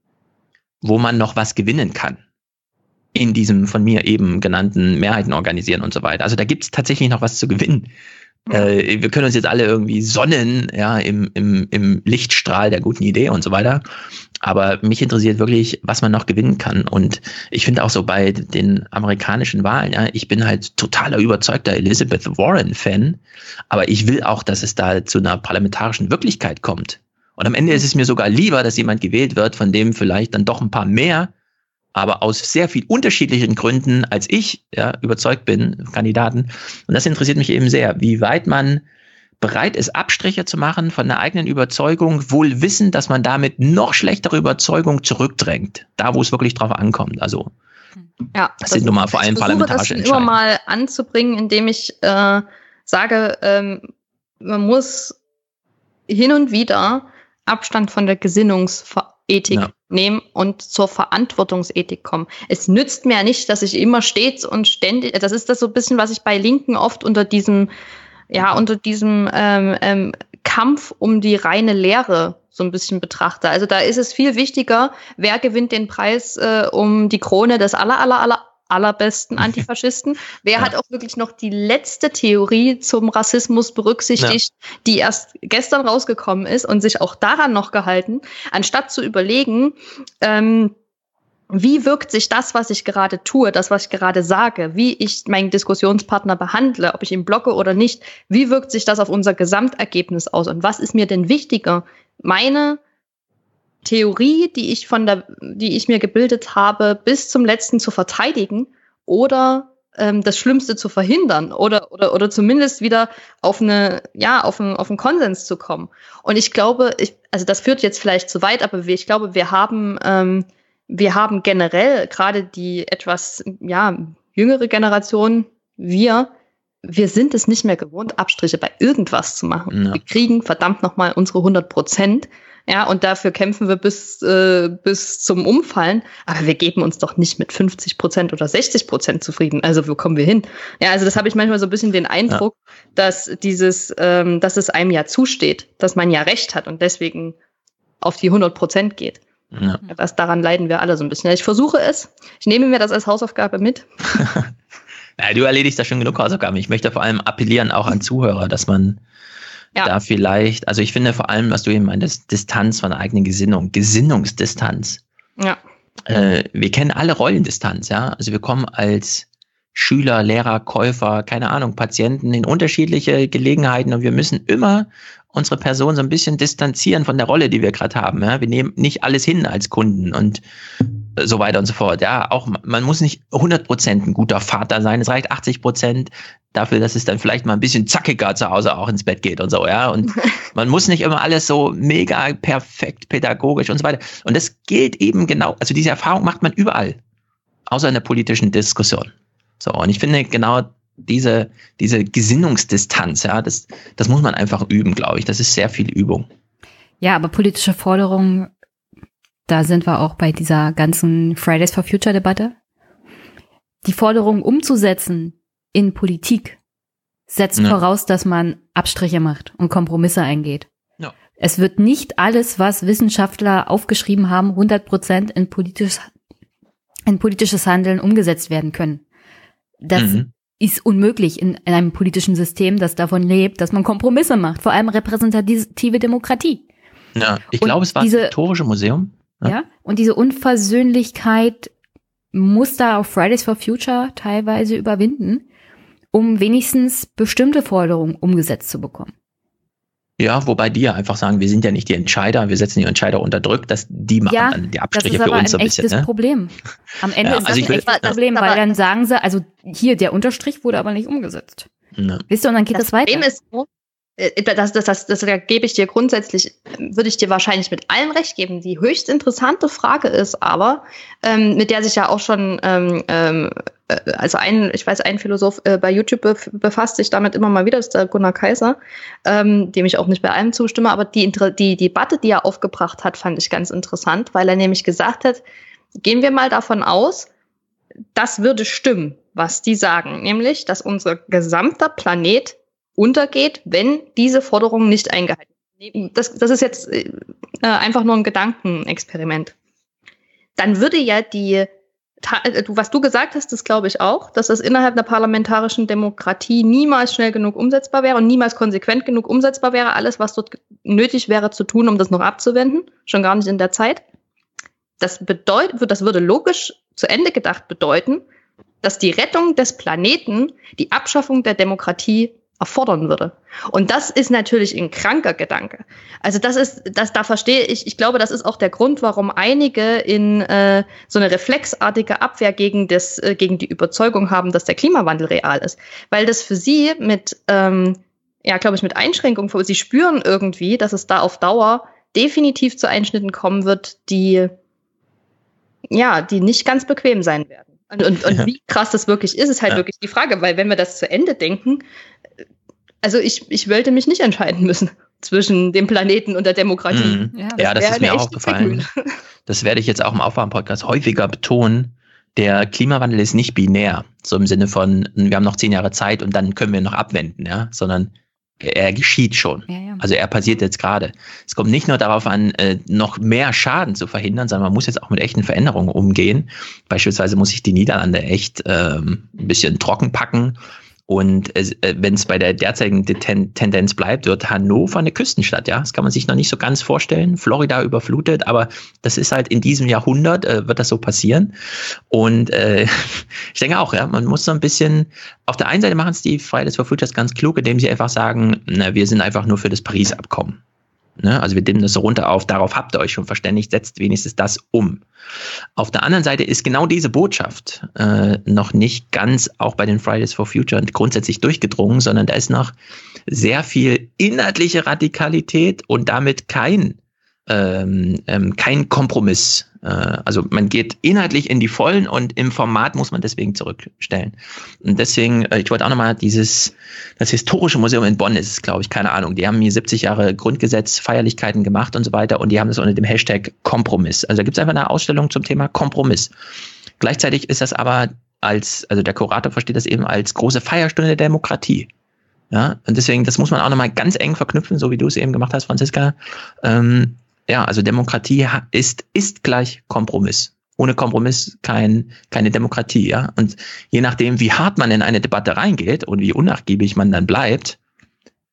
wo man noch was gewinnen kann. In diesem von mir eben genannten Mehrheiten organisieren und so weiter. Also da gibt es tatsächlich noch was zu gewinnen. Äh, wir können uns jetzt alle irgendwie sonnen, ja, im, im, im Lichtstrahl der guten Idee und so weiter. Aber mich interessiert wirklich, was man noch gewinnen kann. Und ich finde auch so bei den amerikanischen Wahlen, ja, ich bin halt totaler überzeugter Elizabeth Warren-Fan, aber ich will auch, dass es da zu einer parlamentarischen Wirklichkeit kommt. Und am Ende ist es mir sogar lieber, dass jemand gewählt wird, von dem vielleicht dann doch ein paar mehr, aber aus sehr viel unterschiedlichen Gründen als ich ja, überzeugt bin, Kandidaten. Und das interessiert mich eben sehr, wie weit man bereit ist, Abstriche zu machen von der eigenen Überzeugung, wohl wissend, dass man damit noch schlechtere Überzeugung zurückdrängt. Da, wo es wirklich drauf ankommt. Also ja, das, das sind nun mal vor allem parlamentarische Entscheidungen. Ich versuche das immer mal anzubringen, indem ich äh, sage, ähm, man muss hin und wieder Abstand von der Gesinnungsethik ja. nehmen und zur Verantwortungsethik kommen. Es nützt mir ja nicht, dass ich immer stets und ständig, das ist das so ein bisschen, was ich bei Linken oft unter diesem, ja, unter diesem ähm, ähm, Kampf um die reine Lehre so ein bisschen betrachte. Also da ist es viel wichtiger, wer gewinnt den Preis äh, um die Krone des aller, aller, aller allerbesten Antifaschisten. Wer ja. hat auch wirklich noch die letzte Theorie zum Rassismus berücksichtigt, ja. die erst gestern rausgekommen ist und sich auch daran noch gehalten, anstatt zu überlegen, ähm, wie wirkt sich das, was ich gerade tue, das, was ich gerade sage, wie ich meinen Diskussionspartner behandle, ob ich ihn blocke oder nicht, wie wirkt sich das auf unser Gesamtergebnis aus und was ist mir denn wichtiger? Meine Theorie, die ich von der, die ich mir gebildet habe, bis zum letzten zu verteidigen oder ähm, das Schlimmste zu verhindern oder oder oder zumindest wieder auf eine, ja, auf einen auf einen Konsens zu kommen. Und ich glaube, ich, also das führt jetzt vielleicht zu weit, aber wir, ich glaube, wir haben ähm, wir haben generell gerade die etwas ja jüngere Generation, wir wir sind es nicht mehr gewohnt, Abstriche bei irgendwas zu machen. Ja. Wir kriegen verdammt nochmal unsere hundert Prozent. Ja, und dafür kämpfen wir bis, äh, bis zum Umfallen. Aber wir geben uns doch nicht mit fünfzig Prozent oder sechzig Prozent zufrieden. Also wo kommen wir hin? Ja, also das habe ich manchmal so ein bisschen den Eindruck, ja. dass dieses, ähm, dass es einem ja zusteht, dass man ja Recht hat und deswegen auf die hundert Prozent geht. Ja. Das, daran leiden wir alle so ein bisschen. Ich versuche es. Ich nehme mir das als Hausaufgabe mit. Ja, du erledigst da schon genug Hausaufgaben. Ich möchte vor allem appellieren auch an Zuhörer, dass man ja. da vielleicht, also ich finde vor allem, was du eben meintest, Distanz von der eigenen Gesinnung, Gesinnungsdistanz. Ja. Äh, wir kennen alle Rollendistanz, ja. Also wir kommen als Schüler, Lehrer, Käufer, keine Ahnung, Patienten in unterschiedliche Gelegenheiten und wir müssen immer unsere Person so ein bisschen distanzieren von der Rolle, die wir gerade haben. Ja? Wir nehmen nicht alles hin als Kunden und so weiter und so fort. Ja, auch man muss nicht hundert Prozent ein guter Vater sein. Es reicht achtzig Prozent dafür, dass es dann vielleicht mal ein bisschen zackiger zu Hause auch ins Bett geht und so. Ja, und man muss nicht immer alles so mega perfekt pädagogisch und so weiter. Und das gilt eben genau. Also diese Erfahrung macht man überall, außer in der politischen Diskussion. So, und ich finde genau diese diese Gesinnungsdistanz, ja, das das muss man einfach üben, glaube ich. Das ist sehr viel Übung. Ja, aber politische Forderungen, da sind wir auch bei dieser ganzen Fridays for Future Debatte. Die Forderung umzusetzen in Politik setzt ja. voraus, dass man Abstriche macht und Kompromisse eingeht. Ja. Es wird nicht alles, was Wissenschaftler aufgeschrieben haben, hundert Prozent in politisches, in politisches Handeln umgesetzt werden können. Das mhm. ist unmöglich in, in einem politischen System, das davon lebt, dass man Kompromisse macht, vor allem repräsentative Demokratie. Ja, ich glaube, es war diese, das Historische Museum. Ja. ja, und diese Unversöhnlichkeit muss da auf Fridays for Future teilweise überwinden, um wenigstens bestimmte Forderungen umgesetzt zu bekommen. Ja, wobei die ja einfach sagen, wir sind ja nicht die Entscheider, wir setzen die Entscheider unter Druck, dass die machen ja, dann die Abstriche für uns so ein bisschen. Das ist aber ein echtes ne? Problem. Am Ende ja, ist das also ein echtes will, Problem, weil dann sagen sie, also hier, der Unterstrich wurde aber nicht umgesetzt. Ne. Wisst ihr, und dann geht das, das weiter. Problem ist nur, Das, das, das, das, das gebe ich dir grundsätzlich, würde ich dir wahrscheinlich mit allem recht geben. Die höchst interessante Frage ist aber, ähm, mit der sich ja auch schon, ähm, ähm, also ein, ich weiß, ein Philosoph äh, bei YouTube bef- befasst sich damit immer mal wieder, das ist der Gunnar Kaiser, ähm, dem ich auch nicht bei allem zustimme, aber die, die Debatte, die er aufgebracht hat, fand ich ganz interessant, weil er nämlich gesagt hat, gehen wir mal davon aus, das würde stimmen, was die sagen, nämlich, dass unser gesamter Planet untergeht, wenn diese Forderungen nicht eingehalten werden. Das, das ist jetzt äh, einfach nur ein Gedankenexperiment. Dann würde ja die, was du gesagt hast, das glaube ich auch, dass das innerhalb der parlamentarischen Demokratie niemals schnell genug umsetzbar wäre und niemals konsequent genug umsetzbar wäre, alles, was dort nötig wäre zu tun, um das noch abzuwenden, schon gar nicht in der Zeit. Das bedeutet, das würde logisch zu Ende gedacht bedeuten, dass die Rettung des Planeten die Abschaffung der Demokratie erfordern würde. Und das ist natürlich ein kranker Gedanke. Also das ist, das da verstehe ich, ich glaube, das ist auch der Grund, warum einige in äh, so eine reflexartige Abwehr gegen das, äh, gegen die Überzeugung haben, dass der Klimawandel real ist. Weil das für sie mit, ähm, ja, glaube ich, mit Einschränkungen, sie spüren irgendwie, dass es da auf Dauer definitiv zu Einschnitten kommen wird, die, ja, die nicht ganz bequem sein werden. Und, und, und ja. wie krass das wirklich ist, ist halt ja. wirklich die Frage, weil wenn wir das zu Ende denken, also ich, ich wollte mich nicht entscheiden müssen zwischen dem Planeten und der Demokratie. Mhm. Ja, das, ja, das ist mir auch aufgefallen. Das werde ich jetzt auch im Aufwachen-Podcast häufiger betonen. Der Klimawandel ist nicht binär, so im Sinne von, wir haben noch zehn Jahre Zeit und dann können wir noch abwenden, ja, sondern er geschieht schon. Ja, ja. Also er passiert jetzt gerade. Es kommt nicht nur darauf an, noch mehr Schaden zu verhindern, sondern man muss jetzt auch mit echten Veränderungen umgehen. Beispielsweise muss ich die Niederlande echt ähm, ein bisschen trocken packen. Und äh, wenn es bei der derzeitigen Ten- Tendenz bleibt, wird Hannover eine Küstenstadt, ja. Das kann man sich noch nicht so ganz vorstellen. Florida überflutet, aber das ist halt in diesem Jahrhundert, äh, wird das so passieren. Und äh, ich denke auch, ja, man muss so ein bisschen, auf der einen Seite machen es die Fridays for Future ganz klug, indem sie einfach sagen, na, wir sind einfach nur für das Paris-Abkommen. Ne? Also wir dimmen das so runter auf, darauf habt ihr euch schon verständigt, setzt wenigstens das um. Auf der anderen Seite ist genau diese Botschaft äh, noch nicht ganz auch bei den Fridays for Future grundsätzlich durchgedrungen, sondern da ist noch sehr viel inhaltliche Radikalität und damit kein, ähm, ähm, kein Kompromiss. Äh, also man geht inhaltlich in die Vollen und im Format muss man deswegen zurückstellen. Und deswegen, äh, ich wollte auch nochmal dieses, das Historische Museum in Bonn ist es, glaube ich, keine Ahnung. Die haben hier siebzig Jahre Grundgesetz, Feierlichkeiten gemacht und so weiter und die haben das unter dem Hashtag Kompromiss. Also da gibt es einfach eine Ausstellung zum Thema Kompromiss. Gleichzeitig ist das aber als, also der Kurator versteht das eben als große Feierstunde der Demokratie. Ja, und deswegen, das muss man auch nochmal ganz eng verknüpfen, so wie du es eben gemacht hast, Franziska. Ähm, Ja, also Demokratie ist, ist gleich Kompromiss. Ohne Kompromiss kein, keine Demokratie, ja. Und je nachdem, wie hart man in eine Debatte reingeht und wie unnachgiebig man dann bleibt,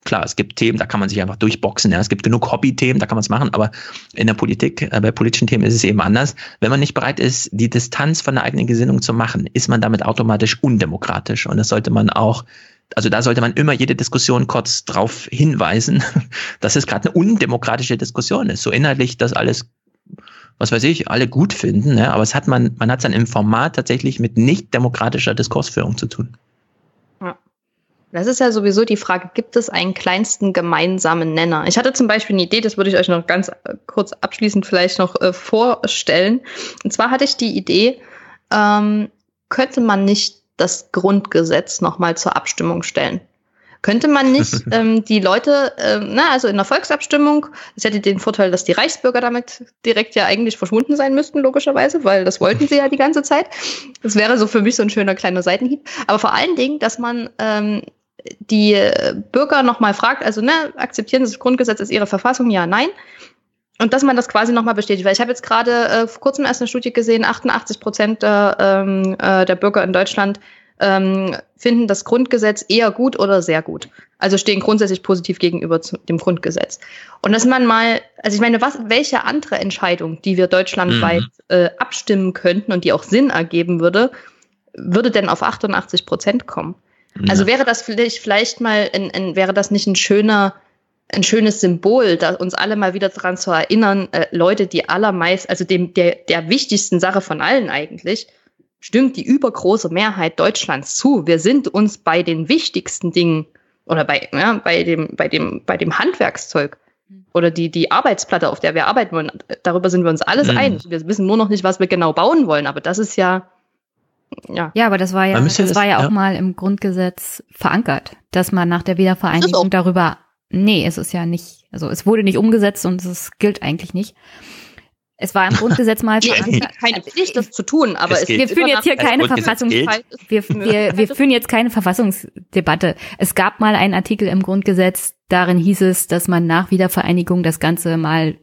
Klar, es gibt Themen, da kann man sich einfach durchboxen. Ja. Es gibt genug Hobby-Themen, da kann man es machen. Aber in der Politik, äh, bei politischen Themen ist es eben anders. Wenn man nicht bereit ist, die Distanz von der eigenen Gesinnung zu machen, ist man damit automatisch undemokratisch. Und das sollte man auch, also da sollte man immer jede Diskussion kurz drauf hinweisen, dass es gerade eine undemokratische Diskussion ist. So inhaltlich, dass alles, was weiß ich, alle gut finden. Ja. Aber es hat man, man hat es dann im Format tatsächlich mit nicht demokratischer Diskursführung zu tun. Ja. Das ist ja sowieso die Frage, gibt es einen kleinsten gemeinsamen Nenner? Ich hatte zum Beispiel eine Idee, das würde ich euch noch ganz kurz abschließend vielleicht noch äh, vorstellen. Und zwar hatte ich die Idee, ähm, könnte man nicht das Grundgesetz nochmal zur Abstimmung stellen? Könnte man nicht ähm, die Leute, ähm, na, also in der Volksabstimmung, das hätte den Vorteil, dass die Reichsbürger damit direkt ja eigentlich verschwunden sein müssten, logischerweise, weil das wollten sie ja die ganze Zeit. Das wäre so für mich so ein schöner kleiner Seitenhieb. Aber vor allen Dingen, dass man ähm, die Bürger nochmal fragt, also ne, akzeptieren Sie das Grundgesetz als Ihre Verfassung? Ja, nein. Und dass man das quasi nochmal bestätigt. Weil ich habe jetzt gerade äh, vor kurzem erst eine Studie gesehen, achtundachtzig Prozent der, ähm, äh, der Bürger in Deutschland ähm, finden das Grundgesetz eher gut oder sehr gut. Also stehen grundsätzlich positiv gegenüber zu dem Grundgesetz. Und dass man mal, also ich meine, was, welche andere Entscheidung, die wir deutschlandweit mhm. äh, abstimmen könnten und die auch Sinn ergeben würde, würde denn auf achtundachtzig Prozent kommen? Also wäre das vielleicht, vielleicht mal, ein, ein, wäre das nicht ein schöner, ein schönes Symbol, da uns alle mal wieder daran zu erinnern, äh, Leute, die allermeist, also dem, der, der wichtigsten Sache von allen eigentlich, stimmt die übergroße Mehrheit Deutschlands zu. Wir sind uns bei den wichtigsten Dingen oder bei, ja, bei dem, bei dem, bei dem Handwerkszeug oder die, die Arbeitsplatte, auf der wir arbeiten wollen, darüber sind wir uns alles mhm. einig. Wir wissen nur noch nicht, was wir genau bauen wollen, aber das ist ja, Ja. ja, aber das war ja, das, das war ja auch ja. mal im Grundgesetz verankert, dass man nach der Wiedervereinigung darüber, nee, es ist ja nicht, also es wurde nicht umgesetzt und es gilt eigentlich nicht. Es war im Grundgesetz mal verankert. Keine Pflicht, das zu tun, aber es es wir führen jetzt hier keine Verfassungs, wir, wir, wir führen jetzt keine Verfassungsdebatte. Es gab mal einen Artikel im Grundgesetz, darin hieß es, dass man nach Wiedervereinigung das Ganze mal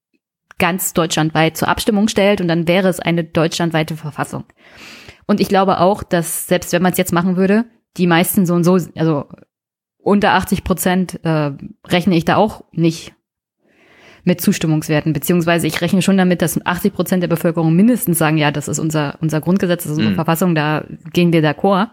ganz deutschlandweit zur Abstimmung stellt und dann wäre es eine deutschlandweite Verfassung. Und ich glaube auch, dass selbst wenn man es jetzt machen würde, die meisten so und so, also unter achtzig Prozent äh, rechne ich da auch nicht mit Zustimmungswerten, beziehungsweise ich rechne schon damit, dass achtzig Prozent der Bevölkerung mindestens sagen, ja, das ist unser unser Grundgesetz, das ist unsere mhm. Verfassung, da gehen wir d'accord.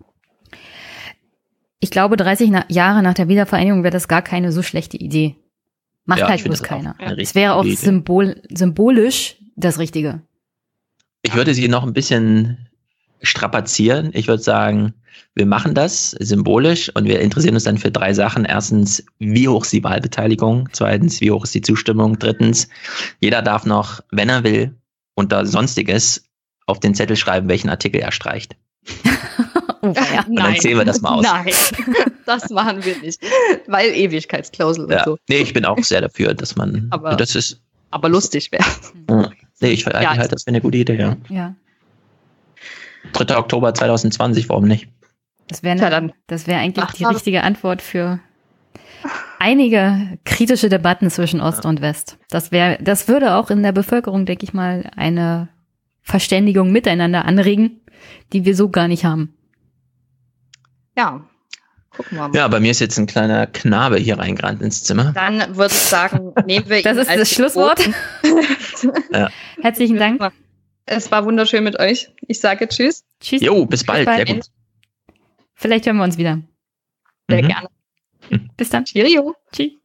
Ich glaube, dreißig na- Jahre nach der Wiedervereinigung wäre das gar keine so schlechte Idee. Macht ja, halt bloß keiner. Es wäre auch symbol, symbolisch das Richtige. Ich würde sie noch ein bisschen strapazieren. Ich würde sagen, wir machen das symbolisch und wir interessieren uns dann für drei Sachen. Erstens, wie hoch ist die Wahlbeteiligung? Zweitens, wie hoch ist die Zustimmung? Drittens, jeder darf noch, wenn er will, unter Sonstiges auf den Zettel schreiben, welchen Artikel er streicht. Oh, ja. Und dann zählen wir das mal aus. Nein, das machen wir nicht, weil Ewigkeitsklausel ja. und so. Nee, ich bin auch sehr dafür, dass man, aber, das ist, aber lustig wäre. Ja. Nee, ich halte ja, halt, das wäre eine gute Idee, ja. Ja. dritter Oktober zweitausendzwanzig, warum nicht? Das wäre ne, das wäre eigentlich Ach, die richtige Antwort für einige kritische Debatten zwischen Ost ja. und West. Das wäre, das würde auch in der Bevölkerung, denke ich mal, eine Verständigung miteinander anregen, die wir so gar nicht haben. Ja, gucken wir mal. Ja, bei mir ist jetzt ein kleiner Knabe hier reingerannt ins Zimmer. Dann würde ich sagen, nehmen wir ihn Das ist als das Schlusswort. Ja. Herzlichen Dank. Es war wunderschön mit euch. Ich sage Tschüss. Tschüss. Jo, bis bald. Sehr gut. Vielleicht hören wir uns wieder. Sehr mhm. gerne. Bis dann. Cheerio. Tschüss.